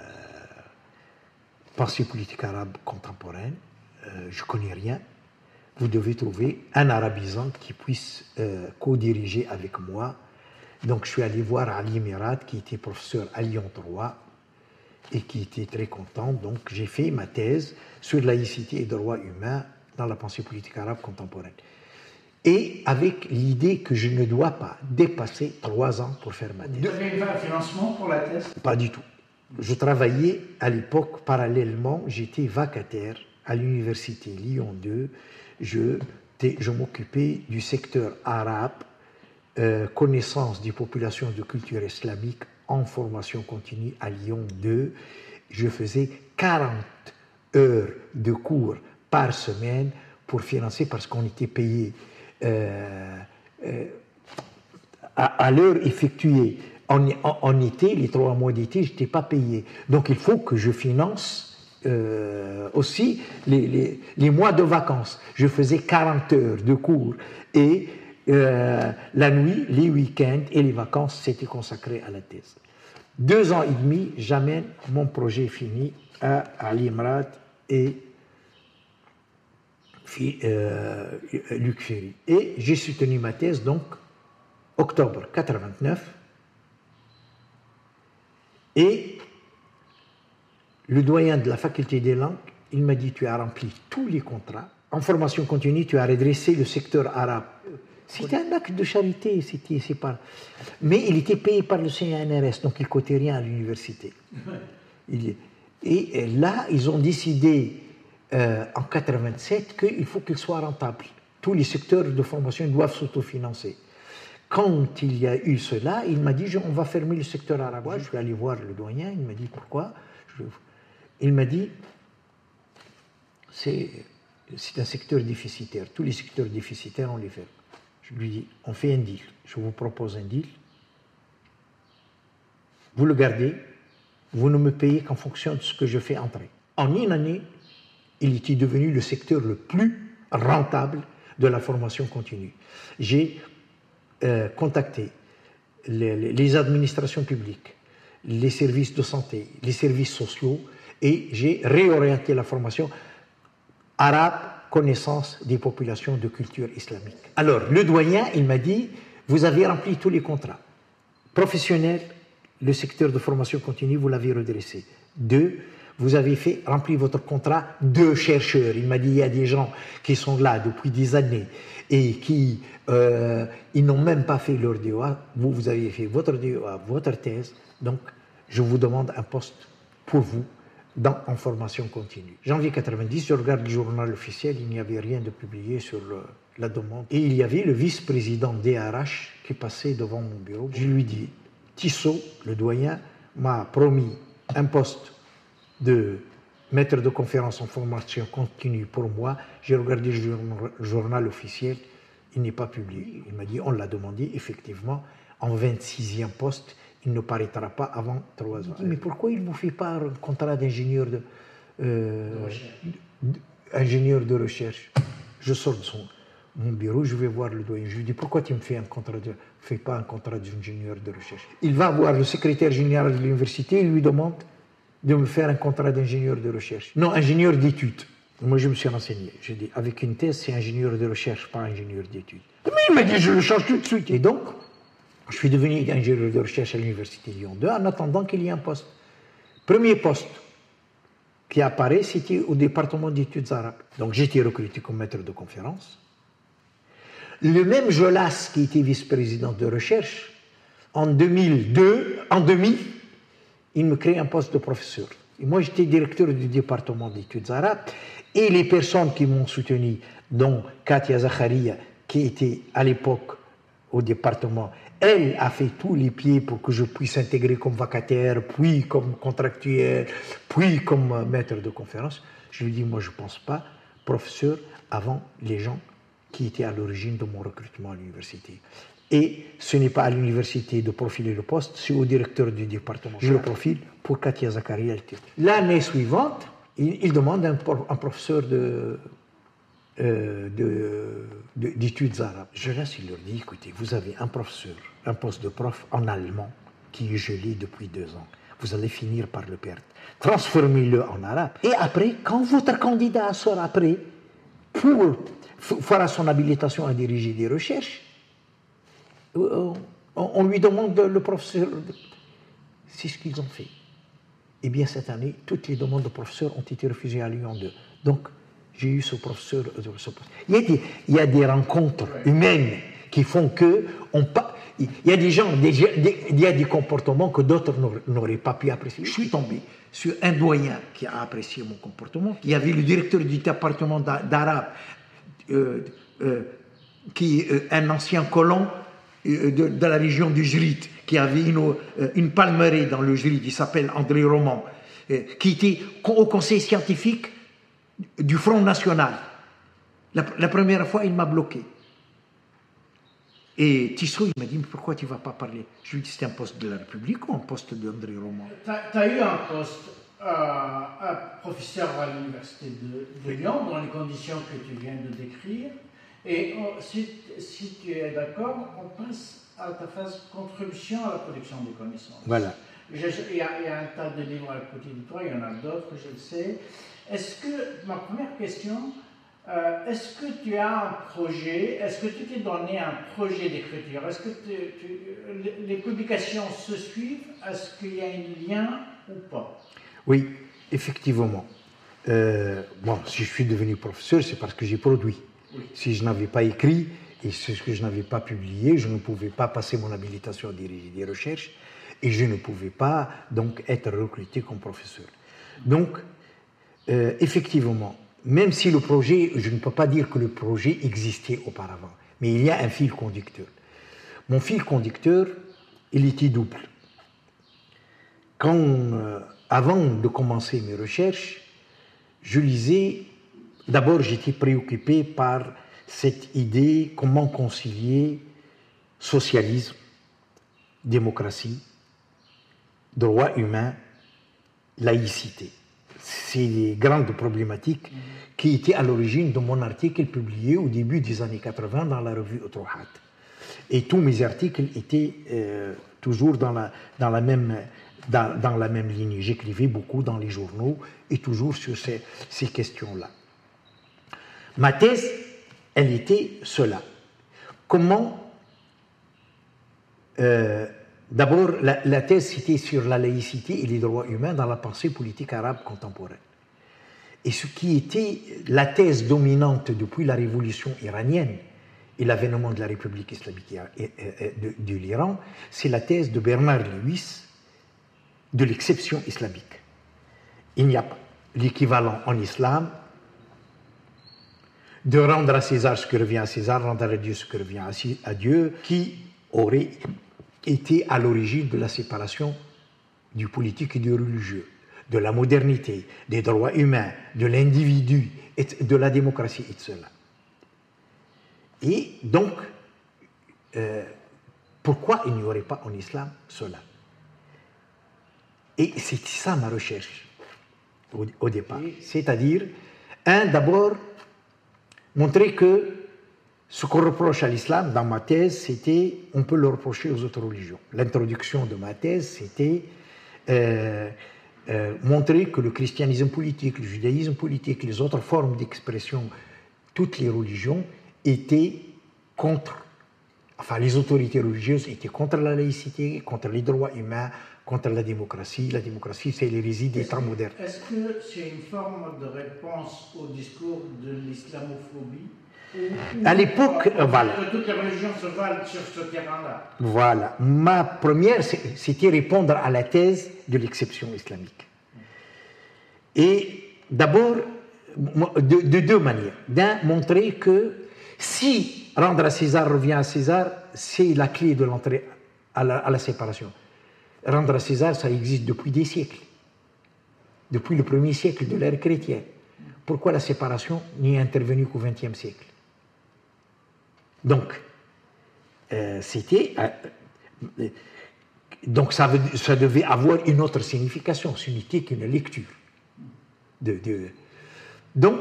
pensée politique arabe contemporaine, euh, je ne connais rien. Vous devez trouver un arabisant qui puisse euh, co-diriger avec moi. Donc je suis allé voir Ali Mirat, qui était professeur à Lyon trois, et qui était très content. Donc j'ai fait ma thèse sur laïcité et droits humains dans la pensée politique arabe contemporaine. Et avec l'idée que je ne dois pas dépasser trois ans pour faire ma thèse. Vous avez un financement pour la thèse? Pas du tout. Je travaillais à l'époque, parallèlement, j'étais vacataire à l'université Lyon deux. Je, je m'occupais du secteur arabe, euh, connaissance des populations de culture islamique en formation continue à Lyon deux. Je faisais quarante heures de cours par semaine pour financer, parce qu'on était payé euh, euh, à, à l'heure effectuée. En, en, en été, les trois mois d'été, je n'étais pas payé. Donc il faut que je finance euh, aussi les, les, les mois de vacances. Je faisais quarante heures de cours et euh, la nuit, les week-ends et les vacances, c'était consacré à la thèse. Deux ans et demi, j'amène mon projet fini à Ali Imrat et euh, Luc Ferry. Et j'ai soutenu ma thèse, donc, octobre quatre-vingt-neuf. Et le doyen de la faculté des langues, il m'a dit, tu as rempli tous les contrats. En formation continue, tu as redressé le secteur arabe. C'était un acte de charité, c'était, c'est pas... mais il était payé par le C N R S, donc il ne coûtait rien à l'université. Il... Et là, ils ont décidé euh, en quatre-vingt-sept qu'il faut qu'il soit rentable. Tous les secteurs de formation doivent s'autofinancer. Quand il y a eu cela, il m'a dit, on va fermer le secteur arabe. Je suis allé voir le doyen, il m'a dit, pourquoi? Je... Il m'a dit, c'est, c'est un secteur déficitaire. Tous les secteurs déficitaires, on les ferme. Je lui dis, on fait un deal. Je vous propose un deal. Vous le gardez, vous ne me payez qu'en fonction de ce que je fais entrer. En une année, il était devenu le secteur le plus rentable de la formation continue. J'ai euh, contacté les, les administrations publiques, les services de santé, les services sociaux, et j'ai réorienté la formation arabe, connaissance des populations de culture islamique. Alors, le doyen, il m'a dit, vous avez rempli tous les contrats. Professionnel, le secteur de formation continue, vous l'avez redressé. Deux, vous avez fait remplir votre contrat de chercheur. Il m'a dit, il y a des gens qui sont là depuis des années et qui euh, ils n'ont même pas fait leur D O A. Vous, vous avez fait votre D O A, votre thèse. Donc, je vous demande un poste pour vous dans, en formation continue. Janvier quatre-vingt-dix, je regarde le journal officiel, il n'y avait rien de publié sur le, la demande. Et il y avait le vice-président D R H qui passait devant mon bureau. Je lui dis, Tissot, le doyen, m'a promis un poste de maître de conférence en formation continue pour moi. J'ai regardé le journal officiel, il n'est pas publié. Il m'a dit, on l'a demandé, effectivement, en vingt-sixième poste, il ne paraîtra pas avant trois ans. Mais pourquoi il ne vous fait pas un contrat d'ingénieur de, euh, de, ingénieur de recherche? Je sors de son, mon bureau, je vais voir le doyen. Je lui dis, pourquoi tu me fais un contrat de, fais pas un contrat d'ingénieur de recherche? Il va voir le secrétaire général de l'université, il lui demande de me faire un contrat d'ingénieur de recherche. Non, ingénieur d'études. Moi, je me suis renseigné. J'ai dit, avec une thèse, c'est ingénieur de recherche, pas ingénieur d'études. Mais il m'a dit, je le change tout de suite. Et donc, je suis devenu ingénieur de recherche à l'université Lyon deux en attendant qu'il y ait un poste. Premier poste qui apparaît, c'était au département d'études arabes. Donc j'ai été recruté comme maître de conférence. Le même Jolas qui était vice-président de recherche, en deux mille deux, en deux mille, il me crée un poste de professeur. Et moi j'étais directeur du département d'études arabes et les personnes qui m'ont soutenu, dont Katia Zakharia, qui était à l'époque au département, elle a fait tous les pieds pour que je puisse intégrer comme vacataire, puis comme contractuel, puis comme maître de conférence. Je lui dis, moi je ne pense pas professeur avant les gens qui étaient à l'origine de mon recrutement à l'université. Et ce n'est pas à l'université de profiler le poste, c'est au directeur du département. Je le profile pour Katia Zakaria. L'année suivante, il, il demande un, un professeur de... Euh, de, de, d'études arabes. Je reste, il leur dit, écoutez, vous avez un professeur, un poste de prof en allemand qui est gelé depuis deux ans. Vous allez finir par le perdre. Transformez-le en arabe. Et après, quand votre candidat sort après, pour faire son habilitation à diriger des recherches, on, on lui demande le professeur. C'est ce qu'ils ont fait. Eh bien, cette année, toutes les demandes de professeurs ont été refusées à Lyon deux. Donc, j'ai eu ce professeur. Il y a des, il y a des rencontres humaines qui font que on pas. Il y a des gens, des, des, il y a des comportements que d'autres n'auraient pas pu apprécier. Je suis tombé sur un doyen qui a apprécié mon comportement. Il y avait le directeur du département d'arabe, euh, euh, qui euh, un ancien colon de, de la région du Jrit, qui avait une, une palmeraie dans le Jrit, il s'appelle André Roman, qui était au conseil scientifique du Front National. La, la première fois, il m'a bloqué. Et Tissot, il m'a dit, mais pourquoi tu ne vas pas parler? Je lui ai dit, c'est un poste de la République ou un poste d'André Roman? Tu as eu un poste, euh, un professeur à l'université de, de Lyon, dans les conditions que tu viens de décrire. Et on, si, si tu es d'accord, on passe à ta phase contribution à la production des connaissances. Voilà. Il y, a, il y a un tas de livres à côté de toi, il y en a d'autres, je le sais. Est-ce que, ma première question, euh, est-ce que tu as un projet, est-ce que tu t'es donné un projet d'écriture? Est-ce que tu, tu, les publications se suivent? Est-ce qu'il y a un lien ou pas? Oui, effectivement. Euh, bon, si je suis devenu professeur, c'est parce que j'ai produit. Oui. Si je n'avais pas écrit et ce que je n'avais pas publié, je ne pouvais pas passer mon habilitation à diriger des recherches et je ne pouvais pas donc être recruté comme professeur. Donc, euh, effectivement, même si le projet, je ne peux pas dire que le projet existait auparavant, mais il y a un fil conducteur. Mon fil conducteur, il était double. Quand, euh, avant de commencer mes recherches, je lisais. D'abord, j'étais préoccupé par cette idée, comment concilier socialisme, démocratie, droits humains, laïcité. C'est les grandes problématiques qui étaient à l'origine de mon article publié au début des années quatre-vingts dans la revue Otrouhat. Et tous mes articles étaient euh, toujours dans la, dans la même... Dans, dans la même ligne. J'écrivais beaucoup dans les journaux et toujours sur ces, ces questions-là. Ma thèse, elle était cela. Comment, euh, d'abord, la, la thèse c'était sur la laïcité et les droits humains dans la pensée politique arabe contemporaine. Et ce qui était la thèse dominante depuis la révolution iranienne et l'avènement de la République islamique de, de l'Iran, c'est la thèse de Bernard Lewis de l'exception islamique. Il n'y a pas l'équivalent en islam de rendre à César ce que revient à César, rendre à Dieu ce que revient à Dieu, qui aurait été à l'origine de la séparation du politique et du religieux, de la modernité, des droits humains, de l'individu, et de la démocratie et de cela. Et donc, euh, pourquoi il n'y aurait pas en islam cela? Et c'est ça ma recherche au, au départ. C'est-à-dire, un, d'abord, montrer que ce qu'on reproche à l'islam dans ma thèse, c'était, on peut le reprocher aux autres religions. L'introduction de ma thèse, c'était euh, euh, montrer que le christianisme politique, le judaïsme politique, les autres formes d'expression, toutes les religions étaient contre, enfin les autorités religieuses étaient contre la laïcité, contre les droits humains, contre la démocratie. La démocratie, c'est l'hérésie des temps modernes. Est-ce que c'est une forme de réponse au discours de l'islamophobie? Ou, à l'époque, ou, voilà. Que toutes les religions se valent sur ce terrain-là? Voilà. Ma première, c'était répondre à la thèse de l'exception islamique. Et d'abord, de, de deux manières. D'un, montrer que si rendre à César revient à César, c'est la clé de l'entrée à la, à la séparation. Rendre à César, ça existe depuis des siècles, depuis le premier siècle de l'ère chrétienne. Pourquoi la séparation n'y est intervenue qu'au vingtième siècle? Donc, euh, c'était... Euh, donc, ça, veut, ça devait avoir une autre signification, ce n'était qu'une lecture. De, de... Donc,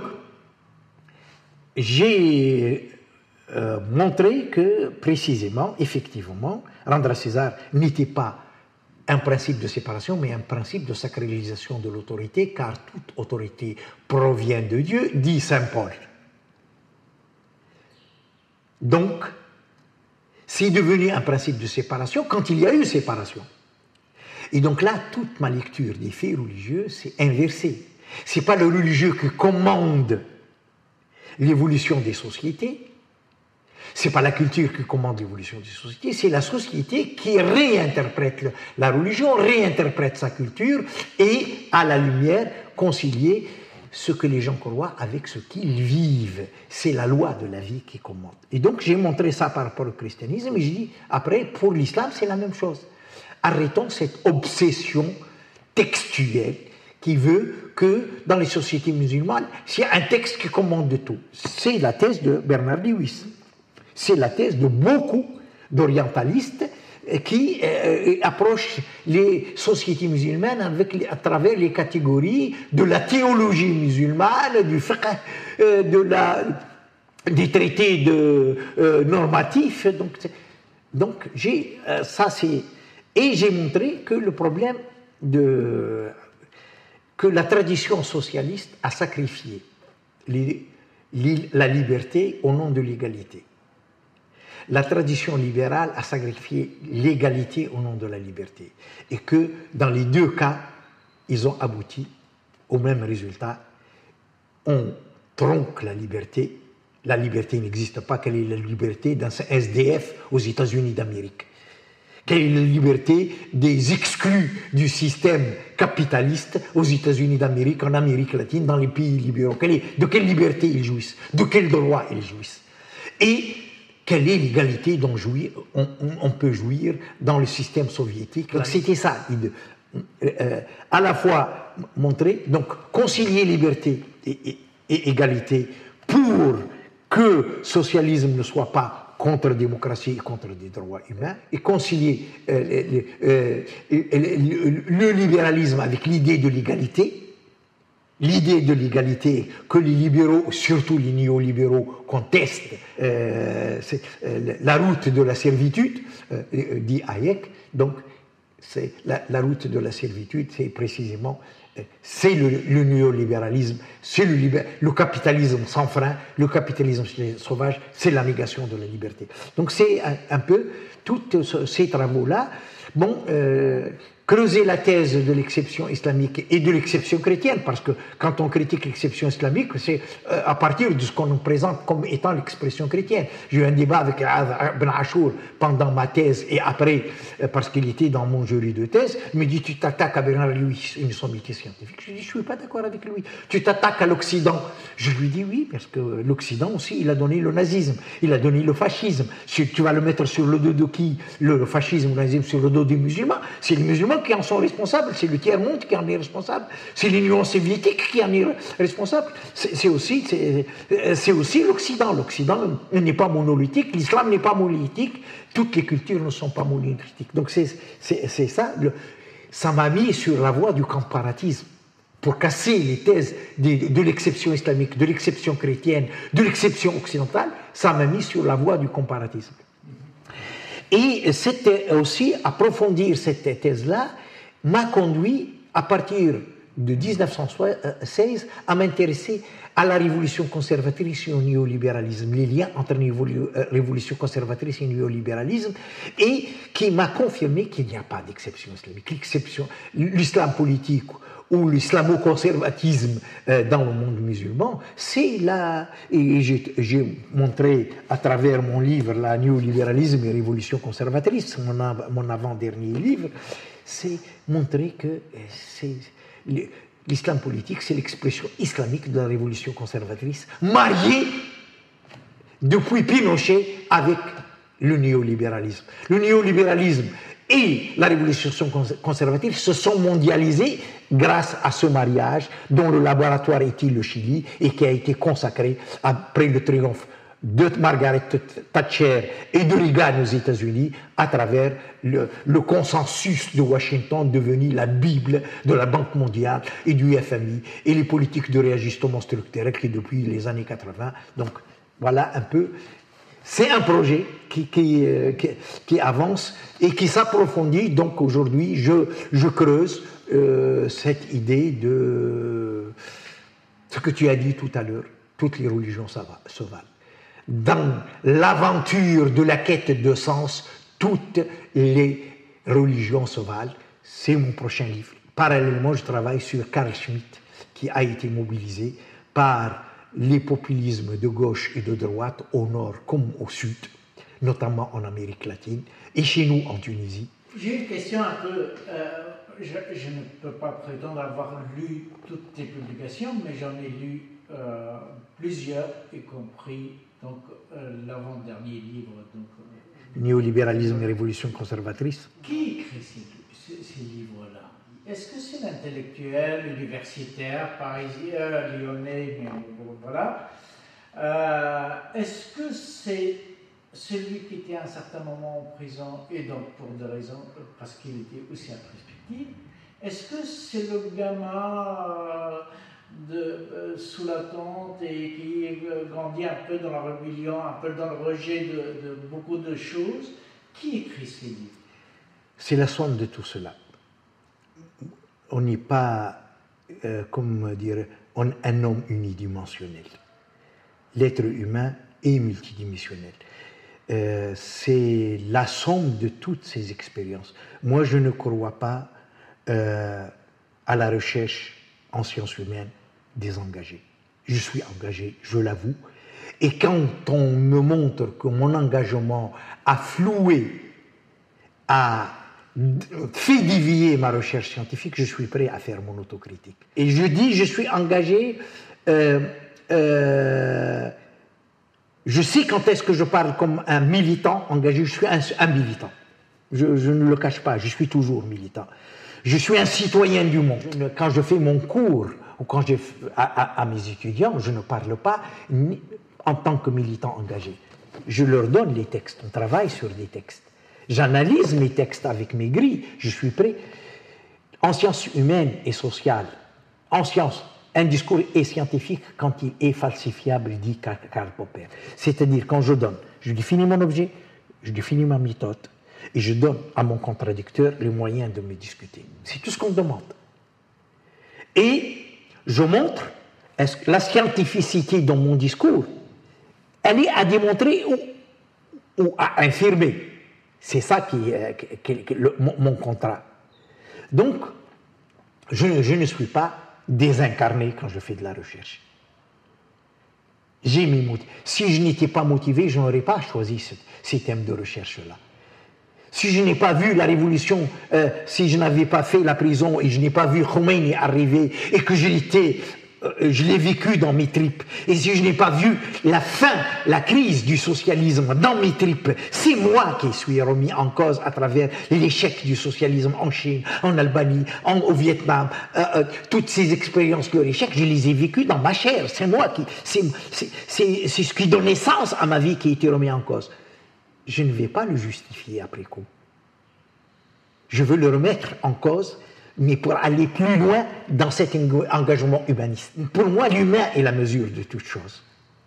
j'ai euh, montré que, précisément, effectivement, rendre à César n'était pas un principe de séparation, mais un principe de sacralisation de l'autorité, car toute autorité provient de Dieu, dit saint Paul. Donc, c'est devenu un principe de séparation quand il y a eu séparation. Et donc là, toute ma lecture des faits religieux, c'est inversé. Ce n'est pas le religieux qui commande l'évolution des sociétés, ce n'est pas la culture qui commande l'évolution des sociétés, c'est la société qui réinterprète le, la religion, réinterprète sa culture et, à la lumière, concilier ce que les gens croient avec ce qu'ils vivent. C'est la loi de la vie qui commande. Et donc j'ai montré ça par rapport au christianisme et je dis, après, pour l'islam, c'est la même chose. Arrêtons cette obsession textuelle qui veut que dans les sociétés musulmanes, s'il y a un texte qui commande de tout. C'est la thèse de Bernard Lewis. C'est la thèse de beaucoup d'orientalistes qui euh, approchent les sociétés musulmanes avec les, à travers les catégories de la théologie musulmane, du fiqh, euh, de la, des traités de, euh, normatifs. Donc, donc j'ai, euh, ça c'est... Et j'ai montré que le problème de... que la tradition socialiste a sacrifié les, les, la liberté au nom de l'égalité. La tradition libérale a sacrifié l'égalité au nom de la liberté. Et que dans les deux cas, ils ont abouti au même résultat. On tronque la liberté. La liberté n'existe pas. Quelle est la liberté d'un S D F aux États-Unis d'Amérique? Quelle est la liberté des exclus du système capitaliste aux États-Unis d'Amérique, en Amérique latine, dans les pays libéraux? Quelle est, de quelle liberté ils jouissent? De quel droit ils jouissent? Et quelle est l'égalité dont jouir, on, on peut jouir dans le système soviétique? Donc c'était ça, euh, à la fois montrer, donc concilier liberté et, et, et égalité pour que socialisme ne soit pas contre la démocratie et contre les droits humains, et concilier euh, le, euh, le, le libéralisme avec l'idée de l'égalité, l'idée de l'égalité que les libéraux, surtout les néolibéraux, contestent, euh, euh, la route de la servitude, euh, dit Hayek. Donc, c'est la, la route de la servitude, c'est précisément, euh, c'est le, le néolibéralisme, c'est le, libér, le capitalisme sans frein, le capitalisme sauvage, c'est la négation de la liberté. Donc, c'est un, un peu tous ces travaux-là. Bon, euh, creuser la thèse de l'exception islamique et de l'exception chrétienne, parce que quand on critique l'exception islamique, c'est euh, à partir de ce qu'on nous présente comme étant l'expression chrétienne. J'ai eu un débat avec Ibn Ashur pendant ma thèse et après, euh, parce qu'il était dans mon jury de thèse, il me dit, tu t'attaques à Bernard Lewis, une sommité scientifique. Je lui dis, je ne suis pas d'accord avec lui. Tu t'attaques à l'Occident. Je lui dis oui, parce que l'Occident aussi, il a donné le nazisme, il a donné le fascisme. Si tu vas le mettre sur le dos de qui? Le fascisme ou le nazisme sur le dos des musulmans. C'est les musulmans qui en sont responsables, c'est le tiers-monde qui en est responsable, c'est l'Union soviétique qui en est responsable, c'est, c'est aussi, c'est, c'est aussi l'Occident. L'Occident n'est pas monolithique, l'islam n'est pas monolithique, toutes les cultures ne sont pas monolithiques. Donc c'est, c'est, c'est ça, le, ça m'a mis sur la voie du comparatisme, pour casser les thèses de, de l'exception islamique, de l'exception chrétienne, de l'exception occidentale, ça m'a mis sur la voie du comparatisme. Et c'était aussi, approfondir cette thèse-là, m'a conduit, à partir de dix-neuf cent seize, à m'intéresser à la révolution conservatrice et au néolibéralisme, les liens entre la révolution conservatrice et le néolibéralisme, et qui m'a confirmé qu'il n'y a pas d'exception islamique. L'exception, l'islam politique ou l'islamo-conservatisme dans le monde musulman, c'est là, et j'ai, j'ai montré à travers mon livre, La néolibéralisme et révolution conservatrice, mon, av- mon avant-dernier livre, c'est montrer que c'est, l'islam politique, c'est l'expression islamique de la révolution conservatrice, mariée depuis Pinochet avec le néolibéralisme. Le néolibéralisme et la révolution conservatrice se sont mondialisés grâce à ce mariage dont le laboratoire était le Chili et qui a été consacré après le triomphe de Margaret Thatcher et de Reagan aux États-Unis à travers le, le consensus de Washington devenu la Bible de la Banque mondiale et du F M I et les politiques de réajustement structurel qui depuis les années quatre-vingts. Donc voilà un peu. C'est un projet qui, qui, qui, qui avance et qui s'approfondit. Donc aujourd'hui, je, je creuse euh, cette idée de ce que tu as dit tout à l'heure, toutes les religions sauvages. Dans l'aventure de la quête de sens, toutes les religions sauvages, c'est mon prochain livre. Parallèlement, je travaille sur Carl Schmitt, qui a été mobilisé par les populismes de gauche et de droite au nord comme au sud, notamment en Amérique latine, et chez nous en Tunisie. J'ai une question un peu... Euh, je, je ne peux pas prétendre avoir lu toutes tes publications, mais j'en ai lu euh, plusieurs, y compris donc, euh, l'avant-dernier livre. Donc, euh, Néolibéralisme et révolution conservatrice. Qui écrit ces, ces, ces livres-là? Est-ce que c'est l'intellectuel universitaire parisien, lyonnais, mais voilà? euh, Est-ce que c'est celui qui était à un certain moment en prison, et donc pour des raisons, parce qu'il était aussi en perspective? Est-ce que c'est le gamin euh, de, euh, sous la tente et qui euh, grandit un peu dans la rébellion, un peu dans le rejet de, de beaucoup de choses? Qui écrit ces livres? C'est la somme de tout cela. On n'est pas, euh, comment dire, on, un homme unidimensionnel. L'être humain est multidimensionnel. Euh, c'est la somme de toutes ces expériences. Moi, je ne crois pas euh, à la recherche en sciences humaines désengagée. Je suis engagé, je l'avoue. Et quand on me montre que mon engagement a floué, a fait dévier ma recherche scientifique, je suis prêt à faire mon autocritique. Et je dis, je suis engagé... Euh, euh, Je sais quand est-ce que je parle comme un militant engagé, je suis un, un militant. Je, je ne le cache pas, je suis toujours militant. Je suis un citoyen du monde. Quand je fais mon cours, ou quand je à, à, à mes étudiants, je ne parle pas ni, en tant que militant engagé. Je leur donne les textes, on travaille sur des textes. J'analyse mes textes avec mes grilles, je suis prêt. En sciences humaines et sociales, en sciences, un discours est scientifique quand il est falsifiable, dit Karl Popper. C'est-à-dire, quand je donne, je définis mon objet, je définis ma méthode, et je donne à mon contradicteur les moyens de me discuter. C'est tout ce qu'on demande. Et je montre est-ce que la scientificité dans mon discours, elle est à démontrer ou, ou à infirmer. C'est ça qui est qui, qui, le, mon, mon contrat. Donc, je, je ne suis pas désincarné quand je fais de la recherche. J'ai mes motifs. Si je n'étais pas motivé, je n'aurais pas choisi ce, ces thèmes de recherche-là. Si je n'ai pas vu la révolution, euh, si je n'avais pas fait la prison et je n'ai pas vu Khomeini arriver et que je l'étais, euh, je l'ai vécu dans mes tripes, et si je n'ai pas vu la fin, la crise du socialisme dans mes tripes, c'est moi qui suis remis en cause à travers l'échec du socialisme en Chine, en Albanie, en, au Vietnam. Euh, euh, toutes ces expériences de l'échec, je les ai vécues dans ma chair. C'est moi qui, c'est, c'est, c'est, c'est ce qui donne sens à ma vie qui a été remis en cause. Je ne vais pas le justifier après coup. Je veux le remettre en cause, mais pour aller plus loin dans cet engagement humaniste. Pour moi, l'humain est la mesure de toute chose.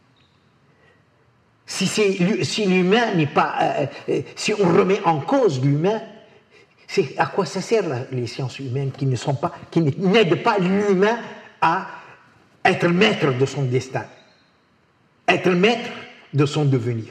Si, c'est, si l'humain n'est pas... Euh, euh, si on remet en cause l'humain, c'est à quoi ça sert la, les sciences humaines qui ne sont pas, qui n'aident pas l'humain à être maître de son destin, être maître de son devenir.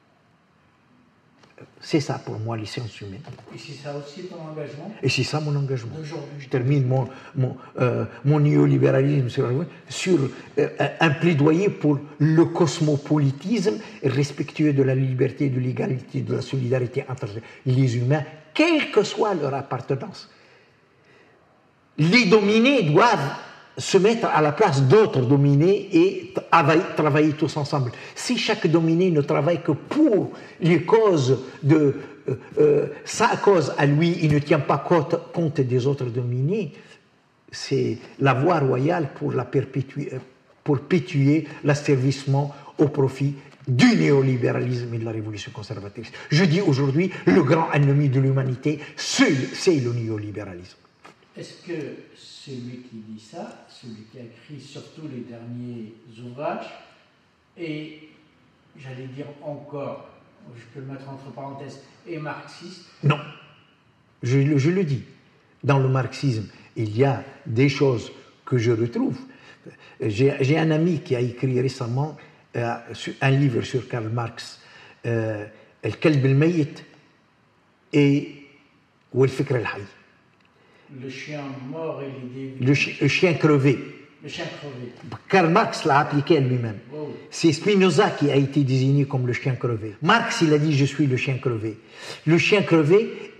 C'est ça pour moi les sciences humaines. Et c'est ça aussi ton engagement? Et c'est ça mon engagement. Aujourd'hui. Je termine mon, mon, euh, mon néolibéralisme sur, sur euh, un plaidoyer pour le cosmopolitisme respectueux de la liberté, de l'égalité, de la solidarité entre les humains, quelle que soit leur appartenance. Les dominés doivent se mettre à la place d'autres dominés et travailler tous ensemble. Si chaque dominé ne travaille que pour les causes de euh, euh, sa cause à lui, il ne tient pas compte, compte des autres dominés, c'est la voie royale pour, la perpétuer, pour perpétuer l'asservissement au profit du néolibéralisme et de la révolution conservatrice. Je dis aujourd'hui, le grand ennemi de l'humanité, c'est, c'est le néolibéralisme. Est-ce que celui qui dit ça, celui qui a écrit surtout les derniers ouvrages, et j'allais dire encore, je peux le mettre entre parenthèses, est marxiste? Non, je, je le dis. Dans le marxisme, il y a des choses que je retrouve. J'ai, j'ai un ami qui a écrit récemment euh, un livre sur Karl Marx, euh, El-Kalb el-Mayit et Wal-Fikr al-Hayy. Le chien mort et l'idée... Le, chi- le chien crevé. Le chien crevé. Karl Marx l'a appliqué à lui-même. Oh. C'est Spinoza qui a été désigné comme le chien crevé. Marx, il a dit « je suis le chien crevé ». Le chien crevé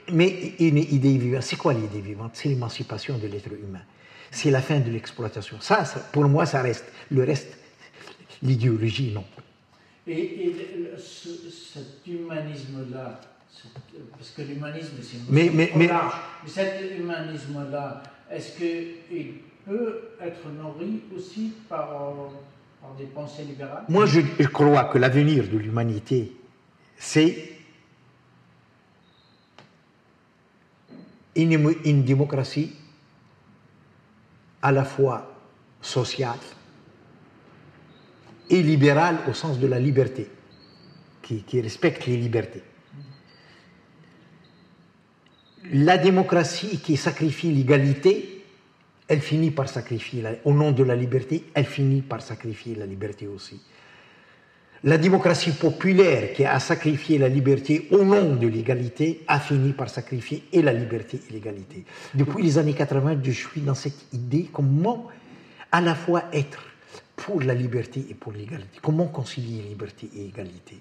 mais une idée vivante, c'est quoi l'idée vivante? C'est l'émancipation de l'être humain. C'est la fin de l'exploitation. Ça, ça, pour moi, ça reste. Le reste, l'idéologie, non. Et, et le, ce, cet humanisme-là, parce que l'humanisme, c'est une mais, mais, mais, large, mais cet humanisme-là, est-ce qu'il peut être nourri aussi par, par des pensées libérales? Moi, je, je crois que l'avenir de l'humanité, c'est une, une démocratie à la fois sociale et libérale au sens de la liberté, qui, qui respecte les libertés. La démocratie qui sacrifie l'égalité, elle finit par sacrifier, la, au nom de la liberté, elle finit par sacrifier la liberté aussi. La démocratie populaire qui a sacrifié la liberté au nom de l'égalité a fini par sacrifier et la liberté et l'égalité. Depuis les années quatre-vingt, je suis dans cette idée comment à la fois être pour la liberté et pour l'égalité. Comment concilier liberté et égalité?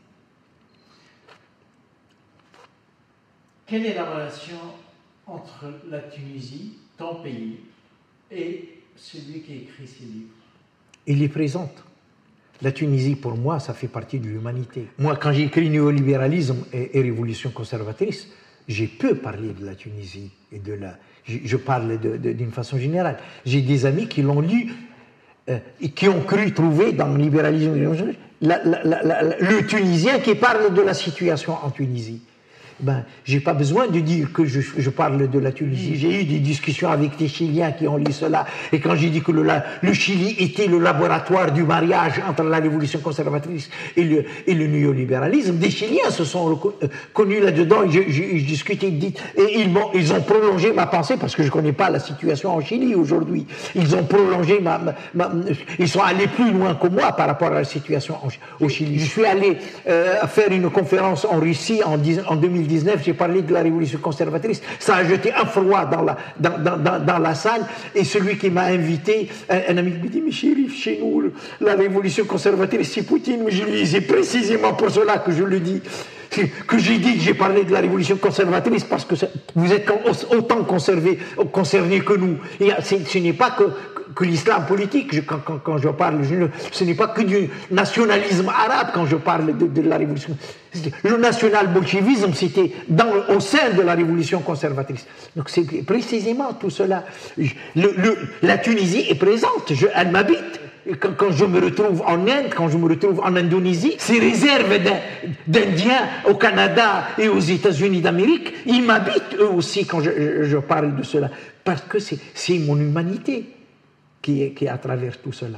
Quelle est la relation entre la Tunisie, ton pays, et celui qui écrit ces livres? Il est présente. La Tunisie, pour moi, ça fait partie de l'humanité. Moi, quand j'ai écrit néolibéralisme et, et révolution conservatrice, j'ai peu parlé de la Tunisie et de la. Je, je parle d'une façon générale. J'ai des amis qui l'ont lu euh, et qui ont cru trouver dans le libéralisme la, la, la, la, le Tunisien qui parle de la situation en Tunisie. Ben, je n'ai pas besoin de dire que je, je parle de la Tunisie. J'ai eu des discussions avec des Chiliens qui ont lu cela. Et quand j'ai dit que le, le Chili était le laboratoire du mariage entre la révolution conservatrice et le, et le néolibéralisme, des Chiliens se sont connus là-dedans. Et je, je, je discutais et ils, ils ont prolongé ma pensée parce que je ne connais pas la situation en Chili aujourd'hui. Ils ont prolongé ma, ma, ma... Ils sont allés plus loin que moi par rapport à la situation en, au Chili. Je suis allé euh, faire une conférence en Russie en, en deux mille dix-neuf, j'ai parlé de la révolution conservatrice, ça a jeté un froid dans la, dans, dans, dans, dans la salle, et celui qui m'a invité, un, un ami me dit, mais chéri, chez nous, la révolution conservatrice, c'est Poutine, mais je lui dis, c'est précisément pour cela que je le dis, que j'ai dit que j'ai parlé de la révolution conservatrice, parce que vous êtes autant conservé, concernés que nous. Et ce n'est pas que, que l'islam politique, je, quand, quand, quand je parle, je, ce n'est pas que du nationalisme arabe quand je parle de, de la révolution. Le national-bolchevisme, c'était au sein de la révolution conservatrice. Donc c'est précisément tout cela. Le, le, la Tunisie est présente, je, elle m'habite. Quand, quand je me retrouve en Inde, quand je me retrouve en Indonésie, ces réserves d'Indiens au Canada et aux États-Unis d'Amérique, ils m'habitent eux aussi quand je, je, je parle de cela. Parce que c'est mon humanité qui est, qui est à travers tout cela.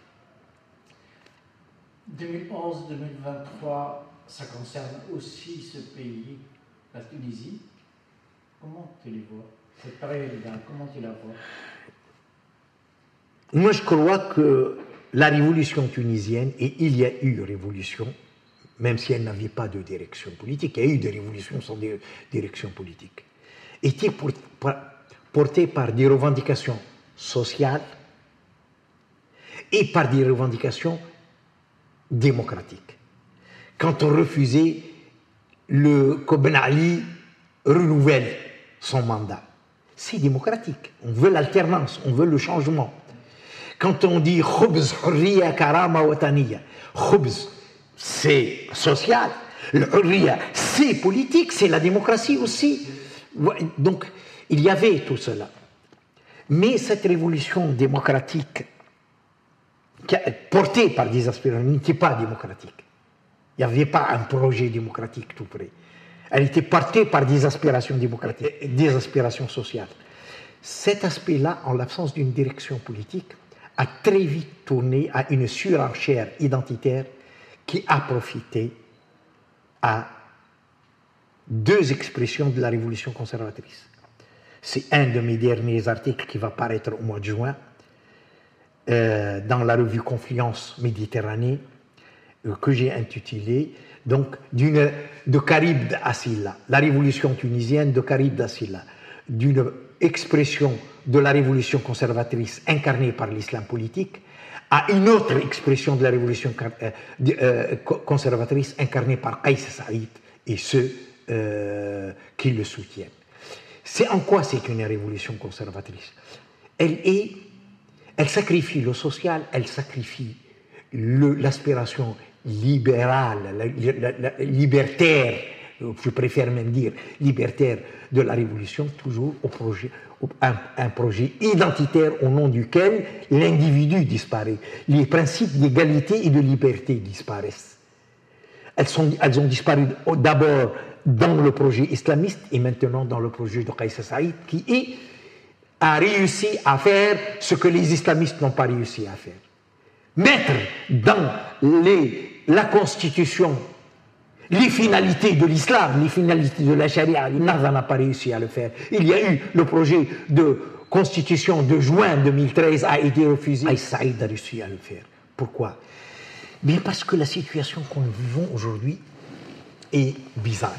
deux mille onze deux mille vingt-trois, ça concerne aussi ce pays, la Tunisie. Comment tu les vois, cette période-là, comment tu la vois? Moi, je crois que la révolution tunisienne, et il y a eu révolution, même si elle n'avait pas de direction politique, il y a eu des révolutions sans direction politique, était pour, pour, portée par des revendications sociales et par des revendications démocratiques. Quand on refusait le, que Ben Ali renouvelle son mandat, c'est démocratique. On veut l'alternance, on veut le changement. Quand on dit khubz, hurriya, karama, wataniya, khubz, c'est social, le hurriya, c'est politique, c'est la démocratie aussi. Donc, il y avait tout cela. Mais cette révolution démocratique, portée par des aspirations, n'était pas démocratique. Il n'y avait pas un projet démocratique tout près. Elle était portée par des aspirations démocratiques, des aspirations sociales. Cet aspect-là, en l'absence d'une direction politique, a très vite tourné à une surenchère identitaire qui a profité à deux expressions de la révolution conservatrice. C'est un de mes derniers articles qui va paraître au mois de juin euh, dans la revue Confluence Méditerranée euh, que j'ai intitulé donc d'une de Karib Assila, la révolution tunisienne de Karib Dassila, d'une expression de la révolution conservatrice incarnée par l'islam politique à une autre expression de la révolution euh, euh, conservatrice incarnée par Qaïs Saïd et ceux euh, qui le soutiennent. C'est en quoi c'est une révolution conservatrice? Elle est, elle sacrifie le social, elle sacrifie l'aspiration libérale, la, la, la, libertaire, je préfère même dire libertaire de la révolution, toujours au projet, un, un projet identitaire au nom duquel l'individu disparaît. Les principes d'égalité et de liberté disparaissent. Elles, sont, elles ont disparu d'abord dans le projet islamiste et maintenant dans le projet de Kais Saïd, qui est, a réussi à faire ce que les islamistes n'ont pas réussi à faire. Mettre dans les, la constitution les finalités de l'islam, les finalités de la charia, Narza n'a pas réussi à le faire. Il y a eu le projet de constitution de juin deux mille treize a été refusé. Kais Saïd a réussi à le faire. Pourquoi? Bien parce que la situation que nous vivons aujourd'hui est bizarre.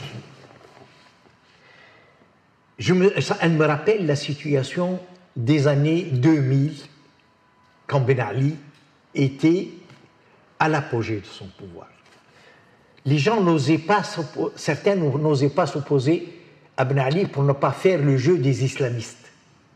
Je me, ça, elle me rappelle la situation des années deux mille, quand Ben Ali était à l'apogée de son pouvoir. Les gens n'osaient pas, certains n'osaient pas s'opposer à Ben Ali pour ne pas faire le jeu des islamistes.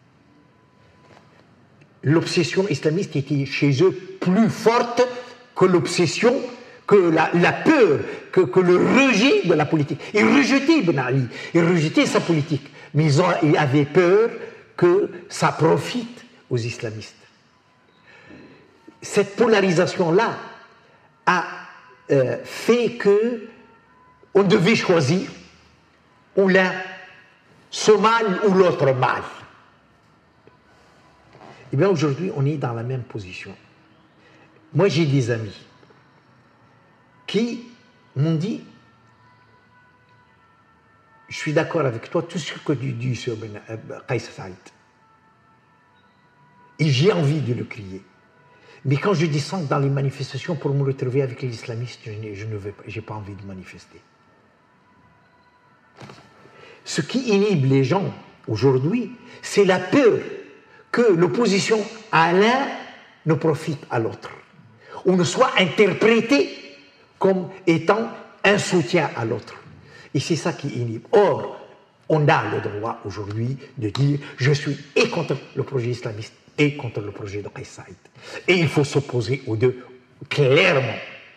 L'obsession islamiste était chez eux plus forte que l'obsession, que la, la peur, que, que le rejet de la politique. Ils rejetaient Ben Ali, ils rejetaient sa politique, mais ils, ont, ils avaient peur que ça profite aux islamistes. Cette polarisation-là a euh, fait que on devait choisir ou l'un, ce mal ou l'autre mal. Et bien aujourd'hui, on est dans la même position. Moi, j'ai des amis qui m'ont dit « Je suis d'accord avec toi, tout ce que tu dis sur Kais Saïd. » Et j'ai envie de le crier. Mais quand je descends dans les manifestations pour me retrouver avec les islamistes, je ne veux pas, j'ai pas envie de manifester. Ce qui inhibe les gens aujourd'hui, c'est la peur que l'opposition à l'un ne profite à l'autre, ou ne soit interprétée comme étant un soutien à l'autre. Et c'est ça qui inhibe. Or, on a le droit aujourd'hui de dire « je suis et contre le projet islamiste et contre le projet de Kais Saïd ». Et il faut s'opposer aux deux clairement.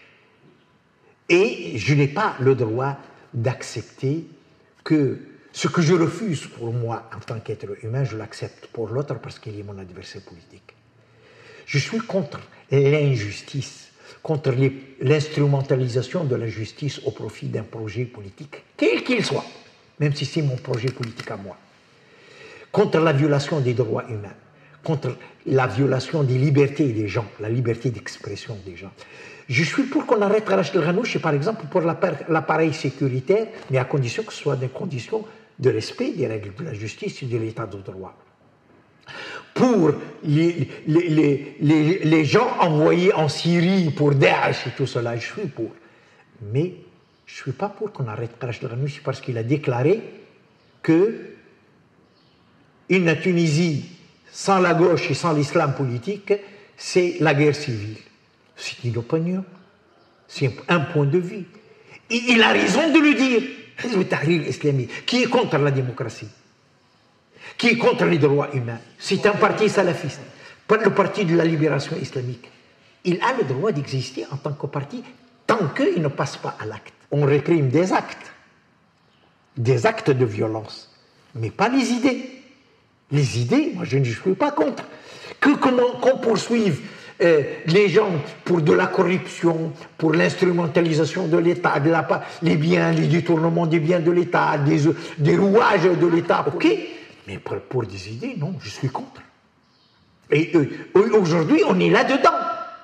Et je n'ai pas le droit d'accepter que ce que je refuse pour moi en tant qu'être humain, je l'accepte pour l'autre parce qu'il est mon adversaire politique. Je suis contre l'injustice, contre l'instrumentalisation de la justice au profit d'un projet politique, quel qu'il soit, même si c'est mon projet politique à moi. Contre la violation des droits humains, contre la violation des libertés des gens, la liberté d'expression des gens. Je suis pour qu'on arrête Rachid Ghannouchi, par exemple, pour l'appareil sécuritaire, mais à condition que ce soit des conditions de respect des règles de la justice et de l'état de droit. Pour les, les, les, les, les gens envoyés en Syrie pour Daesh et tout cela, je suis pour. Mais je ne suis pas pour qu'on arrête Rachid Ghannouchi parce qu'il a déclaré que une Tunisie sans la gauche et sans l'islam politique, c'est la guerre civile. C'est une opinion, c'est un point de vue. Et il a raison de le dire. Le Tahrir islamique, qui est contre la démocratie, qui est contre les droits humains, c'est un parti salafiste, le parti de la libération islamique. Il a le droit d'exister en tant que parti tant qu'il ne passe pas à l'acte. On réprime des actes, des actes de violence, mais pas les idées. Les idées, moi je ne suis pas contre. Que qu'on poursuive euh, les gens pour de la corruption, pour l'instrumentalisation de l'État, de la, les biens, les détournements des biens de l'État, des, des rouages de l'État, ok. Mais pour, pour des idées, non, je suis contre. Et euh, aujourd'hui, on est là-dedans.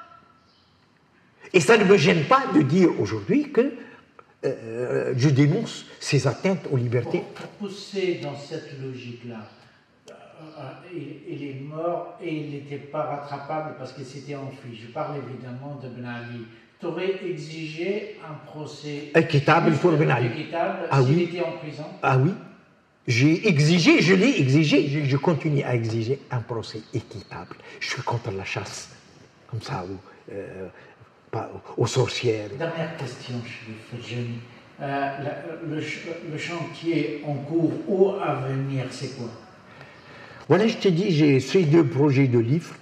Et ça ne me gêne pas de dire aujourd'hui que euh, je dénonce ces atteintes aux libertés. Pour pousser dans cette logique-là, il, il est mort et il n'était pas rattrapable parce qu'il s'était enfui. Je parle évidemment de Ben Ali. Tu aurais exigé un procès équitable pour Ben Ali. Équitable ah s'il oui. était en prison. Ah oui. J'ai exigé, je l'ai exigé, je, je continue à exiger un procès équitable. Je suis contre la chasse, comme ça, ou, euh, pas, aux sorcières. Dernière question, Chérif Ferjani. euh, le, le chantier en cours ou à venir, c'est quoi? Voilà, je t'ai dit, j'ai ces deux projets de livres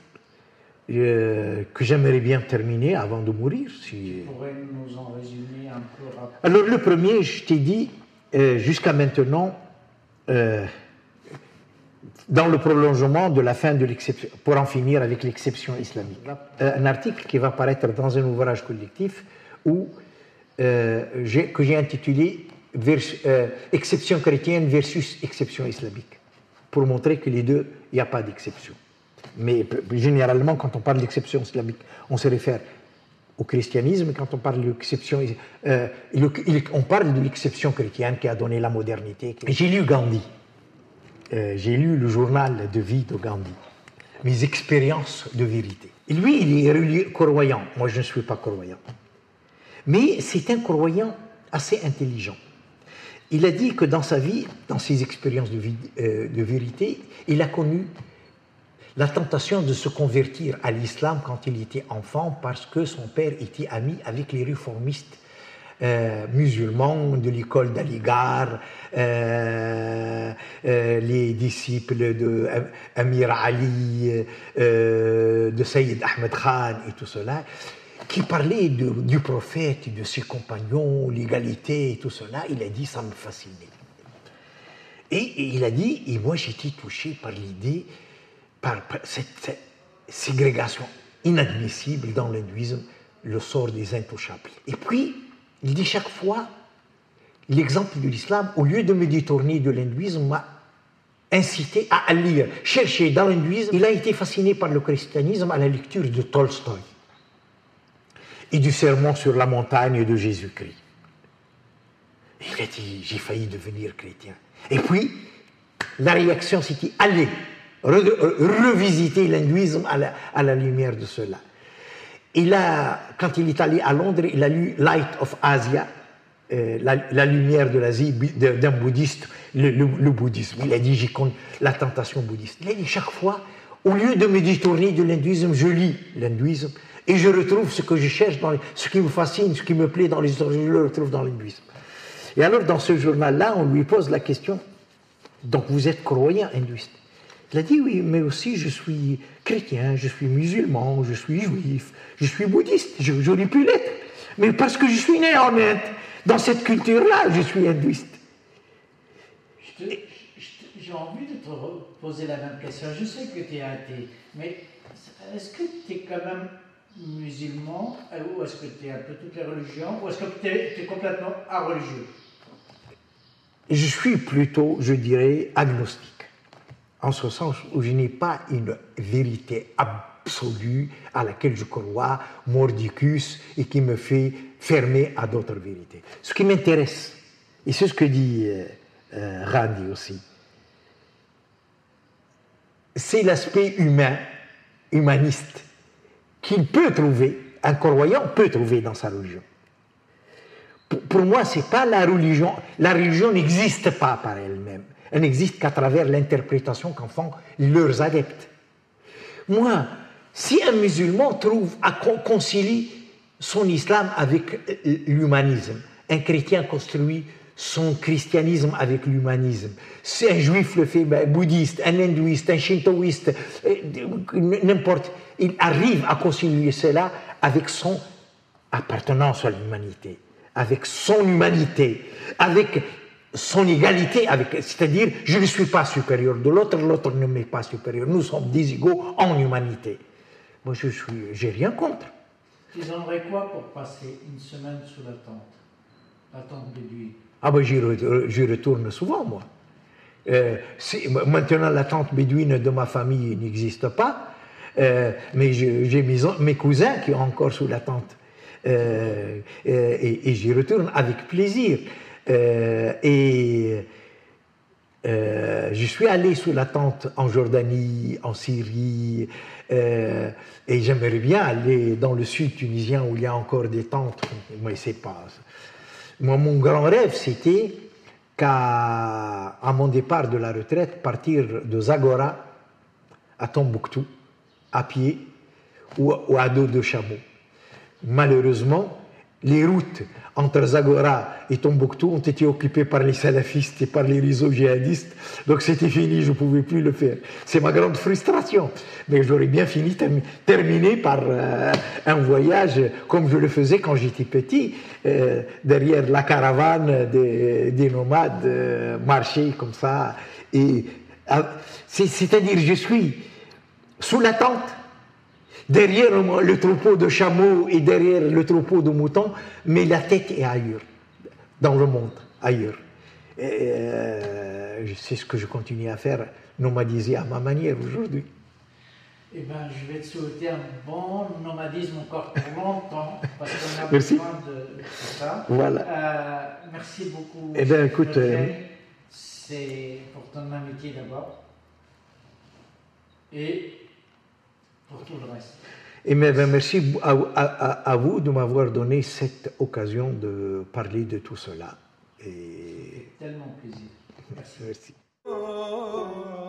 euh, que j'aimerais bien terminer avant de mourir. Si... Tu pourrais nous en résumer un peu rapidement? Alors, le premier, je t'ai dit, euh, jusqu'à maintenant, euh, dans le prolongement de la fin de l'exception, pour en finir avec l'exception islamique. Euh, un article qui va paraître dans un ouvrage collectif où, euh, j'ai, que j'ai intitulé vers, euh, Exception chrétienne versus exception islamique, pour montrer que les deux, il n'y a pas d'exception. Mais généralement, quand on parle d'exception islamique, on se réfère au christianisme. Quand on parle d'exception, euh, on parle de l'exception chrétienne qui a donné la modernité. J'ai lu Gandhi. Euh, j'ai lu le journal de vie de Gandhi, mes expériences de vérité. Et lui, il est religieux, croyant. Moi, je ne suis pas croyant. Mais c'est un croyant assez intelligent. Il a dit que dans sa vie, dans ses expériences de, vie, euh, de vérité, il a connu la tentation de se convertir à l'islam quand il était enfant parce que son père était ami avec les réformistes Euh, musulmans de l'école d'Aligarh, euh, euh, les disciples de Amir Ali, euh, de Sayyid Ahmed Khan et tout cela, qui parlaient de, du prophète et de ses compagnons, l'égalité et tout cela. Il a dit, ça me fascinait. Et, et il a dit, et moi j'étais touché par l'idée, par, par cette, cette ségrégation inadmissible dans l'hindouisme, le sort des intouchables. Et puis, il dit chaque fois, l'exemple de l'islam, au lieu de me détourner de l'hindouisme, m'a incité à lire, chercher dans l'hindouisme. Il a été fasciné par le christianisme à la lecture de Tolstoï et du Sermon sur la montagne de Jésus-Christ. Il a dit, j'ai failli devenir chrétien. Et puis, la réaction, c'était aller re revisiter l'hindouisme à la, à la lumière de cela. Il a, quand il est allé à Londres, il a lu Light of Asia, euh, la, la lumière de l'Asie d'un bouddhiste, le, le, le bouddhisme. Il a dit, j'ai connu la tentation bouddhiste. Il a dit, chaque fois, au lieu de me détourner de l'hindouisme, je lis l'hindouisme et je retrouve ce que je cherche, dans les, ce qui me fascine, ce qui me plaît dans les histoires, je le retrouve dans l'hindouisme. Et alors, dans ce journal-là, on lui pose la question, donc vous êtes croyant hindouiste? Il a dit, oui, mais aussi je suis chrétien, je suis musulman, je suis juif, je suis bouddhiste, j'aurais pu l'être. Mais parce que je suis né en Inde, dans cette culture-là, je suis hindouiste. J'ai envie de te poser la même question. Je sais que tu es athée, mais est-ce que tu es quand même musulman, ou est-ce que tu es un peu toutes les religions, ou est-ce que tu es, tu es complètement areligieux? Je suis plutôt, je dirais, agnostique. En ce sens où je n'ai pas une vérité absolue à laquelle je crois, mordicus, et qui me fait fermer à d'autres vérités. Ce qui m'intéresse, et c'est ce que dit euh, euh, Randi aussi, c'est l'aspect humain, humaniste, qu'il peut trouver, un croyant peut trouver dans sa religion. Pour, pour moi, ce n'est pas la religion, la religion n'existe pas par elle-même. Elle n'existe qu'à travers l'interprétation qu'en font leurs adeptes. Moi, si un musulman trouve à concilier son islam avec l'humanisme, un chrétien construit son christianisme avec l'humanisme, si un juif le fait, ben, bouddhiste, un hindouiste, un shintoïste, n'importe, il arrive à concilier cela avec son appartenance à l'humanité, avec son humanité, avec son égalité, c'est-à-dire je ne suis pas supérieur de l'autre, l'autre ne m'est pas supérieur, nous sommes des égaux en humanité. Moi je suis, j'ai rien contre. Tu aimerais quoi pour passer une semaine sous la tente, la tente bédouine? Ah ben j'y retourne souvent moi. Euh, maintenant la tente bédouine de ma famille n'existe pas, euh, mais j'ai mes, mes cousins qui sont encore sous la tente euh, et, et j'y retourne avec plaisir. Euh, et euh, je suis allé sous la tente en Jordanie, en Syrie, euh, et j'aimerais bien aller dans le sud tunisien où il y a encore des tentes, mais c'est pas. Moi, mon grand rêve, c'était qu'à à mon départ de la retraite, partir de Zagora à Tombouctou, à pied ou, ou à dos de chameau. Malheureusement, les routes entre Zagora et Tombouctou ont été occupées par les salafistes et par les réseaux djihadistes. Donc c'était fini, je ne pouvais plus le faire. C'est ma grande frustration. Mais j'aurais bien fini term terminé par euh, un voyage comme je le faisais quand j'étais petit, euh, derrière la caravane des, des nomades, euh, marcher comme ça. Et euh, c'est-à-dire, je suis sous la tente, derrière le troupeau de chameaux et derrière le troupeau de moutons, mais la tête est ailleurs, dans le monde, ailleurs. Euh, c'est ce que je continue à faire, nomadiser à ma manière aujourd'hui. Eh bien, je vais te souhaiter un bon nomadisme encore pour longtemps, parce qu'on a merci. besoin de tout ça. Voilà. Euh, merci beaucoup. Eh bien, écoute, euh... c'est pour ton amitié d'abord, et pour tout le reste. Et bien, merci à, à, à vous de m'avoir donné cette occasion de parler de tout cela. Et... Tellement plaisir. Merci. Merci.